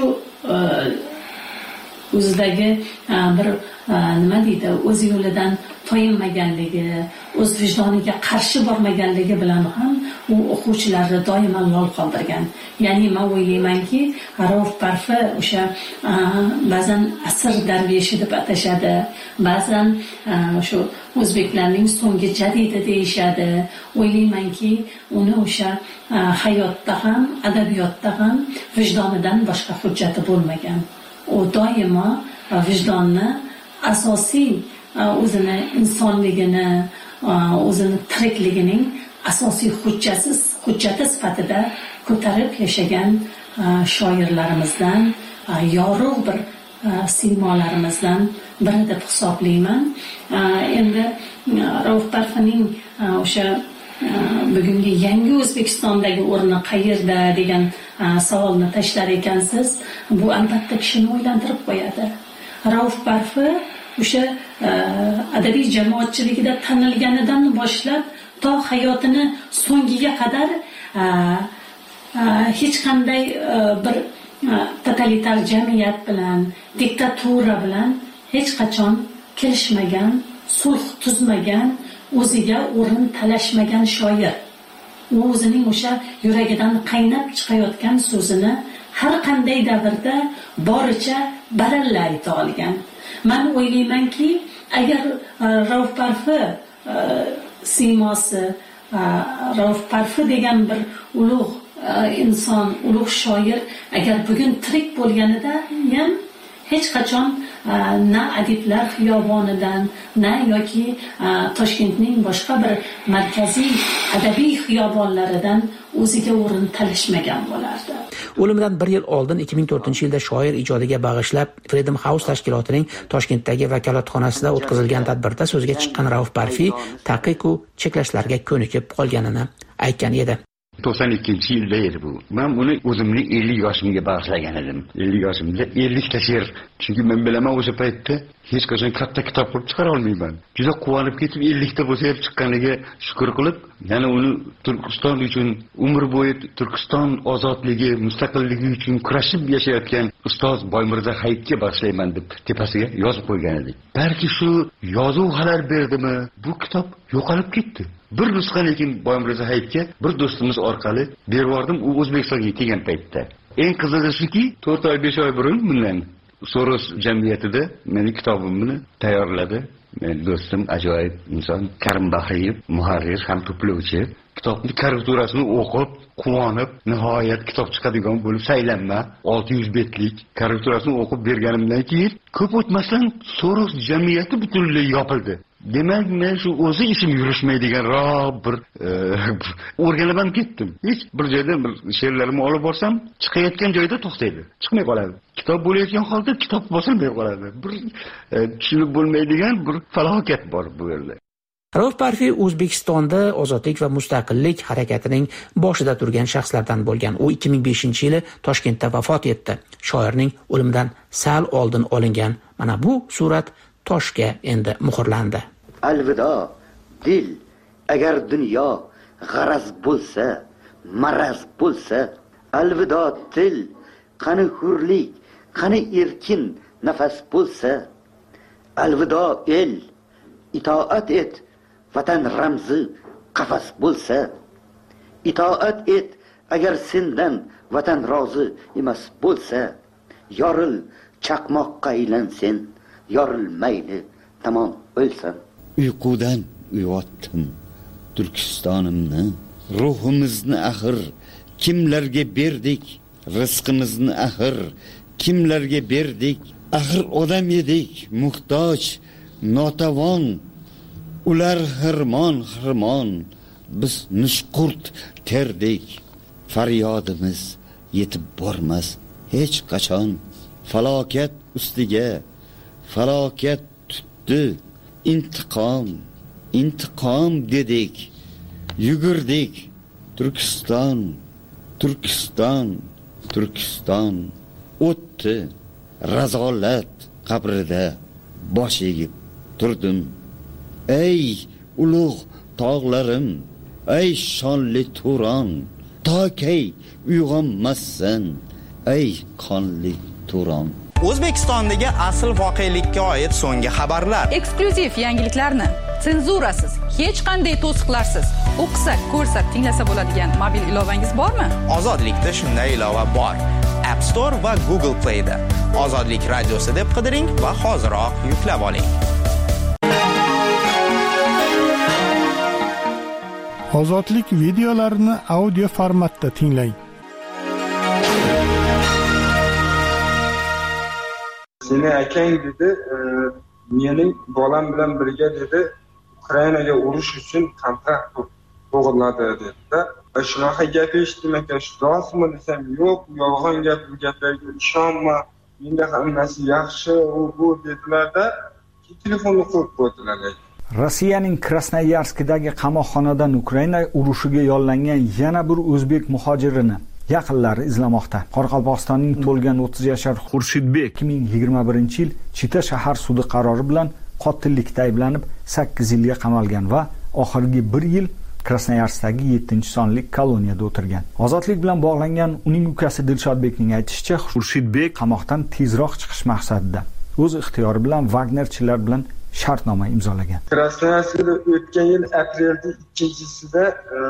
o'zidagi bir nima deydi, o'z yo'lidan toyinmaganligi, o'z vijdoniga qarshi bormaganligi bilan ham u o'quvchilarni doimo lol qoldirgan. Ya'ni men o'ylaymanki, Rauf Parfi o'sha ba'zan asr darveshi deb atashadi, ba'zan shu o'zbeklarning so'nggi jadidi deyishadi. O'ylaymanki, uni o'sha hayotda ham, adabiyotda ham vijdonidan boshqa hujjati bo'lmagan. U doimo vijdonni asosiy o'zini insonligini, o'zini tirikligining asosiy hujjasiz hujjati sifatida ko'tarib yashagan shoirlarimizdan, yorug' bir siymolarimizdan biri deb hisoblayman. Endi Rauf Parfining o'sha bugungi yangi O'zbekistondagi o'rni qayerda degan savolni tashlar ekansiz, bu albatta kishini o'ylantirib qo'yadi. Rauf Parfi o'sha adabiy jamoatchiligida tanilganidan boshlab to hayotini so'ngiga qadar hech qanday bir totalitar jamiyat bilan, diktatura bilan hech qachon kelishmagan, sulh tuzmagan, o'ziga o'rin talashmagan shoir. U o'zining o'sha yuragidan qaynab chiqayotgan so'zini har qanday davrda boricha baralla ayta olgan. Men o'ylaymanki, agar Rauf Parfi siymosi, Rauf Parfi degan bir ulug' inson, ulug' shoir agar bugun tirik bo'lganida ham hech qachon na adiblar xiyobonidan, na yoki Toshkentning boshqa bir markaziy adabiy xiyobonlaridan o'ziga o'rin talashmagan bo'lardi. O'limidan bir yil oldin ikki ming to'rtinchi yilda shoir ijodiga bag'ishlab Freedom House tashkilotining Toshkentdagi vakolatxonasida o'tkazilgan tadbirda so'zga chiqqan Rauf Parfi taqiq-u cheklashlarga ko'nikib qolganini aytgan edi. to'qson ikkinchi yilda edi bu. Men uni o'zimning ellik yoshimga bag'ishlagan edim. ellik yoshimda ellik ta she'r. Chunki men bilaman o'sha paytda hech qachon katta kitob qilib chiqara olmayman. Juda quvonib ketib ellik ta bo'lsa ham chiqqaniga shukr qilib, yana uni Turkiston uchun umr bo'yi Turkiston ozodligi, mustaqilligi uchun kurashib yashayotgan ustoz Boymirza Hayitga bag'ishlayman deb tepasiga yozib qo'ygan edik. Balki shu yozuv xalar berdimi, bu kitob yo'qolib ketdi. Bir nusxa lekin Boymirza Hayitga bir do'stimiz orqali berib yubordim, u O'zbekistonga kelgan paytda. Eng qizig'i shuki, to'rt oy besh oy burun bundan Soros jamiyatida meni kitobimni tayyorladi. Men do'stim ajoyib inson Karim Bahriyev, muharrir ham to'plovchi, kitobning karikaturasini o'qib, quvonib, nihoyat kitob chiqadigan bo'lib saylanma olti yuz betlik karikaturasini o'qib berganimdan keyin ko'p o'tmasdan Soros jamiyati butunlay yopildi. Demak, men shu o'zi ishim yurishmaydigan rob bir o'rganib ham ketdim. Hech bir joyda bir she'rlarimni olib borsam, chiqayotgan joyda to'xtaydi, chiqmay qoladi. Kitob bo'layotgan holda kitob bosilmay qoladi. Bir tushunib bo'lmaydigan bir falokat bor bu yerda. Rauf Parfi O'zbekistonda ozodlik va mustaqillik harakatining boshida turgan shaxslardan bo'lgan. U ikki ming beshinchi yili Toshkentda vafot etdi. Shoirning o'limidan sal oldin olingan mana bu surat toshga endi muhrlandi. Alvido dil, agar dunyo g'araz bo'lsa, maraz bo'lsa, alvido til, qani hurlik, qani erkin nafas bo'lsa, alvido el, itoat et, vatan ramzi qafas bo'lsa, itoat et, agar sendan vatan rozi emas bo'lsa, yoril chaqmoqqa aylansen, yorilmayli tamom o'lsan. Uyqudan uyg'otdim Turkistonimni, ruhimizni axir kimlarga berdik, rizqimizni axir kimlarga berdik, axir odam edik muhtoj, notavon, ular xirmon xirmon, biz nushqurt terdik, faryodimiz yetib bormas hech qachon, falokat ustiga falokat tutdi, intiqom intiqom dedik, yugurdik, Turkiston Turkiston Turkiston o'tdi, razolat qabrida bosh egib turdim. Ey ulug' tog'larim, ey shonli Turon, tokay uyg'onmassan, ey qonli Turon. O'zbekistondagi asl voqelikka oid so'nggi xabarlar. Eksklyuziv yangiliklarni senzurasiz, hech qanday to'siqlarsiz o'qisak, ko'rsak, tinglasa bo'ladigan mobil ilovangiz bormi? Ozodlikda shunday ilova bor. App Store va Google Play da Ozodlik radiosi deb qidiring va hoziroq yuklab oling. Ozodlik videolarini audio formatda tinglang. Seni akang dedi, e, mening bolam bilan birga dedi, Ukrainaga urush uchun kontrakt to'g'riladi dedi-da. Shunaqa gap eshitdim ekan, rostmi desam, yo'q, yolg'on gap, bu gaplarga ishonma, menda hammasi yaxshi, u bu dedilar-da, telefonni qo'yib qo'ydilar. Rossiyaning Krasnoyarskdagi qamoqxonadan Ukraina urushiga yollangan yana bir o'zbek muhojirini yaqinlari izlamoqda. Qoraqalpog'istonning bo'lgan o'ttiz yashar Xurshidbek ikki ming yigirma birinchi yil Chita shahar sudi qarori bilan qotillikda ayblanib sakkiz yilga qamalgan va oxirgi bir yil Krasnoyarskdagi yettinchi sonli koloniyada o'tirgan. Ozodlik bilan bog'langan uning ukasi Dilshodbekning aytishicha, Xurshidbek qamoqdan tezroq chiqish maqsadida o'z ixtiyori bilan Wagnerchilar bilan shartnoma imzolagan. Krasnoyarskda o'tgan yil aprelda ikkinchisida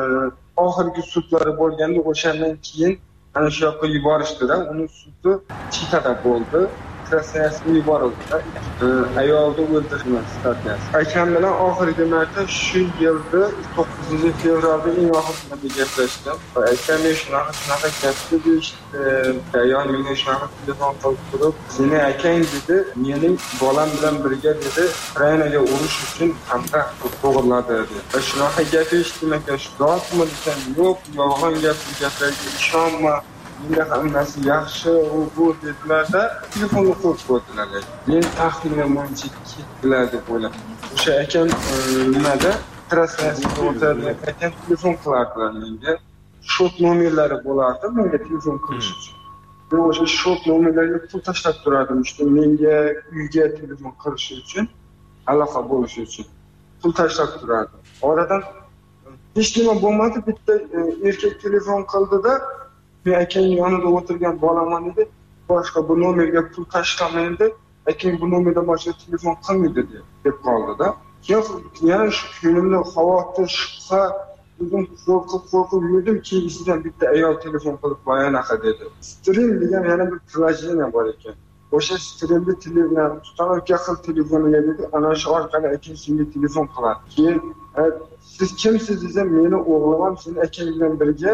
oxirgi sudlari bo'lganda, o'shandan keyin ana shu yoqqa yuborishdi-da, uning sudi Chitada bo'ldi. Krasnoyarskga yuborildi. Ayolni o'ldirgan statiyasi. Akam bilan oxirgi marta shu yilda to'qqizinchi fevralda eng oxirida gaplashdim. Akam shunaqa shunaqa gapni deyishdi. Ayol menga shunaqa telefon qilib turib, "Seni akang dedi, mening bolam bilan birga dedi, Ukrainaga urush uchun kontrakt to'g'riladi" dedi. Va shunaqa gap eshitdim ekan, rostmi desam, yo'q, yolg'on gap, bu gaplarga ishonma. Menda hammasi yaxshi, u bu dedilar-da, telefonni qo'yib qo'ydilar. Men taxminan buncha ketdilar deb o'yladim. O'sha akam nimada Krasnoyarskda o'tirgan ekan, telefon qilardilar menga. Shot nomerlari bo'lardi, menga telefon qilish uchun. Men o'sha shot nomerlarga pul tashlab turardim, işte menga uyga telefon qilish uchun, aloqa bo'lish uchun pul tashlab turardim. Oradan hech nima bo'lmadi, bitta erkak telefon qildi-da, men akang yonida o'tirgan bolaman dedi, boshqa bu nomerga pul tashlamaydi, akang bu nomerdan boshqa telefon qilmaydi deb qoldi-da. Keyin yana shu kunimda xavotir, shubha, o'zim qo'rqib qo'rqib yurdim, keyingidan bitta ayol telefon qilib bayanaqa dedi. Stream degan yana bir priложение bor ekan. O'sha streamni telefon tutanobga qil telefoniga dedi, ana shu orqali akang senga telefon qiladi. Keyin siz kimsiz desam, meni o'g'lim seni akang bilan birga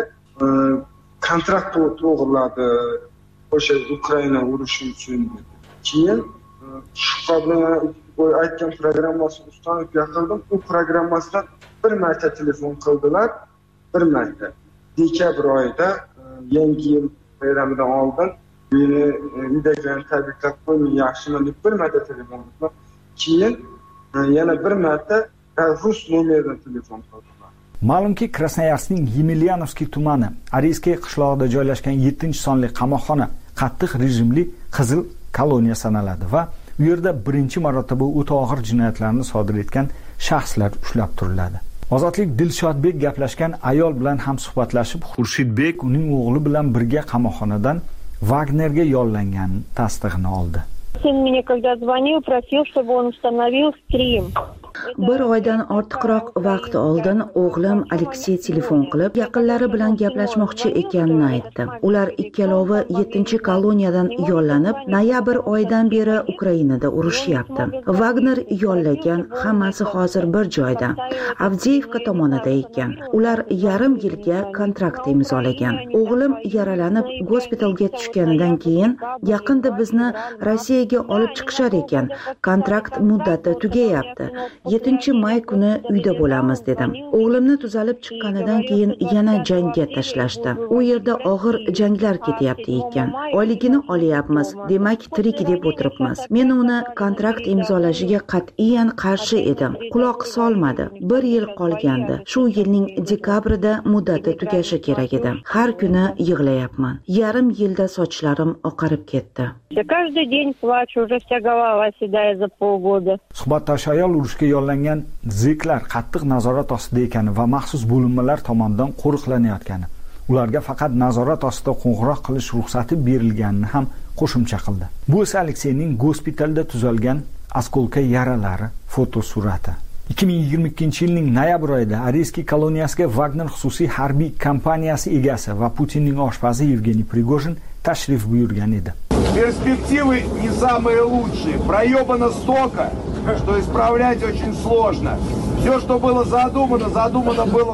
kontrakt to'g'riladi o'sha Ukraina urushi uchun dedi. Keyin shu bilan aytgan programmasini ustanib yaqildim. U programmasidan bir marta telefon qildilar, bir marta. Dekabr oyida yangi yil bayramidan oldin meni uydagilarni tabriklab qo'ying, yaxshimi deb bir marta telefon qildilar. Keyin yana bir marta rus nomeridan telefon qildim. Ma'lumki, Krasnoyarskning Yemельяновskiy tumani Ariyskiy qishlog'ida joylashgan yettinchi sonli qamoqxona qattiq rejimli qizil koloniya sanaladi va u yerda birinchi marotaba o'ta og'ir jinoyatlarni sodir etgan shaxslar ushlab turiladi. Ozodlik Dilshodbek gaplashgan ayol bilan ham suhbatlashib, Xurshidbek uning o'g'li bilan birga qamoqxonadan Wagnerga yollanganini tasdig'ini oldi. Сын мне когда звонил, просил, чтобы он установил стрим. Bir oydan ortiqroq vaqt oldin o'g'lim Aleksey telefon qilib, yaqinlari bilan gaplashmoqchi ekanini aytdi. Ular ikkalovi yettinchi koloniyadan yollanib, noyabr oyidan beri Ukrainada urushyapti. Wagner yollagan, hammasi hozir bir joyda. Avdiyevka tomonida ekan. Ular yarim yilga kontrakt imzolagan. O'g'lim yaralanib gospitalga tushganidan keyin yaqinda bizni Rossiyaga olib chiqishar ekan. Kontrakt muddati tugayapti. yettinchi may kuni uyda bo'lamiz dedim. O'g'limni tuzalib chiqqanidan keyin yana jangga tashlashdi. U yerda og'ir janglar ketyapti ekan. Oyligini olyapmiz, demak tirik deb o'tiribmiz. Men uni kontrakt imzolashiga qat'iyan qarshi edim. Quloq solmadi. Bir yil qolgandi. Shu yilning dekabrida muddati tugashi kerak edi. Har kuni yig'layapman. Yarim yilda sochlarim oqarib ketdi. Каждый день плачу, уже вся голова седая за полгода. Suhbatdosh ayol urushga yollangan zeklar qattiq nazorat ostida ekani va maxsus bo'linmalar tomonidan qo'riqlanayotgani, ularga faqat nazorat ostida qo'ng'iroq qilish ruxsati berilganini ham qo'shimcha qildi. Bu esa Alekseyning gospitalda tuzalgan askolka yaralari fotosurati. ikki ming yigirma ikkinchi yilning noyabr oyida Ariyskiy koloniyasiga Wagner xususiy harbiy kompaniyasi egasi va Putinning oshpazi Yevgeniy Prigojin tashrif buyurgan edi. Перспективы не самые лучшие. Проебано столько, что исправлять очень сложно. Все, что было задумано, задумано было.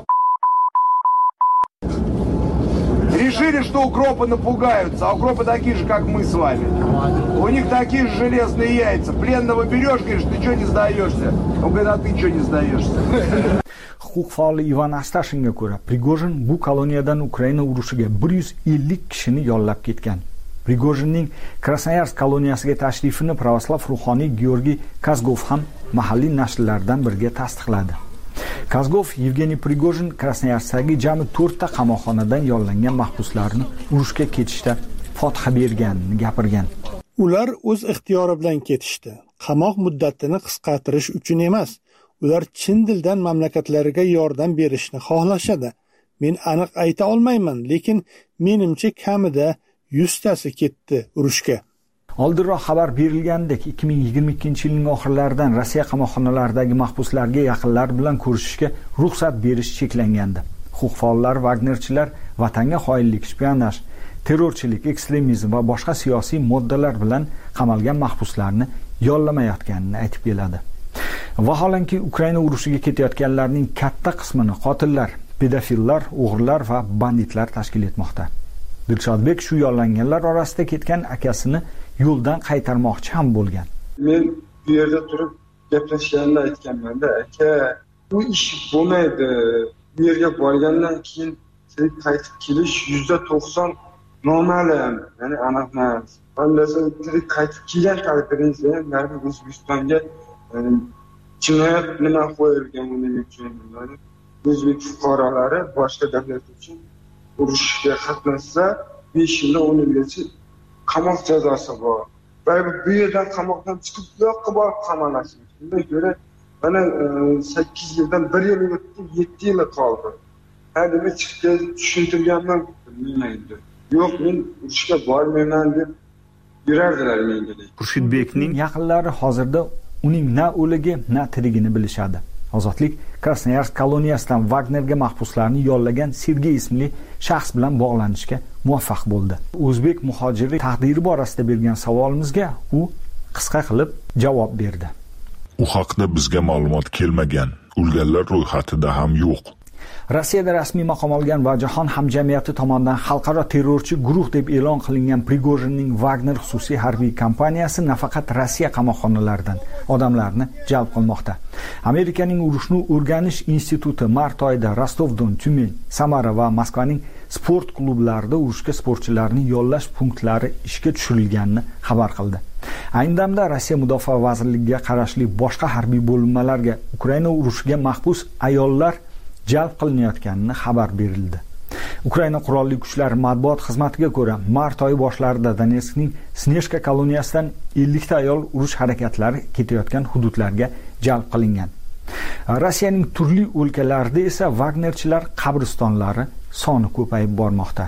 Решили, что укропы напугаются, а укропы такие же, как мы с вами. У них такие же железные яйца. Пленного берешь, говоришь, ты что не сдаешься? Он говорит, а ты что не сдаешься? Huquq faoli Ivan Astashinga ko'ra, Prigojin bu koloniyadan Ukraina urushiga bir yuz ellik kishini yollab ketgan. Prigojinning Krasnoyarsk koloniyasiga tashrifini pravoslav ruhoniy Georgiy Kazgov ham mahalliy nashrlardan biriga tasdiqladi. Kazgov Yevgeniy Prigojin Krasnoyarskdagi jami to'rtta qamoqxonadan yollangan mahbuslarni urushga ketishda fotiha berganini gapirgan. Ular o'z ixtiyori bilan ketishdi. Qamoq muddatini qisqartirish uchun emas, ular chin dildan mamlakatlariga yordam berishni xohlashadi. Men aniq ayta olmayman, lekin menimcha kamida yuztasi ketdi urushga. Oldinroq xabar berilgandek, ikki ming yigirma ikkinchi yilning oxirlaridan Rossiya qamoqxonalaridagi mahbuslarga yaqinlar bilan ko'rishishga ruxsat berish cheklangandi. Huquq faollari Wagnerchilar vatanga xoinlik, shpionaj, terrorchilik, ekstremizm va boshqa siyosiy moddalar bilan qamalgan mahbuslarni yollamayotganini aytib keladi. Vaholanki Ukraina urushiga ketayotganlarning katta qismini qotillar, pedofillar, o'g'rilar va banditlar tashkil etmoqda. Dilshodbek shu yollanganlar orasida ketgan akasini yo'ldan qaytarmoqchi ham bo'lgan. Men bu yerda turib gaplashganimda aytganman-da, aka, bu ish bo'lmaydi. Bu yerga borgandan keyin tirik qaytib kelish yuzda to'qson noma'lum, ya'ni aniq emas. Bandasi tirik qaytib kelgan taqdiringizda ham O'zbekistonga jinoyat nima qo'yilgan buning uchun, ya'ni o'zbek fuqarolari boshqa davlat uchun urushga qatnashsa besh yil o'n yilgacha qamoq jazosi bor. Va bu yerdan qamoqdan chiqib bu yoqqa borib qamalasiz. Bunga ko'ra mana sakkiz yildan bir yil o'tdi, yetti yil qoldi. Hadimi chiqib tushuntirganman, bilmaydi. Yo'q, men urushga bormayman deb yurardilar menga. Xurshidbekning yaqinlari hozirda uning na o'ligi, na tirigini bilishadi. Ozodlik Krasnoyarsk koloniyasidan Wagnerga mahbuslarni yollagan Sergey ismli shaxs bilan bog'lanishga muvaffaq bo'ldi. O'zbek muhojiri taqdiri borasida bergan savolimizga u qisqa qilib javob berdi. U haqda bizga ma'lumot kelmagan, o'lganlar ro'yxatida ham yo'q. Rossiyada rasmiy maqom olgan va jahon hamjamiyati tomonidan xalqaro terrorchi guruh deb e'lon qilingan Prigojinning Wagner xususiy harbiy kompaniyasi nafaqat Rossiya qamoqxonalaridan odamlarni jalb qilmoqda. Amerikaning urushni o'rganish instituti mart oyida Rostov-Don, Tyumen, Samara va Moskvaning sport klublarida urushga sportchilarni yollash punktlari ishga tushirilganini xabar qildi. Ayni damda Rossiya Mudofaa vazirligiga qarashli boshqa harbiy bo'linmalarga Ukraina urushiga mahbus ayollar jalb qilinayotganini xabar berildi. Ukraina qurolli kuchlari matbuot xizmatiga ko'ra, mart oyi boshlarida Donetskning Sneshka koloniyasidan ellik ta ayol urush harakatlari ketayotgan hududlarga jalb qilingan. Rossiyaning turli o'lkalarida esa Wagnerchilar qabristonlari soni ko'payib bormoqda.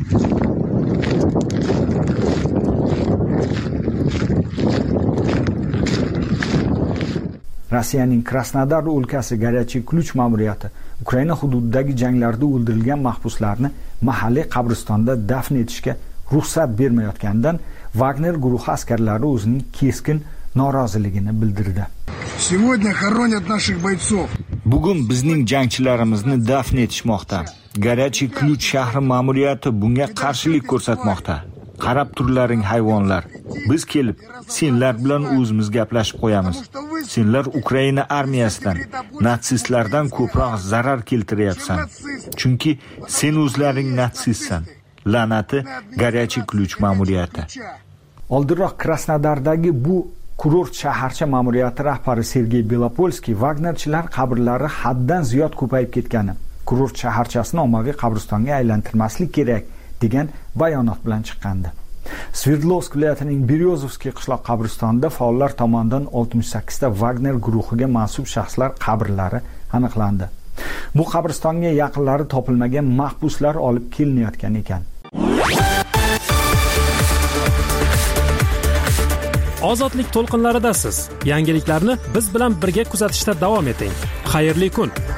Rossiyaning Krasnodar o'lkasi Горячий Ключ ma'muriyati Ukraina hududidagi janglarda o'ldirilgan mahbuslarni mahalliy qabristonda dafn etishga ruxsat bermayotganidan Wagner guruhi askarlari o'zining keskin noroziligini bildirdi. Bugun bizning jangchilarimizni dafn etishmoqda. Горячий Ключ shahri ma'muriyati bunga qarshilik ko'rsatmoqda. Qarab turlaring hayvonlar. Biz kelib, senlar bilan o'zimiz gaplashib qo'yamiz. Senlar Ukraina armiyasidan, natsistlardan ko'proq zarar keltiryapsan. Chunki sen o'zlaring natsistsan. La'nati Горячий Ключ ma'muriyati. Oldinroq Krasnodardagi bu kurort shaharcha ma'muriyati rahbari Sergey Belopolskiy Wagnerchilar qabrlari haddan ziyod ko'payib ketgani, kurort shaharchasini ommaviy qabristonga aylantirmaslik kerak degan bayonot bilan chiqqandi. Sverdlovsk viloyatining Beryozovskiy qishloq qabristonida faollar tomonidan oltmish sakkiz ta Wagner guruhiga mansub shaxslar qabrlari aniqlandi. Bu qabristonga yaqinlari topilmagan mahbuslar olib kelinayotgan ekan. Ozodlik to'lqinlaridasiz. Yangiliklarni biz bilan birga kuzatishda davom eting. Xayrli kun.